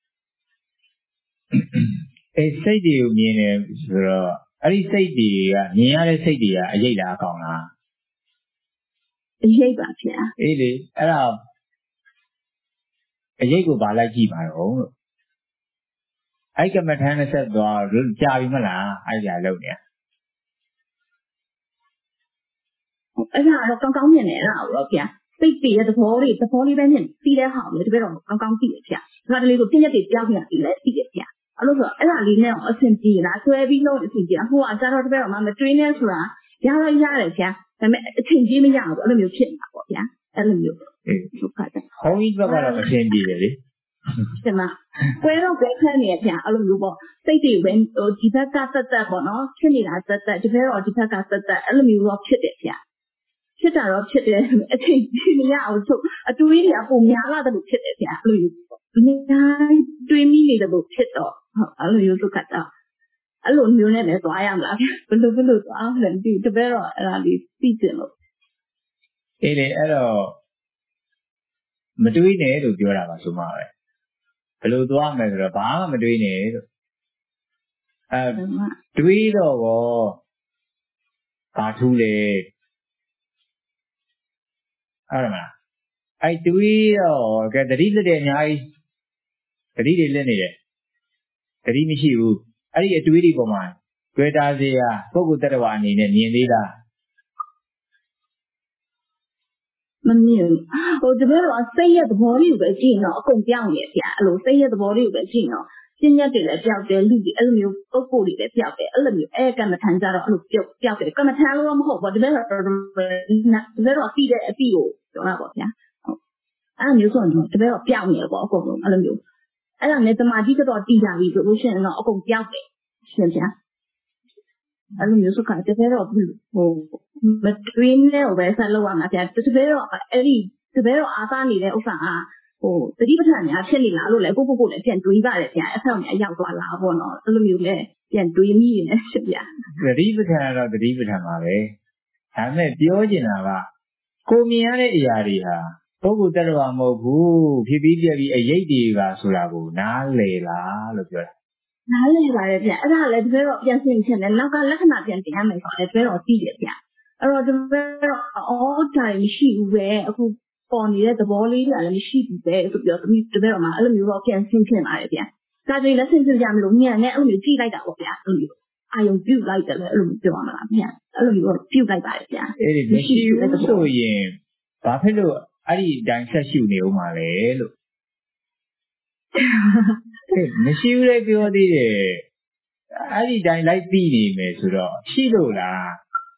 အဲ့စိတ်တွေကိုမြင်တယ်ဆိုတော့အဲ့ဒီစိတ်တွေကမြင်ရတဲ့စိတ်တွေကအရေးလားအကောင်လားအရေးပါဗျာအေးလေအဲ့ဒါအရေးကိုဗာလိုက်ကြည့်ပါတော့လို့အဲ့ကမ္မထမ်းနဲ့ဆက်သွားကြာပြီမလားအဲ့ကြာလုံးနေအဲ့ဒါတော့ကောင်းမြင်တယ်အဲ့ဒါတော့ဗျာစိတ်တည်တဲ့သဘောလေးပဲမြင်ပြီးတဲ့ဟာကိုတကယ်တော့ကောင်းသိတယ်ဗျာဒါကလေးကိုပြည့်ညက်တွေပြောင်းနေတာပြီးလဲသိတယ်ဗျာအဲ့လိုဆိုအဲ့ဒါလေးနဲ့အဆင်ပြေလားဆွဲပြီးလို့အဆင်ပြေဟိုကကျတော့တကယ်တော့မတွေးနဲ့ဆိုတာရတော့ရတယ်ဗျာဒါပေမဲ့အချိန်ကြီးမရဘူးအဲ့လိုမျိုးဖြစ်နေတာပေါ့ဗျာအဲ့လိုမျိုးဟုတ်ကဲ့ဟောင်းကြီးဘက်ကတော့အဆင်ပြေတယ်လေဒီမှာပွဲတော့ပဲဖက်နေဗျာအဲ့လိုမျိုးပေါ့စိတ်တွေပဲဒီဘက်ကသက်သက်ပေါ့နော်ဖြစ်နေတာသက်သက်ဒီဘက်တော့ဒီဘက်ကသက်သက်အဲ့လိုမျိုးတော့ဖြစ်တယ်ဗျာဖြစ်တာတော့ဖြစ်တယ်အချိန်ကြီးမရအောင်ချုပ်အတွေးတွေကပုံများလာတယ်လို့ဖြစ်တယ်ဗျာအဲ့လိုမျိုးပေါ့ဒီတိုင်းတွေးမိနေတယ်လို့ဖြစ်တော့အဲ့လိုမျိုးဒုက္ခတာအဲ့လိုမျိုးနဲ့လည်းသွားရမလားဘယ်လိုသွားလဲဒီတပည့်တော့အဲ့ဒါလေးသိကျင်လို့အေးလေအဲ့တော့မတွေးနဲ့လို့ပြောတာပါဆိုမှပဲဘယ်လိုသွားမယ်ဆိုတော့ဘာမှမတွေးနဲ့လို့တွေးတော့ဘာထူးလဲအဲ့ဒါမလားအဲ့တွေးတော့ကဲတတိလက်တဲ့အများကြီးတတိတွေလက်နေတယ်တတိမရှိဘူးအဲ့ဒီအတွေးတွေပေါ်မှာတွေ့တာစေရပုဂ္ဂိုလ်တ attva အနေနဲ့မြင်သေးလားမမြင်ဟိုတပည့်တော့စိတ်ရဲ့သဘောလေးကိုပဲကြည့်တော့အကုန်ပြောင်းနေဗျာအဲ့လိုစိတ်ရဲ့သဘောလေးကိုပဲကြည့်တော့ပြင်းရက်တွေလည်းပြောက်တယ်လူတွေအဲ့လိုမျိုးပုဂ္ဂိုလ်တွေလည်းပြောက်တယ်အဲ့လိုမျိုးကမ္မထန်ကြတော့အဲ့လိုပြောက်တယ်ကမ္မထန်လို့မဟုတ်ဘူးတပည့်တော့ပြီးတဲ့အပြီးကိုပြောတာပေါ့ဗျာဟုတ်အဲ့လိုမျိုးဆိုတော့တပည့်တော့ပြောက်နေတယ်ပေါ့အကုန်လုံးအဲ့လိုမျိုးအဲ့ဒါနဲ့သမာဓိကတော့တည်ကြပြီဆိုလို့ရှိရင်တော့အကုန်ပြောက်တယ်ရှင်ဗျာအဲ့လိုမျိုးဆိုတော့တပည့်တော့ဟိုမတွေးနဲ့ပဲဆက်လုပ်ရမှာဗျာတပည့်တော့အဲ့ဒီတပည့်တော့အားသားနေတဲ့ဥစ္စာကဟိုတတိပဋ္ဌာန်များဖြစ်နေလားလို့လည်းကိုလည်းပြန်တွေးပါတယ်ဗျာအဲ့ဆောင်များရောက်သွားလားပေါ့နော်အဲ့လိုမျိုးလည်းပြန်တွေးမိနေရှင်ဗျာတတိပဋ္ဌာန်တော့တတိပဋ္ဌာန်ပါပဲဒါမဲ့ပြောချင်တာကကိုမြင်ရတဲ့အရာတွေဟာပုဂ္ဂိုလ်တ attva မဟုတ်ဘူးဖြစ်ပြီးပြပြီးအရေးတွေကဆိုတာကိုနားလည်လားလို့ပြောတာနားလည်ပါတယ်ဗျအဲ့ဒါလည်းတပည့်တော့ပြန်ဆင်ချင်တယ်နောက်ကလက္ခဏာပြန်တင်ရမယ်ဆိုတော့တပည့်တော့သိတယ်ဗျအဲ့တော့တပည့်တော့အော်တိုင်းမရှိဘူးပဲအခုပေါ်နေတဲ့သဘောလေးတွေကလည်းမရှိဘူးပဲဆိုပြီးတော့တပည့်တော်မှာအဲ့လိုမျိုးတော့ပြန်ဆင်ချင်ပါတယ်ဗျဒါကြိလက်ဆင်ချင်ကြမလို့ညံနဲ့အဲ့လိုမျိုးကြည့်လိုက်တာပေါ့ဗျအဲ့လိုမျိုးအာယုံပြုတ်လိုက်တယ်လေအဲ့လိုမျိုးပြောရမှာလားဗျအဲ့လိုမျိုးပြုတ်လိုက်ပါတယ်ဗျအဲ့ဒီမရှိဘူးဆိုရင်ဘာဖြစ်လို့အဲ့ဒီအတိုင်းဆက်ရှုနေဦးမှာလဲလို့မရှိဘူးလေပြောသေးတယ်အဲ့ဒီတိုင်းလိုက်ပြီးနေမယ်ဆိုတော့ရှိလို့လား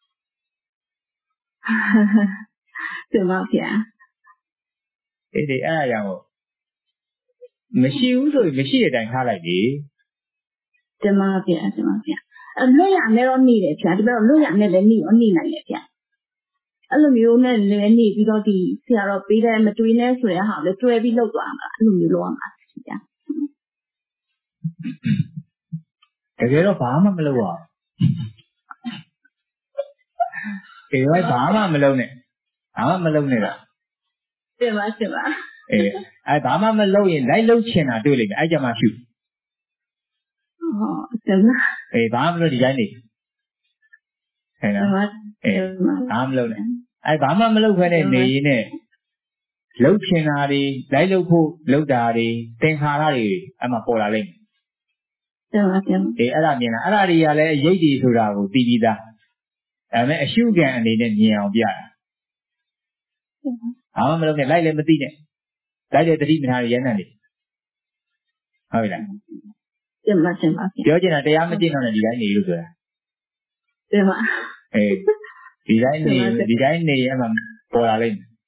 ဒီမှာဗျာအဲ့ဒါကြောင့်မရှိဘူးဆိုရင်မရှိတဲ့အတိုင်းထားလိုက်လေဒီမှာဗျာလွတ်ရမယ်တော့နေတယ်ဗျာဒီဘက်လွတ်ရမယ်လည်းနေရောနေနိုင်တယ်ဗျာအဲ့လိုမျိုးနဲ့လည်းနေပြီးတော့ဒီဆရာတော်ပေးတဲ့မတွေးနဲ့ဆိုတဲ့ဟာကိုလည်းတွဲပြီးလုပ်သွားမှာအဲ့လိုမျိုးလုပ်ရမှာဗျာတကယ်တော့ဘာမှမလုပ်ရဘူး။ဒီလိုဘာမှမလုပ်နဲ့။ဘာမှမလုပ်နဲ့လား။တင်ပါ။အဲ့ဘာမှမလုပ်ရင်လိုက်လုပ်ချင်တာတွေ့လိမ့်မယ်။အဲ့ကြမှာရှု။တင်ပါ။ဘာမှမလုပ်ဒီတိုင်းနေ။ဟဲ့လား။ဘာမှမလုပ်နဲ့။အဲ့ဘာမှမလုပ်ခဲနဲ့နေရင်နဲ့လှုပ်ချင်တာတွေလိုက်လုပ်ဖို့လုပ်တာတွေသင်္ခါရတွေအဲ့မှာပေါ်လာလိမ့်မယ်။တင်ပါ။အဲ့ဒါမြင်လားအဲ့ဒါတွေကလည်းရိပ်တွေဆိုတာကိုသိပြီးသား။ဒါပေမဲ့အရှုခံအနေနဲ့မြင်အောင်ပြတာ။ဘာမှမလုပ်နဲ့လိုက်လည်းမသိနဲ့။လိုက်တဲ့တတိပဌာန်ရရမ်းနေ။ဟုတ်ပြီလား။တင်ပါပြောချင်တာတရားမကျင့်တော့နဲ့ဒီတိုင်းနေလို့ဆိုတာ။တင်ပါဒီတိုင်းနေအဲ့မှာပေါ်လာလိမ့်မယ်။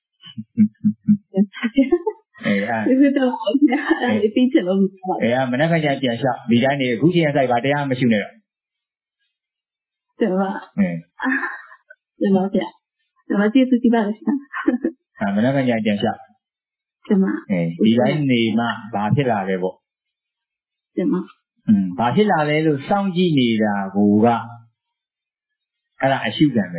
ဒီတော့အဲ့ဒီချင်လို့မနက်ခင်းကျပြန်ရှောက်ဒီတိုင်းနေအခုချိန်ဆိုင်ပါတရားမရှိနဲ့တော့တင်ပါတင်ပါဗျာဒီမှာကြည့်စီပါလားမနက်ခင်းကျပြန်ရှောက်တင်ပါဒီတိုင်းနေမှဘာဖြစ်လာလဲပေါ့တင်ပါဘာဖြစ်လာလဲလို့စောင့်ကြည့်နေတာကအဲ့ဒါအရှုခံပဲ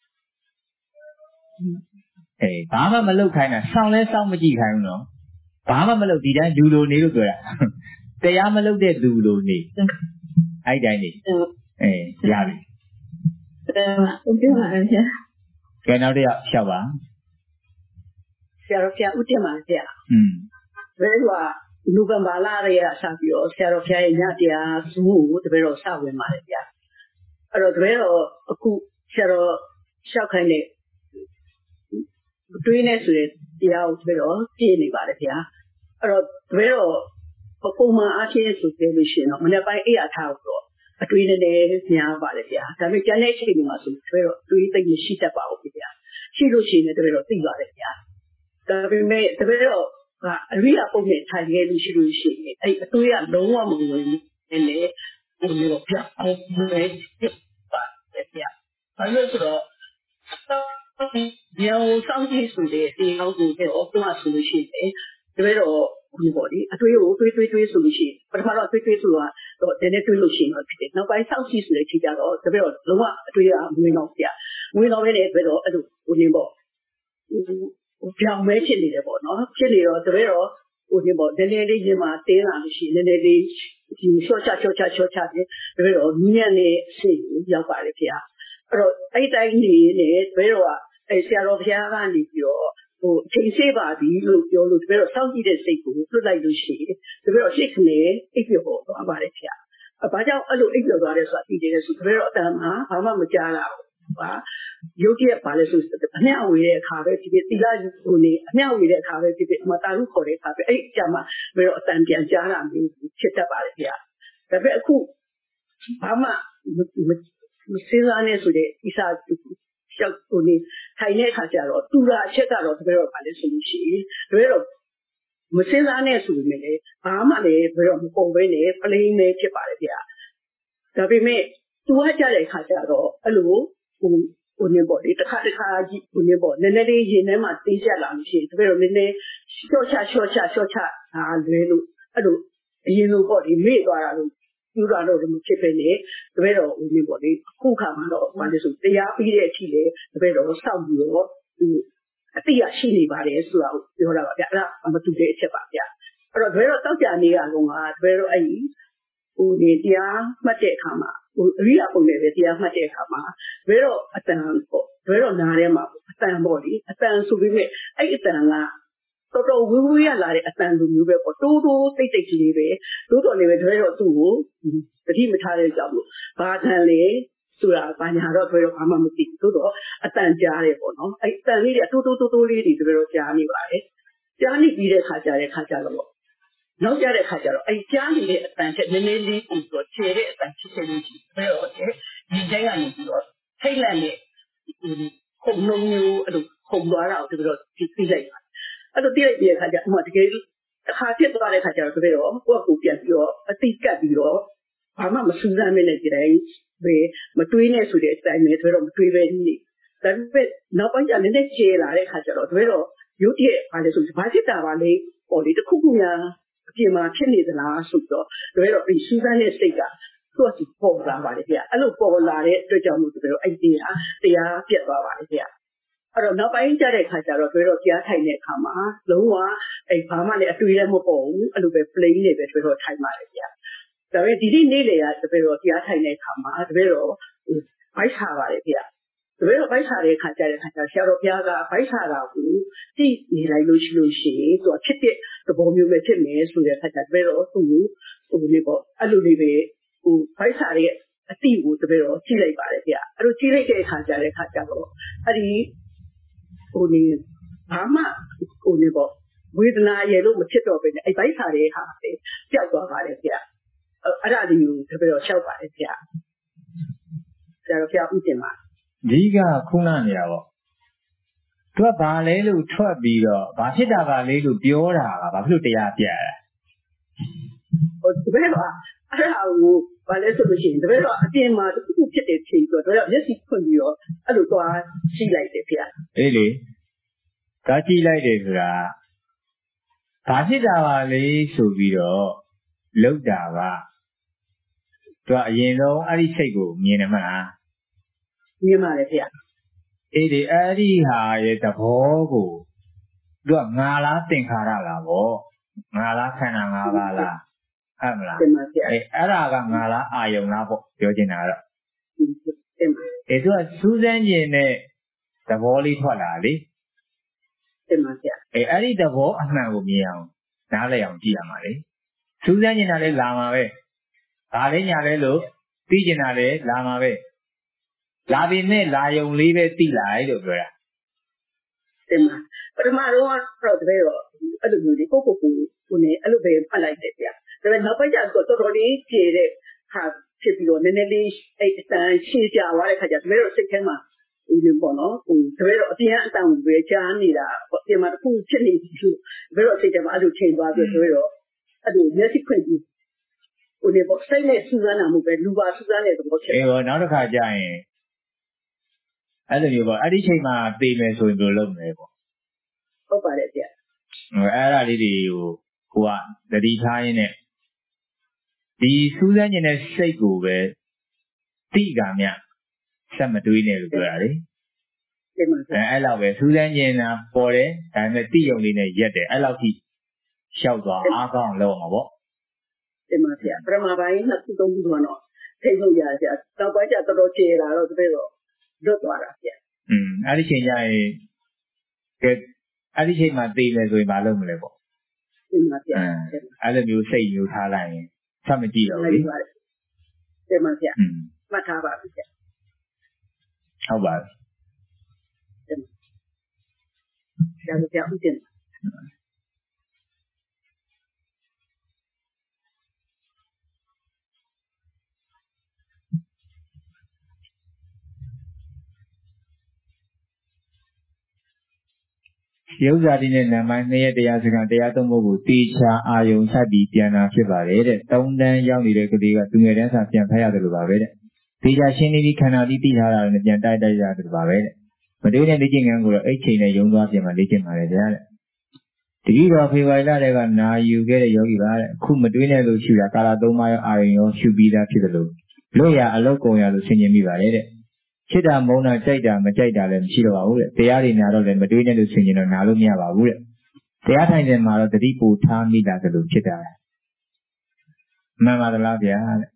ဘာမှမလုပ်ခိုင်းတာစောင့်လဲစောင့်မကြည့်ခိုင်းဘူးနော်ဘာမှမလုပ်ဒီတိုင်းလူလိုနေလို့ပြောတာတရားမလုပ်တဲ့လူလိုနေအဲ့တိုင်းနေရပြီဟုတ်ကဲ့ပါဗျာကဲနောက်တစ်ယောက်ရှောက်ပါဆရာတော်ဖျားဦးတင်ပါဗျာဘယ်လိုနိုဝင်ဘာလရဲ့အစပြီးတော့ဆရာတော်ဖျားရဲ့ညတရားစုကိုတပည့်တော်စဝင်ပါတယ်ဗျာအဲ့တော့တပည့်တော်အခုဆရာတော်ရှောက်ခိုင်းတဲ့တွေးနေဆိုတဲ့တရားကိုတပည့်တော်ပြည့်နေပါတယ်ဗျာအဲ့တော့တပည့်တော်ပုံမှန်အားဖြင့်ဆိုပြလို့ရှိရင်တော့မနေ့ပိုင်းအိယာထားတော့အတွေးနဲ့များပါတယ်ဗျာဒါပေမဲ့ကျန်တဲ့အချိန်တွေမှာဆိုတပည့်တော်တွေးသိမရှိတတ်ပါဘူးဗျာရှိလို့ရှိရင်တပည့်တော်သိပါတယ်ဗျာဒါပေမဲ့တပည့်တော်ကအရိယာပုံနဲ့ထိုင်ခဲ့လို့ရှိလို့ရှိရင်အဲ့အတွေးကလုံးဝမဝင်ဘူးနဲ့ဘုရားပြအောင်မယ်ပါတယ်ဗျာအဲ့လိုဆိုတော့ဒီအောင်စောင့်ကြည့်ဆိုတဲ့ဒီအောင်ကိုတော့ဘုရားဆိုလို့ရှိရင်တပည့်တော်ဒီပေါ့ဒီအတွေးကိုတွေးဆိုလို့ရှိရင်ပထမတော့တွေးဆိုတာတော့တနေ့တွေးလို့ရှိရင်တော့ဖြစ်တယ်နောက်ပိုင်းစောင့်ကြည့်ဆိုတဲ့ချိန်ကျတော့တပည့်တော်လုံးဝအတွေးကမဝင်တော့ဗျာမဝင်တော့ဘဲနဲ့တပည့်တော်အဲ့လိုပေါ့ပြောင်းမဲဖြစ်နေတယ်ပေါ့နော်ဖြစ်နေတော့တပည့်တော်ပေါ့နည်းနည်းလေးချင်းမှတင်းလာလို့ရှိရင်နည်းနည်းလေးဒီရှော့ချတယ်တပည့်တော်ညံ့နေစိတ်ရောက်ပါလေဗျာအဲ့တော့အဲ့တိုင်းနေနေတပည့်တော်ကအဲ့ဆရာတော်ဘုရားကနေပြီးတော့အချိန်စေးပါပြီလို့ပြောလို့တပည့်တော်စောင့်ကြည့်တဲ့စိတ်ကိုလွတ်လိုက်လို့ရှိရင်တပည့်တော်စိတ်ကနေအိပ်ပျော်ပေါ်သွားပါလေဗျာဘာကြောင့်အဲ့လိုအိပ်ပျော်သွားတယ်ဆိုတာသိတယ်ဆိုတပည့်တော်အတန်မှာဘာမှမကြားတာဘူးပါရုပ်တရက်ပါလဲဆိုအမျှဝေတဲ့အခါပဲဖြစ်ဖြစ်သီလကိုနေအမျှဝေတဲ့အခါပဲဖြစ်ဖြစ်မတာရုခေါ်တဲ့အခါပဲအဲ့အကြမှာဘယ်တော့အတန်ပြန်ကြားတာမျိုးဖြစ်တတ်ပါလေဗျာဒါပေမဲ့အခုဘာမှမစဉ်းစားနဲ့ဆိုတဲ့ဣစာရှောက်ကိုနေထိုင်တဲ့အခါကျတော့တူတာအချက်ကတော့တကယ်တော့ပါလဲဆိုလို့ရှိရင်တကယ်တော့မစဉ်းစားနဲ့ဆိုပေမဲ့လည်းဘာမှလည်းဘယ်တော့မပုံပဲနဲ့ပလိန်နဲ့ဖြစ်ပါလေဗျာဒါပေမဲ့သူကကြတဲ့အခါကျတော့အဲ့လိုနေပေါ့ဒီတစ်ခါကြီးနေပေါ့နည်းနည်းလေးရင်ထဲမှာတင်းကျပ်လာလို့ရှိရင်တပည့်တော်နည်းနည်းရှော့ချဒါလွဲလို့အဲ့လိုအရင်လိုပေါ့ဒီမေ့သွားတာလို့ယူတာတော့မဖြစ်ပဲနဲ့တပည့်တော်နေပေါ့ဒီအခုခါမှတော့ဘာလဲဆိုတရားပြီးတဲ့အထိလေတပည့်တော်စောင့်ပြီးတော့အတိအရှိနေပါတယ်ဆိုတာကိုပြောတာပါဗျအဲ့ဒါမတူတဲ့အချက်ပါဗျအဲ့တော့တပည့်တော်တောက်ကြနေရလုံးကတပည့်တော်အဲ့ဒီဒီတရားမှတ်တဲ့အခါမှာအရိယာပုံနဲ့ပဲတရားမှတ်တဲ့အခါမှာဘယ်တော့အတန်ပေါ့ဘယ်တော့နားထဲမှာအတန်ပေါ့လေအတန်ဆိုပြီးမြဲအဲ့အတန်ကတော်တော်ဝေးရလာတဲ့အတန်လိုမျိုးပဲပေါ့တိုးတိတ်ကလေးပဲတိုးတော်နေပဲဘယ်တော့သူ့ကိုတတိမထားတဲ့ကြောင့်ဘာတန်လဲဆိုတာဘာညာတော့ဘယ်တော့မှမသိဘူးတိုးတော့အတန်ကြားတယ်ပေါ့နော်အဲ့အတန်လေးတွေတိုးလေးတွေဘယ်တော့ကြားနေပါလဲကြားနေပြီးတဲ့ခါကျတော့နောက်ကြတဲ့ခါကျတော့အဲ့ကြားနေတဲ့အတန်ချက်နည်းနည်းလေးပြီးတော့ခြေတဲ့အတန်ဖြစ်နေလို့ရှိတယ်ဘယ်တော့ဒီတိုင်းကနေပြီးတော့ထိတ်လန့်တဲ့ခုံလုံးမျိုးအဲ့လိုခုံသွားတာကိုတကယ်တော့သိလိုက်ပါအဲ့လိုသိလိုက်တဲ့ခါကျဥမာတကယ်အခါဖြစ်သွားတဲ့ခါကျတော့တကယ်တော့ကိုယ့်ကိုပြန်ပြီးတော့အတိကပ်ပြီးတော့ဘာမှမစူးစမ်းမနဲ့ဒီတိုင်းပဲမတွေးနဲ့ဆိုတဲ့အတိုင်းပဲတကယ်တော့မတွေးပဲနေဒါပေမဲ့နောက်ပိုင်းကျနည်းနည်းကျေလာတဲ့ခါကျတော့တကယ်တော့ရုပ်တရက်ဘာလဲဆိုဘာဖြစ်တာပါလဲပေါ်လေတစ်ခုခုများအပြင်မှာဖြစ်နေသလားဆိုတော့တကယ်တော့ဒီစူးစမ်းတဲ့စိတ်ကသူ့အစီပေါ်လာပါလေဗျအဲ့လိုပေါ်လာတဲ့အတွက်ကြောင့်မို့တကယ်တော့အဲ့ဒီတရားပြတ်သွားပါလေဗျအဲ့တော့နောက်ပိုင်းကျတဲ့ခါကျတော့တကယ်တော့ကြားထိုင်တဲ့အခါမှာလုံးဝအဲ့ဘာမှလည်းအတွေ့လည်းမပေါ်ဘူးအဲ့လိုပဲ plain နေပဲတကယ်တော့ထိုင်ပါလေဗျဒါပေမဲ့ဒီနေ့လေကတကယ်တော့ကြားထိုင်တဲ့အခါမှာတကယ်တော့ဘိုက်ချပါလေဗျတကယ်တော့ဘိုက်ချတဲ့ခါကျဆရာတော်ဘုရားကဘိုက်ချတာကိုကြည့်နေလိုက်လို့ရှိရင်သူကဖြစ်တဲ့သဘောမျိုးပဲဖြစ်မယ်ဆိုတဲ့ခါကျတကယ်တော့သူနေပေါ့အဲ့လိုလေးပဲဘိုက်ချတဲ့အတိကိုတကယ်တော့ကြည့်လိုက်ပါလေဗျအဲ့လိုကြည့်လိုက်တဲ့ခါကျတော့အဲ့ဒီနေဘာမှနေပေါ့ဝေဒနာရဲ့လို့မဖြစ်တော့ပဲနဲ့အဲ့ဘိုက်ချတဲ့ဟာပဲပျောက်သွားပါလေဗျအဲ့ဒါလေးကိုတကယ်တော့ရှောက်ပါလေဗျဆရာတော်ဘုရားဥတင်ပါဒီကခုနနေတာပေါ့သူကဘာလဲလို့ထွက်ပြီးတော့ဘာဖြစ်တာပါလဲလို့ပြောတာကဘာဖြစ်လို့တရားပြတာတပည့်တော်အဲ့ဒါကိုဘာလဲဆိုလို့ရှိရင်တပည့်တော်အပြင်မှာတစ်ခုဖြစ်တဲ့ချိန်ဆိုတော့မျက်စိဖွင့်ပြီးတော့အဲ့လိုသွားကြည့်လိုက်တယ်ဗျာအေးလေသွားကြည့်လိုက်တယ်ဆိုတာဘာဖြစ်တာပါလဲဆိုပြီးတော့လောက်တာကသူကအရင်ဆုံးအဲ့ဒီစိတ်ကိုမြင်တယ်မလားမြင်ပါတယ်ဗျာအေးဒီအဲ့ဒီဟာရဲ့သဘောကိုသူကငါလားသင်္ခါရလားပေါ့ငါလားခန္ဓာ၅ပါးလားဟုတ်မလားအဲ့ဒါကငါလားအာယုံလားပေါ့ပြောချင်တာကတော့သူကစူးစမ်းကျင်တဲ့သဘောလေးထွက်လာလေတင်ပါဗျာအဲ့ဒီသဘောအမှန်ကိုမြင်အောင်နားလည်အောင်ကြည့်ရမှာလေစူးစမ်းကျင်တာလည်းလာမှာပဲဒါလေးညာလဲလို့သိကျင်တာလည်းလာမှာပဲလာပြီနဲ့လာယုံလေးပဲသိလိုက်လို့ပြောတာတင်ပါပထမတော့တပည့်တော့အဲ့လိုမျိုးလေးကိုနေအဲ့လိုပဲဖတ်လိုက်တယ်ဗျာဒါပေမဲ့နောက်ပိုင်းကျတော့တော်တော်လေးကျေတဲ့ဟာဖြစ်ပြီးတော့နည်းနည်းလေးအဲ့အတန်ရှင်းကြသွားတဲ့ခါကျတပည့်တော့စိတ်ထဲမှာဒီလိုပေါ့နော်တပည့်တော့အပြင်အတန်ကိုပဲကြားနေတာပေါ့ပြင်မှာတစ်ခုဖြစ်နေပြီလို့ဘယ်တော့စိတ်ထဲမှာအဲ့လိုချိန်သွားပြီးဆိုတော့အဲ့လိုမျက်စိခွင့်ပြီးဟိုဒီပေါ့စိတ်နဲ့စူးစမ်းတာမဟုတ်ပဲလူပါစူးစမ်းတဲ့သဘောဖြစ်အေးဟောနောက်တစ်ခါကျရင်အဲ့လိုမျိုးပေါ့အဲ့ဒီချိန်မှာသိမယ်ဆိုရင်ဘယ်လိုလုပ်မလဲပေါ့ဟုတ်ပါတယ်ဗျအဲ့ဒါလေးတွေကိုကသတိထားရင်းနဲ့ဒီစူးစမ်းခြင်းနဲ့စိတ်ကိုပဲတိကမြဆက်မတွေးနဲ့လို့ပြောတာလေအဲ့လောက်ပဲစူးစမ်းခြင်းနာပေါ်တယ်ဒါပေမဲ့တိယုံလေးနဲ့ရက်တယ်အဲ့လောက်ထိရှောက်သွားအားကောင်းလောက်မှာပေါ့တင်ပါဗျာပရမပိုင်းနှစ်ခုသုံးခုတော့ထိလို့ရဗျာတော့ပိုင်းကျတော်တော်ကျေလာတော့တပည့်တော့လွတ်သွားတာဗျာအဲ့ဒီချိန်ကျရင်ကဲအဲ့ဒီချိန်မှာသိမယ်ဆိုရင်မလုပ်မလဲပေါ့တင်ပါဗျာအဲ့လိုမျိုးစိတ်မျိုးထားလိုက်ရင်ဆက်မကြည့်တော့ဘူးတင်ပါဗျာမှတ်ထားပါဗျာဟုတ်ပါပြီဒါကြည့်ဦးတင်ရုပ်ဇာတိနဲ့နာမိုင်း2ရက်တရားစကားတရားသုံးဖို့ကိုတေချာအာယုံဆက်ပြီးပြန်လာဖြစ်ပါတယ်တဲ့3တန်းရောက်နေတဲ့ကလေးကသူငယ်တန်းစာပြန်ဖတ်ရတယ်လို့ပါပဲတဲ့တေချာရှင်းနေပြီးခန္ဓာတိထားတာနဲ့ပြန်တိုက်ရတယ်လို့ပါပဲတဲ့မတွေးတဲ့လေ့ကျင့်ခန်းကိုတော့အိတ်ချိန်နဲ့ယုံသွားပြန်မှလေ့ကျင့်ပါတယ်ဗျာတဲ့တတိတော်ဖေဖော်ဝါရီလတည်းကနာယူခဲ့တဲ့ယောဂီပါတဲ့အခုမတွေးနဲ့လို့ရှုတာကာလ3ပါးရောအာယုံရောရှုပြီးသားဖြစ်တယ်လို့လွတ်ရအလုတ်ကုန်ရလို့ဆင်ခြင်မိပါတယ်တဲ့ချစ်တာမုန်းတာကြိုက်တာမကြိုက်တာလည်းမရှိတော့ပါဘူးတဲ့တရားတွေနာတော့လည်းမတွေးနဲ့လို့ဆင်ခြင်တော့နာလို့မရပါဘူးတဲ့တရားထိုင်တယ်မှာတော့တတိပူထားမိတာဆိုလို့ဖြစ်တာမှန်ပါသလားဗျာတဲ့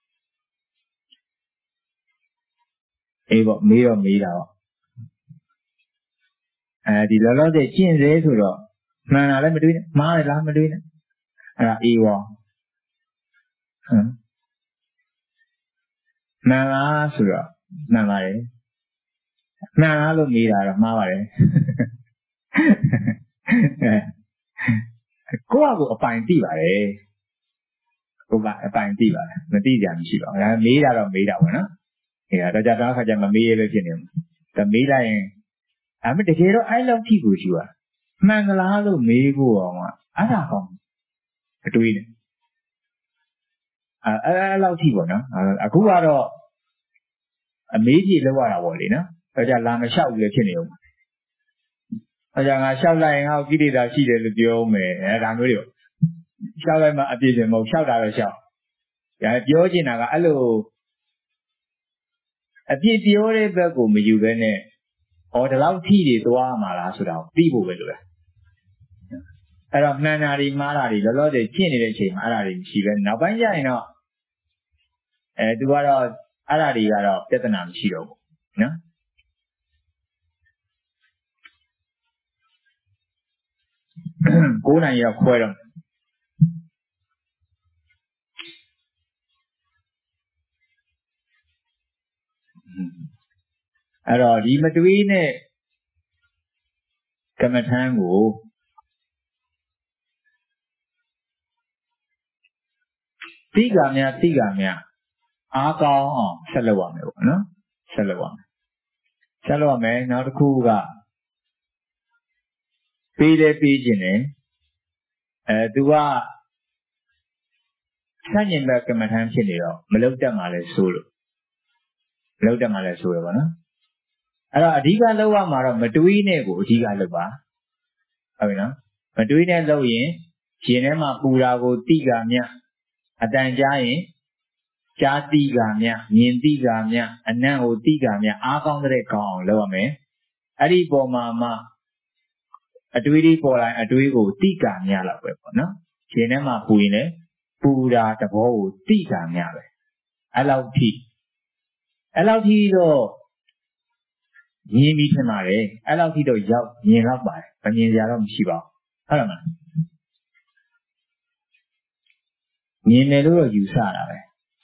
အေးပေါ့မေးတော့မေးတာပေါ့ဒီလောလောဆယ်ကျင့်စေဆိုတော့မှန်တာလည်းမတွေးနဲ့မှားတယ်လားမတွေးနဲ့အဲ့ဒါအေးရောမှန်လားဆိုတော့မှန်ပါတယ်မှန်လားလို့မေးတာတော့မှားပါတယ်ကိုယ့်အကိုအပိုင်သိပါတယ်ကိုကအပိုင်သိပါတယ်မသိကြမရှိပါဘူးဒါမေးတာတော့မေးတာပေါ့နော်ဒါကြတော့ခါကျမမေးရပဲဖြစ်နေမှာဒါမေးလိုက်ရင်တကယ်တော့အဲ့လောက်ထိကိုရှိတာမှန်သလားလို့မေးဖို့အောင်အဲ့ဒါကောင်းအတွေးနဲ့အဲ့လောက်ထိပေါ့နော်အခုကတော့အမေးကြီးလောက်ရတာပေါ့လေနော်ဒါကြလာမလျှောက်ဘူးလေဖြစ်နေအောင်ဒါကြငါလျှောက်လိုက်ရင်ငါ့ကိုကိလေသာရှိတယ်လို့ပြောမယ်ဒါမျိုးတွေပေါ့လျှောက်လိုက်မှအပြည့်စင်မဟုတ်လျှောက်တာတော့လျှောက်ဒါပြောချင်တာကအဲ့လိုအပြည့်ပြောတဲ့ဘက်ကိုမယူဘဲနဲ့ဒီလောက်ထိတွေသွားမှာလားဆိုတာကိုသိဖို့ပဲလိုတယ်အဲ့တော့မှန်တာတွေမှားတာတွေလောလောဆယ်ကျင့်နေတဲ့အချိန်မှာအဲ့ဒါတွေမရှိပဲနောက်ပိုင်းကျရင်တော့သူကတော့အဲ့ဒါတွေကတော့ပြဿနာမရှိတော့ဘူးနော်9 နိုင်ရောက်ခွဲတော့အဲ့တော့ဒီမတွေးနဲ့ကမ္မထမ်းကိုတိကမြအားကောင်းအောင်ဆက်လုပ်ရမယ်ပေါ့နော်ဆက်လုပ်ရမယ်နောက်တစ်ခုကပေးခြင်းတယ်သူကဆန့်ကျင်ဘက်ကမ္မထမ်းဖြစ်နေတော့မလုပ်တတ်မှလည်းဆိုးလို့မလုပ်တတ်မှလည်းဆိုးရပါနော်အဲ့တော့အဓိကလုပ်ရမှာတော့မတွေးနဲ့ကိုအဓိကလုပ်ပါဟုတ်ပြီနော်မတွေးနဲ့လုပ်ရင်ရင်ထဲမှာပူတာကိုတိကမြအတန်ကြားရင်ကြားတိကမြမြင်တိကမြအနံ့ကိုတိကမြအားကောင်းတဲ့ကောင်းအောင်လုပ်ရမယ်အဲ့ဒီပေါ်မှာမှအတွေးလေးပေါ်လာအတွေးကိုတိကမြလောက်ပဲပေါ့နော်ရင်ထဲမှာပူရင်လည်းပူတာတဘောကိုတိကမြပဲအဲ့လောက်ထိတော့မြင်ပြီးထင်ပါတယ်အဲ့လောက်ထိတော့ရောက်မြင်တော့ပါတယ်မမြင်ကြတော့မရှိပါဘူးဟုတ်လားမမြင်တယ်လို့တော့ယူဆတာပဲ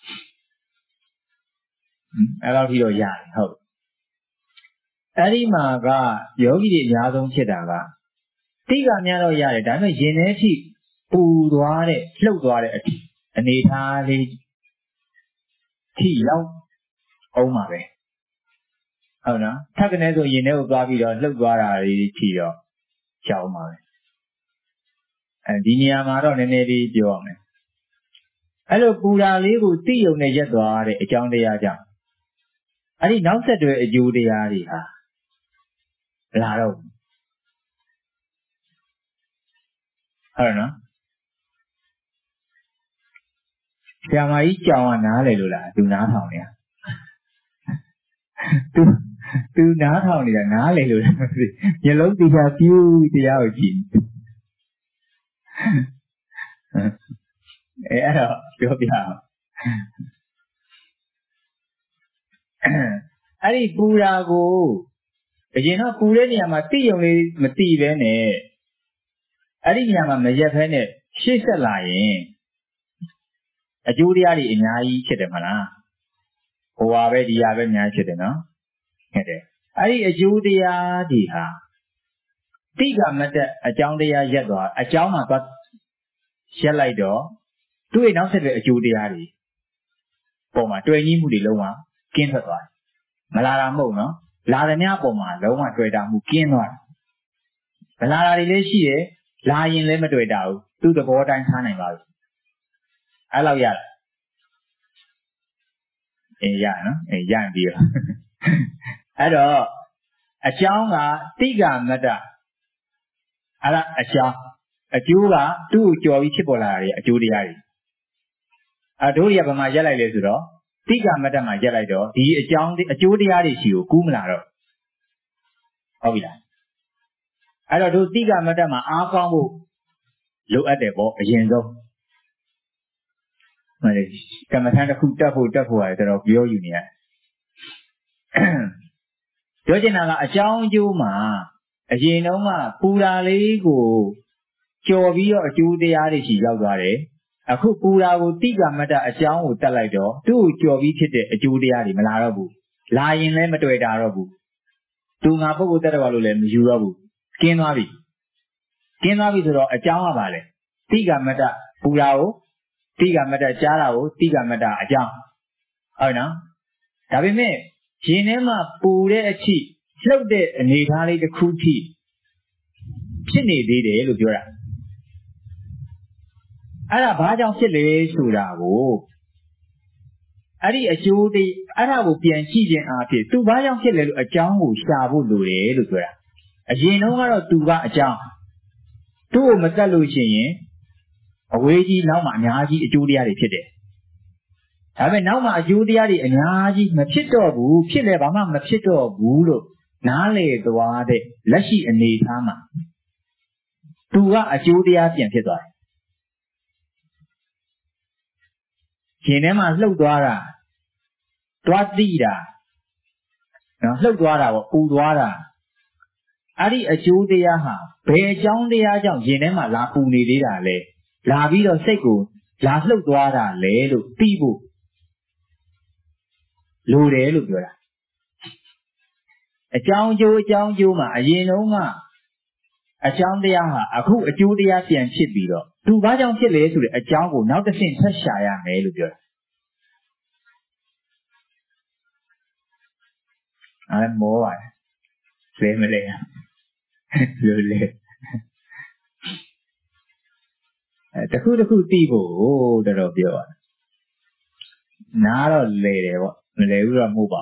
အဲ့လောက်ထိတော့ရတယ်ဟုတ်အဲ့ဒီမှာကယောဂီတွေအများဆုံးဖြစ်တာကတိကများတော့ရတယ်ဒါပေမဲ့ရင်ထဲထိပူသွားတဲ့လှုပ်သွားတဲ့အနေထားလေးထိရောက်အောင်ပါပဲဟုတ်နော်ထပ်ကနေဆိုရင်ထဲကိုသွားပြီးတော့လှုပ်သွားတာလေးထိတော့ကြောက်မှာပဲဒီနေရာမှာတော့နည်းနည်းလေးပြောရမယ်အဲ့လိုပူတာလေးကိုသိယုံနဲ့ရက်သွားတဲ့အကြောင်းတရားကြောင့်အဲ့ဒီနောက်ဆက်တွဲအကျိုးတရားတွေဟာလာတော့ဟုတ်နော်ဆရာမကြီးကြောင်ကနားလေလို့လားသူနားထောင်နေတာသူနားထောင်နေတာနားလေလို့လားမျက်လုံးတရားပြူးတရားကိုကြည့်အဲ့တော့ပြောပြအောင်အဲ့ဒီပူတာကိုအရင်တော့ပူတဲ့နေရာမှာတိယုံလေးမတိပဲနဲ့အဲ့ဒီနေရာမှာမရက်ဖဲနဲ့ရှေ့ဆက်လာရင်အကျိုးတရားတွေအများကြီးဖြစ်တယ်မလားဟိုပါပဲဒီဟာပဲအများကြီးဖြစ်တယ်နော်ဟုတ်တယ်အဲ့ဒီအကျိုးတရားတွေဟာတိကမတ်တဲ့အကြောင်းတရားရက်သွားအကြောင်းမှာသွားရက်လိုက်တော့သူ့ရဲ့နောက်ဆက်တွဲအကျိုးတရားတွေပုံမှာတွေ့ကြီးမှုတွေလုံးဝကင်းထွက်သွားတယ်မလာတာမဟုတ်နော်လာတဲ့များပုံမှာလုံးဝတွေ့တာမှုကင်းသွားတယ်မလာတာတွေလည်းရှိတယ်လာရင်လည်းမတွေ့တာဘူးသူ့သဘောတိုင်းထားနိုင်ပါဘူးအဲ့လောက်ရလားရနော်ရရင်ပြီးတော့အဲ့တော့အကြောင်းကတိကမတ္တအဲ့ဒါအကြောင်းအကျိုးကသူ့ကိုကြော်ပြီးဖြစ်ပေါ်လာတာအကျိုးတရားတွေတို့ရဗမာရက်လိုက်လေဆိုတော့တိကမတ္တမှာရက်လိုက်တော့ဒီအကြောင်းအကျိုးတရားတွေရှိကိုကူးမလာတော့ဟုတ်ပြီလားအဲ့တော့တို့တိကမတ္တမှာအားကောင်းဖို့လိုအပ်တယ်ပေါ့အရင်ဆုံးဟိုကမ္မထန်တစ်ခုတက်ဖို့ရတယ်တော်တော်ပြောယူနေရတယ်ပြောချင်တာကအကြောင်းအကျိုးမှာအရင်တုန်းကပူတာလေးကိုကြော်ပြီးတော့အကျိုးတရားတွေရှိရောက်သွားတယ်အခုပူတာကိုတိကမတ္တအကြောင်းကိုတက်လိုက်တော့သူ့ကိုကြော်ပြီးဖြစ်တဲ့အကျိုးတရားတွေမလာတော့ဘူးလာရင်လည်းမတွေ့တာတော့ဘူးသူငါပုဂ္ဂိုလ်တက်တော့လို့လည်းမယူတော့ဘူးကင်းသွားပြီဆိုတော့အကြောင်းကပါလေတိကမတ္တပူတာကိုတိကမတ္တကြားတာကိုတိကမတ္တအကြောင်းဟုတ်နော်ဒါပေမဲ့ရင်ထဲမှာပူတဲ့အထိလှုပ်တဲ့အနေအထားလေးတစ်ခုထိဖြစ်နေသေးတယ်လို့ပြောတာအဲ့ဒါဘာကြောင့်ဖြစ်လဲဆိုတာကိုအဲ့ဒီအကျိုးတွေအဲ့ဒါကိုပြန်ကြည့်ခြင်းအဖြစ်သူဘာကြောင့်ဖြစ်လဲလို့အကြောင်းကိုရှာဖို့လိုတယ်လို့ပြောတာအရင်တုန်းကတော့သူကအကြောင်းသူ့ကိုမတက်လို့ရှိရင်အဝေးကြီးနောက်မှအများကြီးအကျိုးတရားတွေဖြစ်တယ်ဒါပေမဲ့နောက်မှအကျိုးတရားတွေအများကြီးမဖြစ်တော့ဘူးဖြစ်လဲဘာမှမဖြစ်တော့ဘူးလို့နားလေသွားတဲ့လက်ရှိအနေအထားမှာသူကအကျိုးတရားပြန်ဖြစ်သွားတယ်ရှင်ထဲမှာလှုပ်သွားတာတွားတိတာနော်လှုပ်သွားတာပေါ့ပူသွားတာအဲ့ဒီအကျိုးတရားဟာဘယ်အကြောင်းတရားကြောင့်ရှင်ထဲမှာလာပူနေသေးတာလဲလာပြီးတော့စိတ်ကိုလာလှုပ်သွားတာလဲလို့သိဖို့လိုတယ်လို့ပြောတာအကြောင်းကျိုးမှာအရင်တုန်းကအကြောင်းတရားဟာအခုအကျိုးတရားပြန်ဖြစ်ပြီးတော့သူဘာကြောင့်ဖြစ်လဲဆိုတဲ့အကြောင်းကိုနောက်တစ်ဆင့်ဆက်ရှာရမယ်လို့ပြောတာအဲ့မောပါတယ်လဲမလဲလို့လေတခုသိဖို့တော်တော်ပြောရတယ်နားတော့လဲတယ်ပေါ့မလဲဘူးတော့မဟုတ်ပါ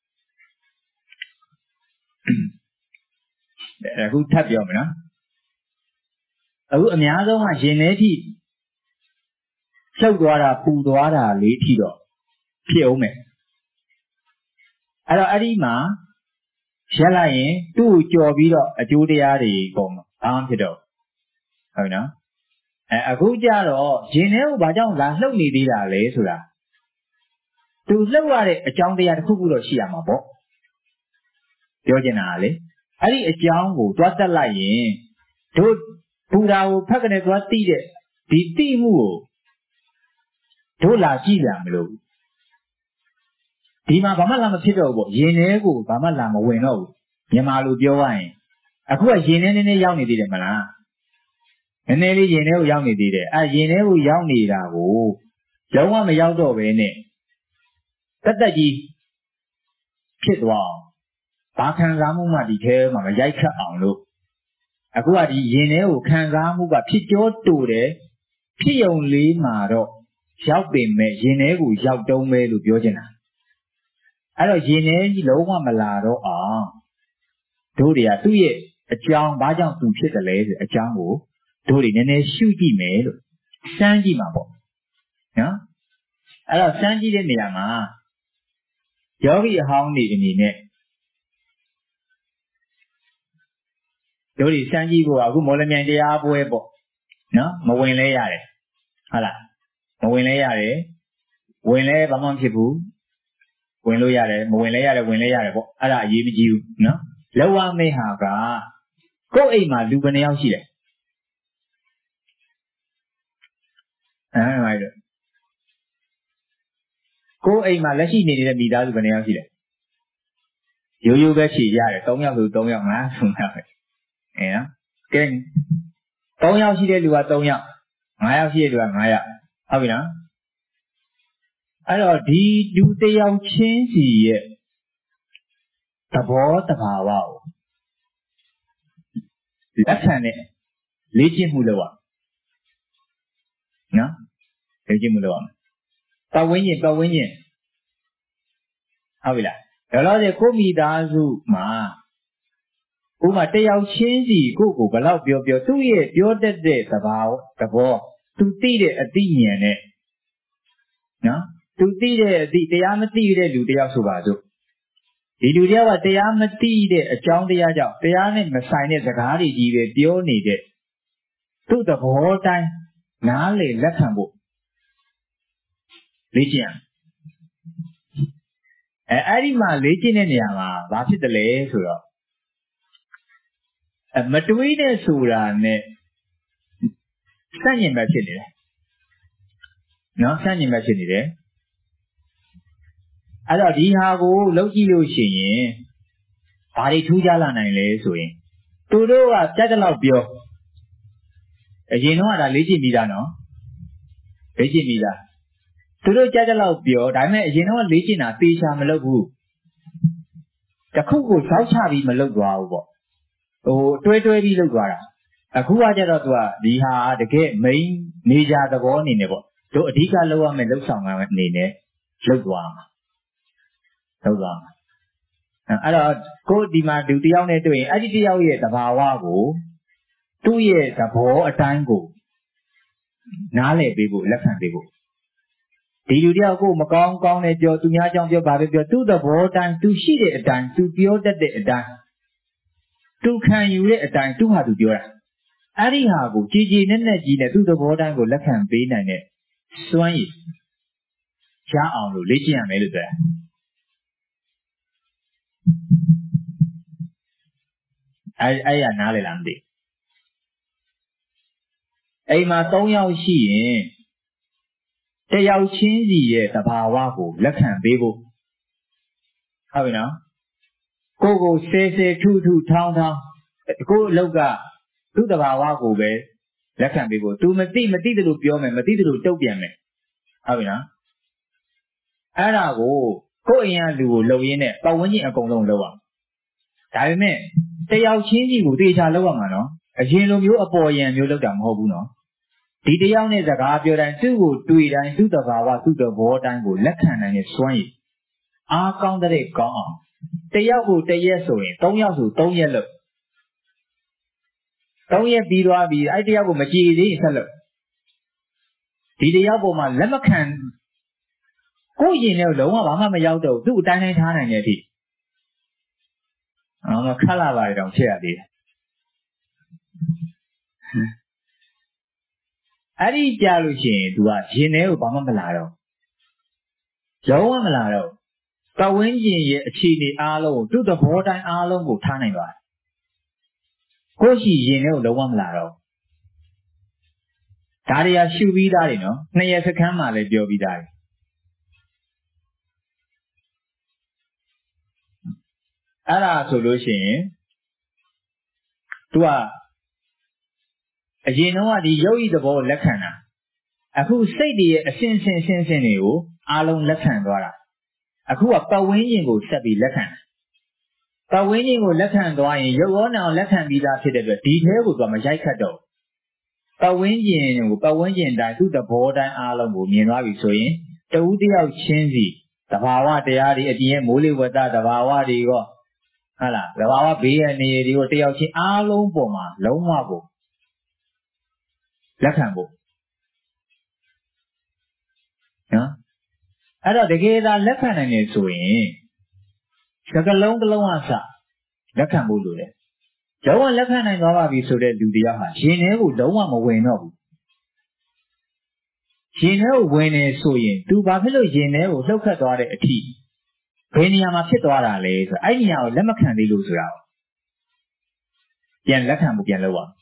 ဘူးအခုထပ်ပြောမယ်နော်အခုအများဆုံးကရင်ထဲထိလှုပ်သွားတာပူသွားတာလေးထိတော့ဖြစ်အောင်မယ်အဲ့တော့အဲ့ဒီမှာရက်လိုက်ရင်သူ့ကိုကြော်ပြီးတော့အကျိုးတရားတွေပုံမှာဘာမှဖြစ်တော့ဟုတ်နော်အခုကြတော့ရင်ထဲကိုဘာကြောင့်လာလှုပ်နေသေးတာလဲဆိုတာသူလှုပ်ရတဲ့အကြောင်းတရားတစ်ခုခုတော့ရှိရမှာပေါ့ပြောချင်တာလေအဲ့ဒီအကြောင်းကိုသွားတက်လိုက်ရင်တို့ပူတာကိုဖက်ကနေသွားတိတဲ့ဒီတိမှုကိုတို့လာကြည့်ရမလို့ဒီမှာဘာမှလာမဖြစ်တော့ဘူးပေါ့ရင်ထဲကိုဘာမှလာမဝင်တော့ဘူးမြန်မာလိုပြောရရင်အခုကရင်ထဲနည်းနည်းရောက်နေသေးတယ်မလားနည်းနည်းလေးရင်ထဲကိုရောက်နေသေးတယ်ရင်ထဲကိုရောက်နေတာကိုလုံးဝမရောက်တော့ဘဲနဲ့တက်ကြီးဖြစ်သွားအောင်ဘာခံစားမှုမှဒီထဲမှာမရိုက်ခတ်အောင်လို့အခုကဒီရင်ထဲကိုခံစားမှုကဖြစ်ကြောတူတယ်ဖြစ်ယုံလေးမှာတော့ရောက်ပင်မဲ့ရင်ထဲကိုရောက်တုံးပဲလို့ပြောချင်တာအဲ့တော့ရင်ထဲကြီးလုံးဝမလာတော့အောင်တို့တွေကသူ့ရဲ့အကြောင်းဘာကြောင့်သူဖြစ်တယ်လဲဆိုအကြောင်းကိုတို့တွေနည်းနည်းရှုကြည့်မယ်လို့စမ်းကြည့်မှာပေါ့နော်အဲ့တော့စမ်းကြည့်တဲ့နေရာမှာယောဂီအဟောင်းတွေအနေနဲ့တို့တွေစမ်းကြည့်ဖို့အခုမော်လမြိုင်တရားပွဲပေါ့နော်မဝင်လဲရတယ်ဟုတ်လားမဝင်လဲရတယ်ဝင်လဲဘာမှမဖြစ်ဘူးဝင်လို့ရတယ်မဝင်လဲရတယ်ဝင်လဲရတယ်ပေါ့အဲ့ဒါအရေးမကြီးဘူးနော်လောက်ရမယ့်ဟာကကိုယ့်အိမ်မှာလူဘယ်နှယောက်ရှိလဲဟုတ်တယ်ကိုယ့်အိမ်မှာလက်ရှိနေတဲ့မိသားစုဘယ်နှယောက်ရှိလဲရိုးရိုးပဲဖြေရတယ်3ယောက်ဆို3ယောက်5ဆို5ပဲနော်ကဲ3ယောက်ရှိတဲ့လူက3ယောက်5ယောက်ရှိတဲ့လူက5ယောက်ဟုတ်ပြီနော်အဲ့တော့ဒီလူတစ်ယောက်ချင်းစီရဲ့သဘောတဘာဝကိုလက်ခံတဲ့လေ့ကျင့်မှုလုပ်ရနော်လေ့ကျင့်မှုလုပ်ရပတ်ဝန်းကျင်ဟုတ်ပြီလားဒါလို့ဆိုကိုမိသားစုမှာဥပမာတယောက်ချင်းစီကိုဘယ်လောက်ပြောသူ့ရဲ့ပြောတတ်တဲ့သဘောသူသိတဲ့အသိဉာဏ်နဲ့နော်သူသိတဲ့အသိတရားမသိတဲ့လူတယောက်ဆိုပါစို့ဒီလူတယောက်ကတရားမသိတဲ့အကြောင်းတရားကြောင့်တရားနဲ့မဆိုင်တဲ့စကားတွေကြီးပဲပြောနေတဲ့သူ့သဘောတိုင်းနားလေလက်ခံဖို့လေ့ကျင့်အဲ့ဒီမှာလေ့ကျင့်တဲ့နေရာမှာဘာဖြစ်တယ်လဲဆိုတော့မတွေးနဲ့ဆိုတာနဲ့စန့်ကျင်ဘက်ဖြစ်နေတယ်နော်စန့်ကျင်ဘက်ဖြစ်နေတယ်အဲ့တော့ဒီဟာကိုလုပ်ကြည့်လို့ရှိရင်ဘာတွေထူးခြားလာနိုင်လဲဆိုရင်သူတို့ကကြက်တလောက်ပြောအရင်တော့ကဒါလေ့ကျင့်ပြီးသားနော်လေ့ကျင့်ပြီးသားသူတို့ကြက်တလောက်ပြောဒါပေမဲ့အရင်တော့လေ့ကျင့်တာသေချာမလုပ်ဘူးတခုကိုစောက်ချပြီးမလုပ်သွားဘူးပေါ့တွဲပြီးလုပ်သွားတာအခုကကြတော့သူကဒီဟာတကယ် main major သဘောအနေနဲ့ပေါ့တို့အဓိကလုပ်ရမယ့်လုပ်ဆောင်ရမယ့်အနေနဲ့လုပ်သွားမှာအဲ့တော့ကိုဒီမှာလူတယောက်နဲ့တွေ့ရင်အဲ့ဒီတယောက်ရဲ့သဘာဝကိုသူ့ရဲ့သဘောအတိုင်းကိုနားလည်ပေးဖို့လက်ခံပေးဖို့ဒီလူတယောက်ကိုမကောင်းကောင်းနဲ့ပြောသူများကြောင့်ပြောပါပဲပြောသူ့သဘောတိုင်းသူရှိတဲ့အတိုင်းသူပြောတတ်တဲ့အတိုင်းသူခံယူတဲ့အတိုင်းသူ့ဟာသူပြောတာအဲ့ဒီဟာကိုကြည်ကြည်နဲ့ကြီးနဲ့သူ့သဘောတိုင်းကိုလက်ခံပေးနိုင်တဲ့စွမ်းရည်ရအောင်လို့လေ့ကျင့်ရမယ်လို့ပြောတာအဲ့ရနားလေလားမသိအိမ်မှာ3ယောက်ရှိရင်တယောက်ချင်းစီရဲ့သဘာဝကိုလက်ခံပေးဖို့ဟုတ်ပြီနော်ကိုဆဲထူထောင်းကိုအလောက်ကသူ့သဘာဝကိုပဲလက်ခံပေးဖို့ तू မသိတယ်လို့ပြောမယ်မသိတယ်လို့တုတ်ပြန်မယ်ဟုတ်ပြီနော်အဲ့ဒါကိုကိုယ့်အိမ်ကလူကိုလှုပ်ရင်းနဲ့ပတ်ဝန်းကျင်အကုန်လုံးလှုပ်အောင်ဒါပေမဲ့တယောက်ချင်းစီကိုသေချာလှုပ်ရမှာနော်အရင်လိုမျိုးအပေါ်ယံမျိုးလှုပ်တာမဟုတ်ဘူးနော်ဒီတယောက်နဲ့စကားပြောတိုင်းသူ့ကိုတွေ့တိုင်းသူ့သဘာဝသူ့သဘောတိုင်းကိုလက်ခံနိုင်တဲ့စွမ်းရည်အားကောင်းတဲ့ကောင်းအောင်တယောက်ကိုတရက်ဆိုရင်3ယောက်ဆို3ရက်လို့3ရက်ပြီးသွားပြီအဲ့တယောက်ကိုမကြည်သေးရင်ဆက်လို့ဒီတယောက်ပေါ်မှာလက်မခံကိုယ့်ရင်ထဲကိုလုံးဝဘာမှမရောက်တော့သူ့အတိုင်းတိုင်းထားနိုင်တဲ့အထိမခက်လာပါလေတော့ဖြစ်ရသေးတယ်အဲ့ဒီကြလို့ရှိရင် तू ကရင်ထဲကိုဘာမှမလာတော့လုံးဝမလာတော့ပတ်ဝန်းကျင်ရဲ့အခြေအနေအားလုံးကိုသူ့သဘောတိုင်းအားလုံးကိုထားနိုင်သွားကိုယ့်ရှိရင်ထဲကိုလုံးဝမလာတော့ဒါတွေကရှုပြီးသားတွေနော်2ရက်စခန်းမှလည်းပြောပြီးသားတွေအဲ့ဒါဆိုလို့ရှိရင် तू ကအရင်တော့ဒီရုပ်ဤသဘောကိုလက်ခံတာအခုစိတ်တွေရဲ့အစဉ်တွေကိုအားလုံးလက်ခံသွားတာအခုကပတ်ဝန်းကျင်ကိုဆက်ပြီးလက်ခံတာပပတ်ဝန်းကျင်ကိုလက်ခံသွားရင်ရုပ်ရောနာကိုလက်ခံပြီးသားဖြစ်တဲ့အတွက်ဒီထဲကိုသူမရိုက်ခတ်တော့ပတ်ဝန်းကျင်တိုင်းသူ့သဘောတိုင်းအားလုံးကိုမြင်သွားပြီဆိုရင်တဦးတယောက်ချင်းစီသဘာဝတရားတွေအပြင်ရဲ့မိုးလေဝသသဘာဝတွေရောဟုတ်လားသဘာဝဘေးရန်တွေကိုတယောက်ချင်းအားလုံးပေါ်မှာလုံးဝကိုလက်ခံဖို့နော်အဲ့တော့တကယ်သာလက်ခံနိုင်နေဆိုရင်စကလုံးတစ်လုံးအစလက်ခံဖို့လိုတယ်လုံးဝလက်ခံနိုင်သွားပါပြီဆိုတဲ့လူတရားဟာရှင်ထဲကိုလုံးဝမဝင်တော့ဘူးရှင်ထဲကိုဝင်နေဆိုရင် तू ဘာဖြစ်လို့ရှင်ထဲကိုလှုပ်ခတ်သွားတဲ့အထိဘယ်နေရာမှာဖြစ်သွားတာလဲဆိုအဲ့ဒီနေရာကိုလက်မခံသေးလို့ဆိုတာပြန်လက်ခံဖို့ပြန်လုပ်ပါ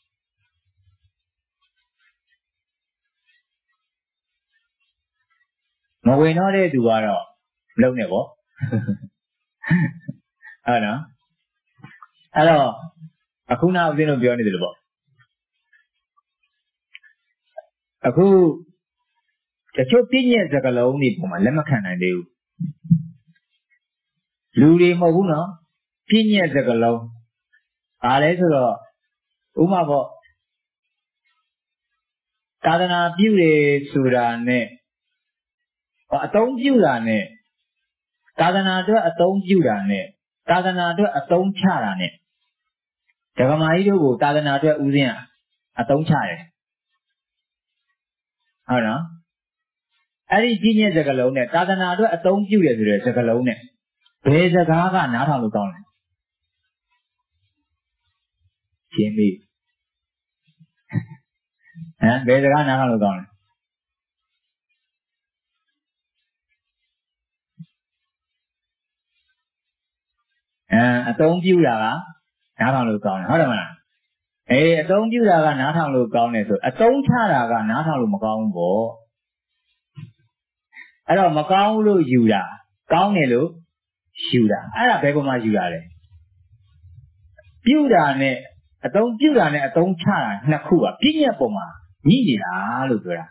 မဝင်တော့တဲ့သူကတော့မလုပ်နဲ့ပေါ့ဟုတ်နော်အဲ့တော့အခုနောက်ဦးဇင်းတို့ပြောနေတယ်လို့ပေါ့အခုတချို့ပြည့်ညက်စကလုံးတွေပုံမှာလက်မခံနိုင်သေးဘူးလူတွေမဟုတ်ဘူးနော်ပြည့်ညက်စကလုံးဘာလဲဆိုတော့ဥပမာပေါ့သာသနာပြုတယ်ဆိုတာနဲ့အသုံးပြုတာနဲ့သာသနာအတွက်အသုံးပြုတာနဲ့သာသနာအတွက်အသုံးချတာနဲ့ဒကမာကြီးတို့ကိုသာသနာအတွက်ဦးဇင်းအသုံးချတယ်ဟုတ်နော်အဲ့ဒီကြီးညက်စကားလုံးနဲ့သာသနာအတွက်အသုံးပြုတယ်ဆိုတဲ့စကားလုံးနဲ့ဘယ်စကားကနားထောင်လို့ကောင်းလဲရှင်းပြီဘယ်စကားနားထောင်လို့ကောင်းလဲအသုံးပြုတာကနားထောင်လို့ကောင်းတယ်ဟုတ်တယ်မလားအသုံးပြုတာကနားထောင်လို့ကောင်းတယ်ဆိုအသုံးချတာကနားထောင်လို့မကောင်းဘူးပေါ့အဲ့တော့မကောင်းဘူးလို့ယူတာကောင်းတယ်လို့ယူတာအဲ့ဒါဘယ်ပုံမှာယူတာလဲပြုတာနဲ့အသုံးပြုတာနဲ့အသုံးချတာနှစ်ခုကပြည့်ညက်ပုံမှာညှိနေတာလို့ပြောတာ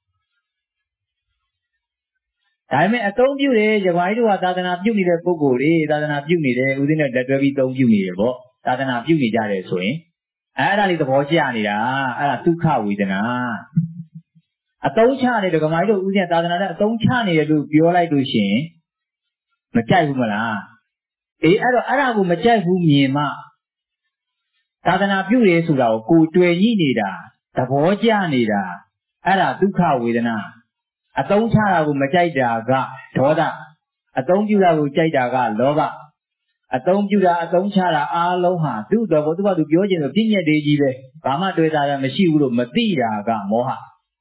ဒါပေမဲ့အသုံးပြုတယ်ဂျမားကြီးတို့ကသာသနာပြုနေတဲ့ပုဂ္ဂိုလ်တွေသာသနာပြုနေတယ်ဦးဇင်းနဲ့လက်တွဲပြီးသုံးပြုနေတယ်ပေါ့သာသနာပြုနေကြတယ်ဆိုရင်အဲ့ဒါလေးသဘောကျနေတာအဲ့ဒါဒုက္ခဝေဒနာအသုံးချတယ်ဂျမားကြီးတို့ဦးဇင်းသာသနာနဲ့အသုံးချနေတယ်လို့ပြောလိုက်လို့ရှိရင်မကြိုက်ဘူးမလားအဲ့တော့အဲ့ဒါကိုမကြိုက်ဘူးမြင်မှသာသနာပြုတယ်ဆိုတာကိုတွေ့ညှိနေတာသဘောကျနေတာအဲ့ဒါဒုက္ခဝေဒနာအသုံးချတာကိုမကြိုက်တာကဒေါသအသုံးပြုတာကိုကြိုက်တာကလောဘအသုံးပြုတာအသုံးချတာအားလုံးဟာသူ့တော်ဘုသူကသူပြောချင်လို့ပြည့်ညက်သေးကြီးပဲဘာမှတွေ့တာလည်းမရှိဘူးလို့မသိတာကမောဟ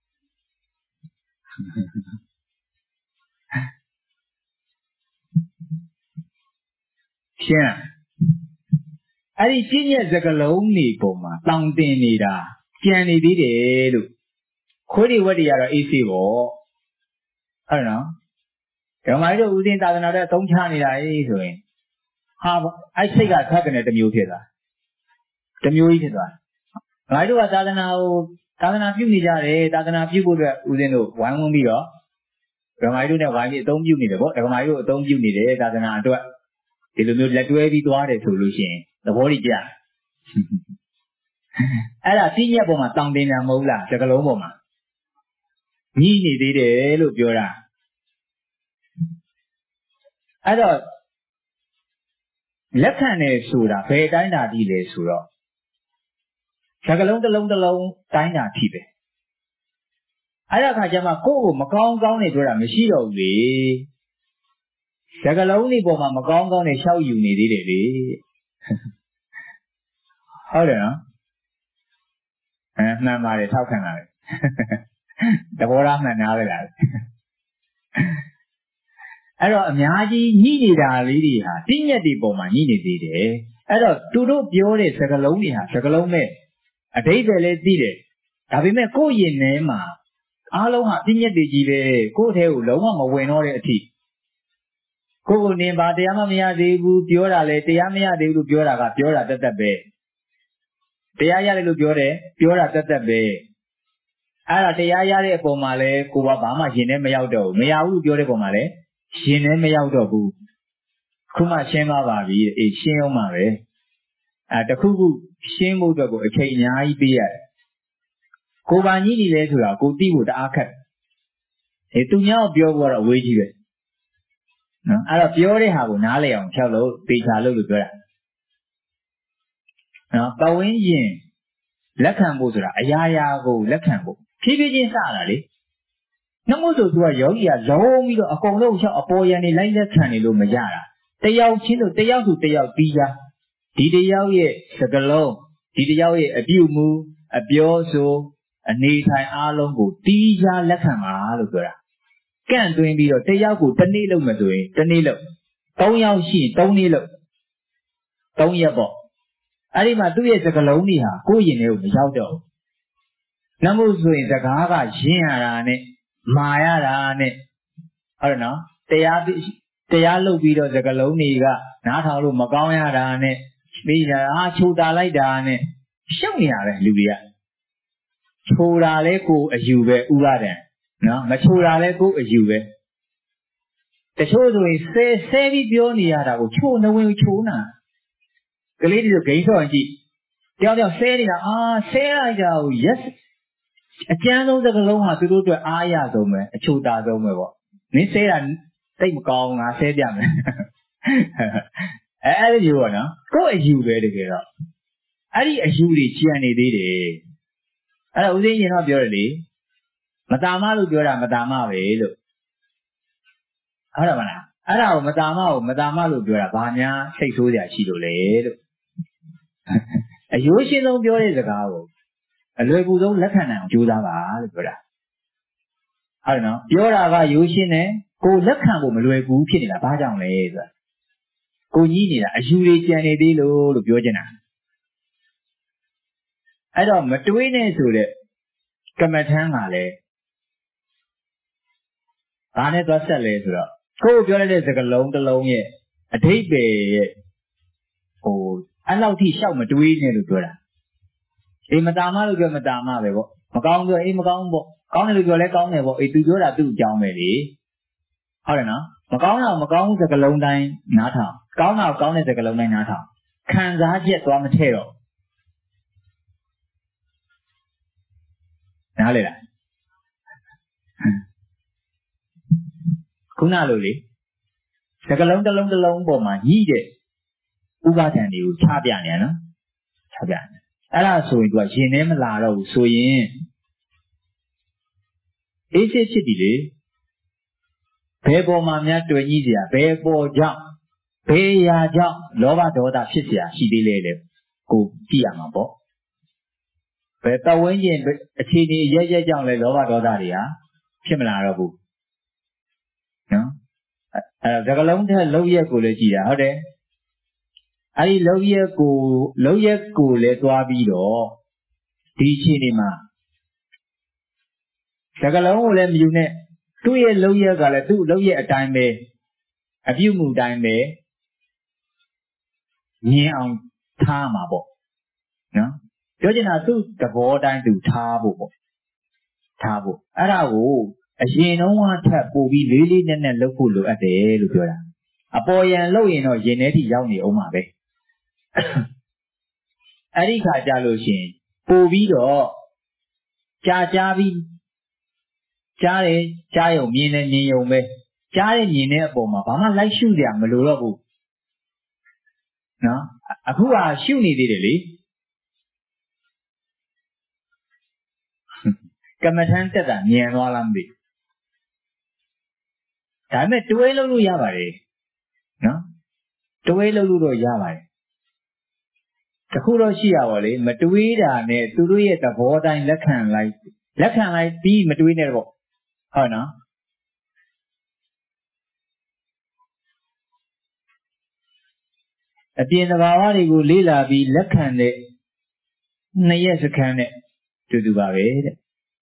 ရှင်းအဲ့ဒီပြည့်ညက်စကလုံးနေပုံမှာတောင်းတင်နေတာကြံနေသေးတယ်လို့ခွေးတွေဝက်တွေကတော့အေးဆေးပေါ့ဟုတ်နော်ဓမ္မကြီးတို့ဦးဇင်းသာသနာတော်အသုံးချနေတာဆိုရင်ဟာအဲ့စိတ်ကခက်ကနေတစ်မျိုးဖြစ်သွားတစ်မျိုးကြီးဖြစ်သွားဓမ္မကြီးတို့ကသာသနာပြုနေကြတယ်သာသနာပြုဖို့အတွက်ဦးဇင်းတို့ဝိုင်းဝန်းပြီးတော့ဓမ္မကြီးတို့နဲ့ဝိုင်းပြီးအသုံးပြုနေတယ်ပေါ့ဓမ္မကြီးတို့အသုံးပြုနေတယ်သာသနာအတွက်ဒီလိုမျိုးလက်တွဲပြီးသွားတယ်ဆိုလို့ရှိရင်သဘောကြီးကြအဲ့ဒါပြည့်ညက်ပုံမှာတောင်းတင်တာမဟုတ်လားစကလုံးပုံမှာညှိနေသေးတယ်လို့ပြောတာအဲ့တော့လက်ခံတယ်ဆိုတာဘယ်တိုင်းတာဒီလဲဆိုတော့စကလုံးတစ်လုံးတိုင်းတာထိပဲအဲ့ဒါခါကျမှကိုယ့်ကိုမကောင်းကောင်းနေပြောတာမရှိတော့ဘူးလေစကလုံးဒီပေါ်မှာမကောင်းကောင်းနေရှောက်ယူနေသေးတယ်လေဟုတ်တယ်နော်မှန်ပါတယ်ထောက်ခံလာတယ်တဘောလားမှန်သားပဲလားအဲ့တော့အများကြီးညှိနေတာလေးတွေဟာပြည့်ညက်ဒီပုံမှာညှိနေသေးတယ်အဲ့တော့သူတို့ပြောတဲ့စကလုံးတွေဟာစကလုံးမဲ့အဓိပ္ပာယ်လည်းသိတယ်ဒါပေမဲ့ကိုယ့်ရင်ထဲမှာအားလုံးဟာပြည့်ညက်တွေကြီးပဲကိုယ့်ထဲကိုလုံးဝမဝင်တော့တဲ့အထိကိုယ့်ကိုနင်ပါတရားမရသေးဘူးပြောတာလေတရားမရသေးဘူးလို့ပြောတာကပြောတာတက်ပဲတရားရတယ်လို့ပြောတယ်ပြောတာတက်ပဲအဲ့ဒါတရားရတဲ့အပေါ်မှာလဲကိုကဘာမှရင်ထဲမရောက်တော့ဘူးမရဘူးလို့ပြောတဲ့ပုံမှာလဲရင်ထဲမရောက်တော့ဘူးခုမှရှင်းသွားပါပြီအေးရှင်းအောင်ပါပဲတခုခုရှင်းဖို့အတွက်ကိုအချိန်အများကြီးပေးရတယ်ကိုယ်ပါညှိနေလဲဆိုတာကိုသိဖို့တအားခက်သူများကိုပြောဖို့တော့အဝေးကြီးပဲနော်အဲ့တော့ပြောတဲ့ဟာကိုနားလည်အောင်ဖြောက်လို့သေချာလို့ပြောတာနော်ပဝင်းရင်လက်ခံဖို့ဆိုတာအရာရာကိုလက်ခံဖို့ဖြည်းဖြည်းချင်းစတာလေနှမို့ဆိုသူကယောဂီကလုံးပြီးတော့အကုန်လုံးလျှောက်အပေါ်ရန်နေလိုက်လက်ခံနေလို့မရတာတယောက်ချင်းတို့တယောက်ဆိုတယောက်ပြီးကြဒီတယောက်ရဲ့စကလုံးဒီတယောက်ရဲ့အပြုမူအပြောဆိုအနေထိုင်အားလုံးကိုတီးခြားလက်ခံပါလို့ပြောတာကန့်သွင်းပြီးတော့တယောက်ကိုတစ်နေ့လုပ်မှဆိုရင်တစ်နေ့လုပ်3ယောက်ရှိရင်3နေ့လုပ်3ရက်ပေါ့အဲ့ဒီမှာသူ့ရဲ့စကလုံးတွေဟာကိုယ့်ရင်ထဲကိုမရောက်တော့ဘူးနှမို့ဆိုရင်စကားကရင်းရတာနဲ့မာရတာနဲ့ဟုတ်တယ်နော်တရားလုပ်ပြီးတော့စကလုံးတွေကနားထောင်လို့မကောင်းရတာနဲ့ပြီးတာချိုတာလိုက်တာနဲ့ရှုပ်နေရပဲလူတွေကချိုတာလဲကိုအယူပဲဥပါဒံနော်မချိုတာလဲကိုအယူပဲတချို့ဆိုရင်ဆဲပြီးပြောနေရတာကိုချိုနှဝင်ချိုးနာကလေးတွေဆိုဂိမ်းဆော့ကြည့်တယောက်ဆဲနေတာဆဲလိုက်တာကို yes အကျန်းဆုံးစကလုံးဟာသူတို့အတွက်အားရဆုံးပဲအချိုတာဆုံးပဲပေါ့မင်းဆဲတာတိတ်မကောင်းငါဆဲပြမယ်အဲ့ဒီလိုပေါ့နော်ကိုယ့်အယူပဲတကယ်တော့အဲ့ဒီအယူတွေကြံနေသေးတယ်အဲ့ဒါဦးသိန်းရှင်တော့ပြောတယ်လေမတာမလို့ပြောတာမတာမပဲလို့ဟုတ်တယ်မလားအဲ့ဒါကိုမတာမလို့ပြောတာဘာများစိတ်ဆိုးစရာရှိလို့လဲလို့အယိုးရှင်းဆုံးပြောတဲ့စကားကိုအလွယ်ကူဆုံးလက်ခံနိုင်အောင်ကြိုးစားပါလို့ပြောတာဟုတ်တယ်နော်ပြောတာကရိုးရှင်းတယ်ကိုလက်ခံဖို့မလွယ်ကူဖြစ်နေတာဘာကြောင့်လဲဆိုတာကိုကြီးနေတာအယူတွေကြံနေသေးလို့ပြောချင်တာအဲ့တော့မတွေးနဲ့ဆိုတဲ့ကမ္မထမ်းကလည်းဘာနဲ့သွားဆက်လဲဆိုတော့ကိုပြောလိုက်တဲ့စကားလုံးတစ်လုံးရဲ့အဓိပ္ပာယ်ရဲ့အဲ့လောက်ထိရှောက်မတွေးနဲ့လို့ပြောတာအေးမတာမလို့ပြောမတာမပဲပေါ့မကောင်းပြောအေးမကောင်းပေါ့ကောင်းတယ်လို့ပြောလဲကောင်းတယ်ပေါ့အေးသူပြောတာသူ့အကြောင်းပဲလေဟုတ်တယ်နော်မကောင်းတာမကောင်းစကားလုံးတိုင်းနားထောင်ကောင်းတာကောင်းတဲ့စကားလုံးတိုင်းနားထောင်ခံစားချက်သွားမထည့်တော့နားလေလားခုနလိုလေစကားလုံးတစ်လုံးပေါ်မှာညှိတဲ့ဥပါဒံတွေကိုချပြနေရနော်ချပြနေအဲ့ဒါဆိုရင်သူကရင်ထဲမလာတော့ဘူးဆိုရင်အေးစစ်ဖြစ်ပြီလေဘယ်ပေါ်မှာများတွေ့ကြီးစရာဘယ်ပေါ်ကြောင့်ဘယ်ရာကြောင့်လောဘဒေါသဖြစ်စရာရှိသေးလဲလေကိုကြည့်ရမှာပေါ့ဘယ်ပတ်ဝန်းကျင်အခြေအနေရက်ကြောင့်လဲလောဘဒေါသတွေဟာဖြစ်မလာတော့ဘူးနော်အဲ့ဒါကလုံးတဲ့လောက်ရက်ကိုလည်းကြည်တာဟုတ်တယ်အဲ့ဒီလောက်ရက်ကိုလည်းသွားပြီးတော့ဒီအခြေအနေမှာစကလုံးကိုလည်းမယူနဲ့သူ့ရဲ့လောက်ရက်ကလည်းသူ့လောက်ရက်အတိုင်းပဲအပြုမှုတိုင်းပဲမြင်အောင်ထားမှာပေါ့နော်ပြောချင်တာသူ့သဘောတိုင်းသူထားဖို့ပေါ့ထားဖို့အဲ့ဒါကိုအရင်တုန်းကထပ်ပို့ပြီးလေးလေးနက်နက်လုပ်ဖို့လိုအပ်တယ်လို့ပြောတာအပေါ်ယံလုပ်ရင်တော့ရင်ထဲထိရောက်နေအောင်ပါပဲအဲ့ဒီခါကြလို့ရှိရင်ပို့ပြီးတော့ကြားပြီးကြားတယ်ကြားရုံမြင်တယ်မြင်ရုံပဲကြားတယ်မြင်တဲ့အပေါ်မှာဘာမှလိုက်ရှုစရာမလိုတော့ဘူးနော်အခုကရှုနေသေးတယ်လေကမ္မထမ်းတက်တာမြင်သွားလားမသိဒါပေမဲ့တွဲလုပ်လို့ရပါတယ်နော်တွဲလုပ်လို့တော့ရပါတယ်တခုတော့ရှိရပါလေမတွေးတာနဲ့သူတို့ရဲ့သဘောတိုင်းလက်ခံလိုက်ပြီးမတွေးနဲ့ပေါ့ဟုတ်နော်အပြင်သဘာဝတွေကိုလေ့လာပြီးလက်ခံတဲ့2ရက်စခန်းနဲ့တူပါပဲတဲ့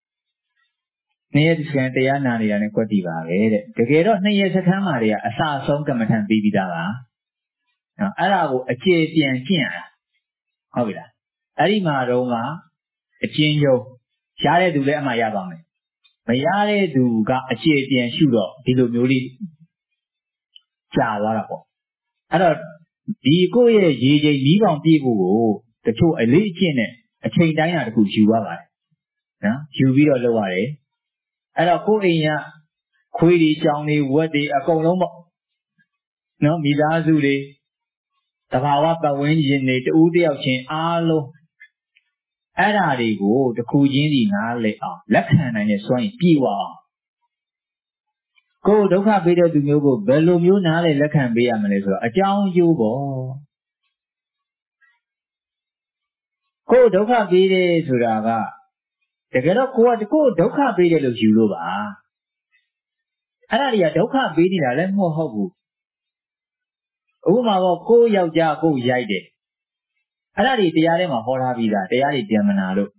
2ရက်စခန်းတရားနာနေရတဲ့ကွက်တီပါပဲတဲ့တကယ်တော့2ရက်စခန်းမှာတွေကအစအဆုံးကမ္မထံပြီးသားပါနော်အဲ့ဒါကိုအခြေပြန်ကျင့်ရတာဟုတ်ပြီလားအဲ့ဒီမှာတော့ကအချင်းယုံရတဲ့သူလည်းအမှရပါမယ်မရတဲ့သူကအခြေပြန်ရှုတော့ဒီလိုမျိုးလေးကြာသွားတာပေါ့တော့ဒီကိုယ့်ရဲ့ရေချိန်မီးပေါင်ပြည့်ဖို့ကိုတချို့အလေးအကျင့်နဲ့အချိန်တိုင်းတာတခုယူရပါတယ်နော်ယူပြီးတော့လုပ်ရတယ်အဲ့တော့ကိုယ့်အိမ်ကခွေးတွေကြောင်တွေဝက်တွေအကုန်လုံးပေါ့နော်မိသားစုတွေတဘာဝပတ်ဝန်းကျင်တွေတူးတယောက်ချင်းအားလုံးအဲ့ဓာတွေကိုတစ်ခုချင်းစီနားလည်အောင်လက်ခံနိုင်တဲ့စွမ်းရည်ပြည့်ဝအောင်ကိုယ်ဒုက္ခပေးတဲ့သူမျိုးကိုဘယ်လိုမျိုးနားလည်လက်ခံပေးရမလဲဆိုတော့အကြောင်းအကျိုးပေါ့ကိုယ်ဒုက္ခပေးတယ်ဆိုတာကတကယ်တော့ကိုယ်ဒုက္ခပေးတယ်လို့ယူလို့ပါအဲ့ဒါတွေကဒုက္ခပေးနေတာလည်းမဟုတ်ဘူးဥပမာပေါ့ကိုယ်ယောက်ျားကိုယ်ရိုက်တယ်အဲ့ဒါတွေတရားထဲမှာဟောထားပြီးသားတရားတွေပြန်မနာလို့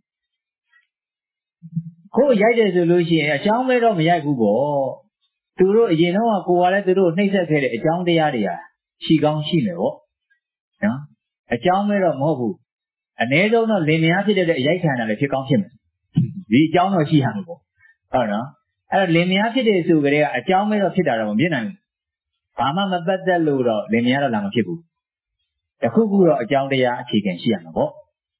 ကိုယ်ရိုက်တယ်ဆိုလို့ရှိရင်အကြောင်းပဲတော့မရိုက်ဘူးပေါ့သူတို့အရင်တော့ကိုယ်ကလည်းသူတို့နှိမ့်ဆက်ခဲ့တဲ့အကြောင်းတရားတွေဟာရှိကောင်းရှိမယ်ပေါ့နော်အကြောင်းပဲတော့မဟုတ်ဘူးအ ਨੇ ဆုံးတော့လင်မယားဖြစ်တဲ့အရိုက်ခံတာလည်းဖြစ်ကောင်းဖြစ်မယ်ဒီအကြောင်းတော့ရှိရမှာပေါ့ဟုတ်နော်အဲ့တော့လင်မယားဖြစ်တဲ့ဆိုကြတဲ့အကြောင်းပဲတော့ဖြစ်တာတော့မဖြစ်နိုင်ဘူးဘာမှမပတ်သက်လို့တော့လင်မယားတော့လာမဖြစ်ဘူးတခုခုတော့အကြောင်းတရားအခြေခံရှိရမှာပေါ့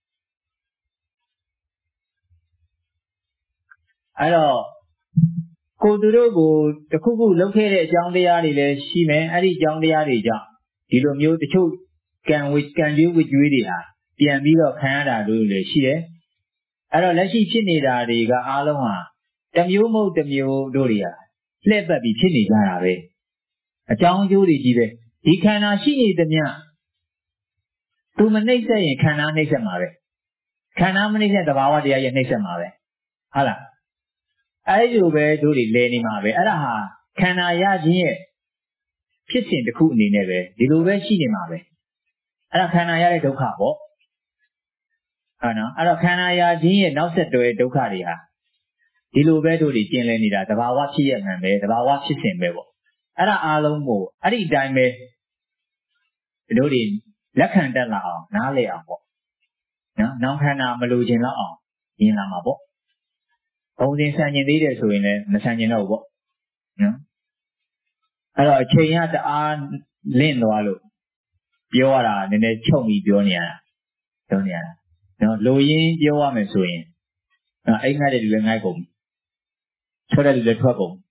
အဲ့တော့ကိုသူတို့ကိုတခုခုလုပ်ခဲ့တဲ့အကြောင်းတရားတွေလည်းရှိမယ်အဲ့ဒီအကြောင်းတရားတွေကြောင့်ဒီလိုမျိုးတချို့ကံကြွေးဝကြွေးတွေဟာပြန်ပြီးတော့ခံရတာတို့လည်းရှိတယ်အဲ့တော့လက်ရှိဖြစ်နေတာတွေကအားလုံးဟာတစ်မျိုးမဟုတ်တစ်မျိုးတို့တွေဟာလှည့်ပတ်ပြီးဖြစ်နေကြတာပဲအကြောင်းအကျိုးတွေကြီးပဲဒီခန္ဓာရှိနေသမျှသူမနှိမ့်ဆက်ရင်ခန္ဓာနှိမ့်ဆက်မှာပဲခန္ဓာမနှိမ့်ဆက်သဘာဝတရားရဲ့နှိမ့်ဆက်မှာပဲဟုတ်လားအဲ့ဒီလိုပဲတို့တွေလဲနေမှာပဲအဲ့ဒါဟာခန္ဓာရခြင်းရဲ့ဖြစ်စဉ်တစ်ခုအနေနဲ့ပဲဒီလိုပဲရှိနေမှာပဲအဲ့ဒါခန္ဓာရတဲ့ဒုက္ခပေါ့ဟုတ်နော်အဲ့တော့ခန္ဓာရခြင်းရဲ့နောက်ဆက်တွဲဒုက္ခတွေဟာဒီလိုပဲတို့တွေကျင်လည်နေတာသဘာဝဖြစ်ရမှန်ပဲသဘာဝဖြစ်စဉ်ပဲပေါ့အဲ့ဒါအားလုံးကိုအဲ့ဒီအတိုင်းပဲတို့တွေလက်ခံတတ်လာအောင်နားလည်အောင်ပေါ့နော်နောင်ခန္ဓာမလိုချင်တော့အောင်မြင်လာမှာပေါ့ဘုံစဉ်ဆန်ကျင်သေးတယ်ဆိုရင်လည်းမဆန်ကျင်တော့ဘူးပေါ့နော်အဲ့တော့အချိန်ကတအားလင့်သွားလို့ပြောရတာနည်းနည်းချုပ်ပြီးပြောနေရတာနော်လိုရင်းပြောရမယ်ဆိုရင်အိမ်ငှက်တဲ့လူလည်းငှက်ကုန်ထွက်တဲ့လူလည်းထွက်ကုန်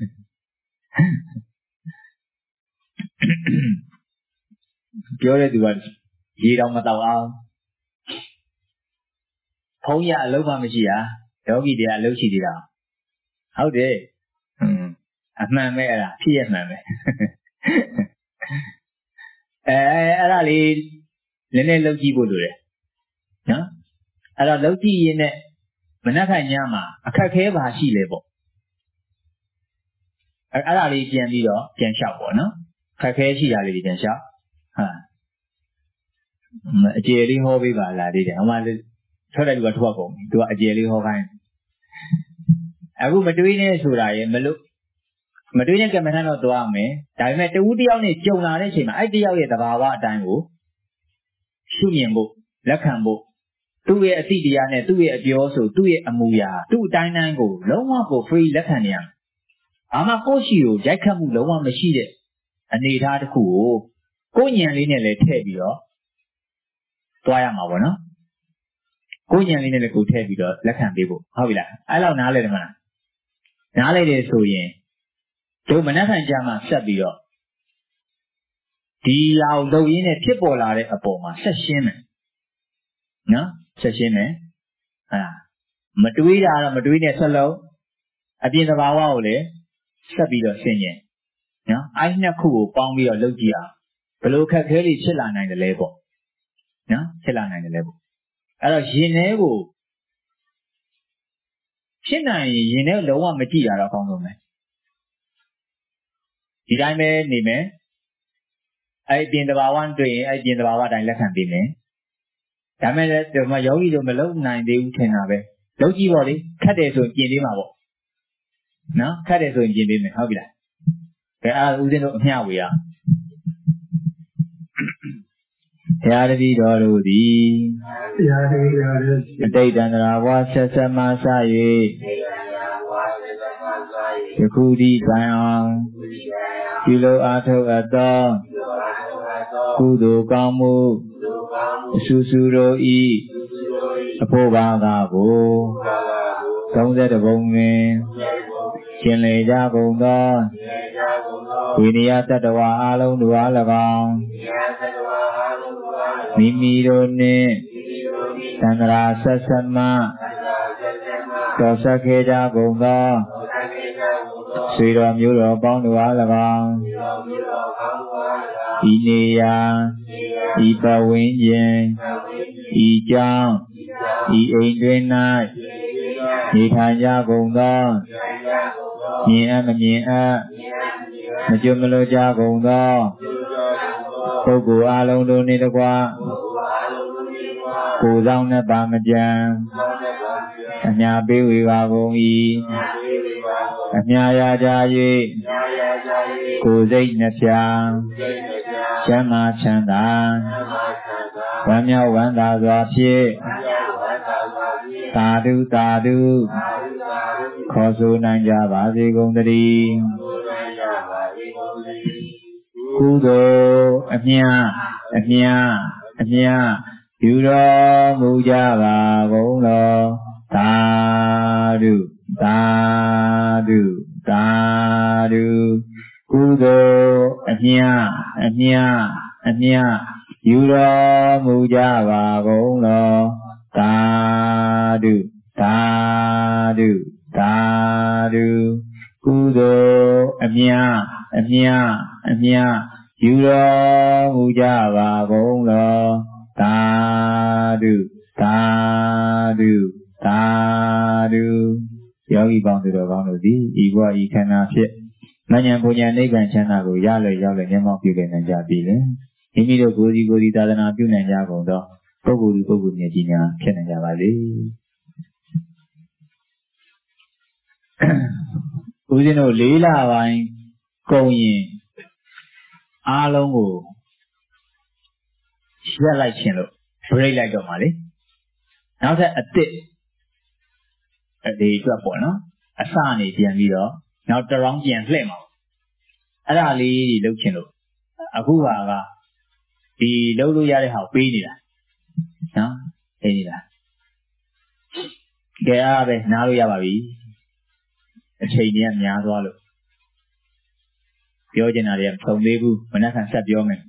ပြောတဲ့သူကရေတောင်မတောက်အောင်ဖုံးရအလုံးမှမရှိတာယောဂီတွေကအလုံးရှိသေးတာဟုတ်တယ်အမှန်ပဲအဲ့ဒါဖြစ်ရမှန်ပဲအဲ့ဒါလေးနည်းနည်းလုပ်ကြည့်ဖို့လိုတယ်နော်အဲ့တော့လုပ်ကြည့်ရင်လည်းမနက်ဖြန်ညမှာအခက်ခဲပါရှိလေပေါ့အဲ့ဒါလေးပြန်ပြီးတော့ပြန်လျှောက်ပေါ့နော်ခက်ခဲရှိတာလေးပြန်လျှောက်အကျေလေးဟောပေးပါလားဒီတဲ့ဟိုမှာထွက်တဲ့လူကထွက်ကုန်သူကအကျေလေးဟောခိုင်းအခုမတွေးနဲ့ဆိုတာရေမတွေးနဲ့ကမ္မထမ်းတော့သွားမယ်ဒါပေမဲ့တဦးတယောက်နဲ့ကြုံလာတဲ့အချိန်မှာအဲ့တယောက်ရဲ့သဘာဝအတိုင်းကိုရှုမြင်ဖို့လက်ခံဖို့သူ့ရဲ့အသိတရားနဲ့သူ့ရဲ့အပြောဆိုသူ့ရဲ့အမူအရာသူ့အတိုင်းတိုင်းကိုလုံးဝကို free လက်ခံနေရမယ်ဘာမှကိုယ့်ရှိကိုရိုက်ခတ်မှုလုံးဝမရှိတဲ့အနေအထားတစ်ခုကိုကိုယ့်ဉာဏ်လေးနဲ့လည်းထည့်ပြီးတော့သွားရမှာပေါ့နော်ကိုဉာဏ်လေးနဲ့လည်းကိုထည့်ပြီးတော့လက်ခံပေးဖို့ဟုတ်ပြီလားအဲ့လောက်နားလဲတယ်မလားနားလဲတယ်ဆိုရင်တို့မနက်ဖြန်ကြမှာဆက်ပြီးတော့ဒီဟာကိုလုပ်ရင်းနဲ့ဖြစ်ပေါ်လာတဲ့အပေါ်မှာဆက်ရှင်းမယ်နော်ဆက်ရှင်းမယ်မတွေးတာတော့မတွေးနဲ့ဆက်လို့အပြင်သဘာဝကိုလည်းဆက်ပြီးတော့ရှင်းရင်နော်အဲ့နှစ်ခုကိုပေါင်းပြီးတော့လုပ်ကြည့်အောင်ဘယ်လိုခက်ခဲတွေဖြစ်လာနိုင်တယ်လဲပေါ့နော်ဖြစ်လာနိုင်တယ်လဲပေါ့အဲ့တော့ရင်ထဲကိုဖြစ်နိုင်ရင်ထဲလုံးဝမကြည့်ရတော့အကောင်းဆုံးပဲဒီတိုင်းပဲနေမယ်အဲ့ပြင်သဘာဝတွေ့ရင်အဲ့ပြင်သဘာဝအတိုင်းလက်ခံပေးမယ်ဒါမဲ့လည်းဒီမှာယောဂီတို့မလုပ်နိုင်သေးဘူးထင်တာပဲလုပ်ကြည့်ပေါ့လေခက်တယ်ဆိုရင်ပြင်ပေးမှာပေါ့နော်ခက်တယ်ဆိုရင်ပြင်ပေးမယ်ဟုတ်ပြီလားဒါအားဦးဇင်းတို့အမျှဝေရဘုရားတပည့်တော်တို့သည်အတိတ်တန္တရာဘဝဆက်ဆက်မှစ၍ယခုဒီတိုင်အောင်ပြုလို့အားထုတ်အပ်သောကုသိုလ်ကောင်းမှုအဆူဆူတို့ဤအဖို့ဘာကကို30ပုံတွင်ကျင်လေကြကုန်သောဝိနည်းတတ္တဝါအလုံးတို့အား၎င်းမိမိတို့နှင့်သံဃာဆက်ဆက်မှတော်ဆက်ခဲ့ကြကုန်သောဆွေတော်မျိုးတော်ပေါင်းတို့အား၎င်းဤနေရာဤပဝင်းခြင်းဤကြောင့်ဤအိမ်တွင်၌နေထိုင်ကြကုန်သောမြင်အပ်မမြင်အပ်မကြွမလို့ကြကုန်သောပုဂ္ဂိုလ်အလုံးတို့နှင့်တကွကိုယ်ဆောင်နှင့်ပါမကြံအမြပေးဝေပါကုန်၏အမြရာကြ၍ကိုယ်စိတ်နှဖျားချမ်းသာချမ်းသာဝမ်းမြောက်ဝမ်းသာစွာဖြင့်သာဓုသာဓုခေါ်ဆိုနိုင်ကြပါစေကုန်သတည်းကုသိုလ်အမြပြုတော်မူကြပါကုန်လောသာဓုသာဓုသာဓုကုသိုလ်အမြပြုတော်မူကြပါကုန်လောသာဓုသာဓုသာဓုကုသိုလ်အမြပြုတော်မူကြပါကုန်လောသာဓုသာဓုသာဓုယောဂီပေါင်းသူတော်ကောင်းတို့သည်ဤဘဝဤခန္ဓာဖြင့်မဉ္ဇဉ်ပူဉ္ဇဉ်နိဗ္ဗာန်ချမ်းသာကိုရလွယ်ရောက်လွယ်မျက်မှောက်ပြုနိုင်ကြပြီလေမိမိတို့ကိုယ်စီကိုယ်စီသာသနာပြုနိုင်ကြကုန်သောပုဂ္ဂိုလ်ဒီပုဂ္ဂိုလ်မြတ်ကြီးများဖြစ်နိုင်ကြပါစေဦးဇင်းတို့၄လပိုင်းကုန်ရင်အားလုံးကိုရက်လိုက်ခြင်းလို့ break လိုက်တော့မှာလေနောက်ထပ်အစ်စ်ဒီအတွက်ပေါ့နော်အစနေပြန်ပြီးတော့နောက်တစ် round ပြန်လှည့်မှာအဲ့ဒါလေးကြီးလုပ်ခြင်းလို့အခုဟာကဒီလုပ်လို့ရတဲ့ဟာကိုပေးနေတာနော်ပေးနေတာကဲအားပဲနားလို့ရပါပြီအချိန်ကြီးကများသွားလို့ပြောချင်တာတွေကမဆုံးသေးဘူးမနက်ဖြန်ဆက်ပြောမယ်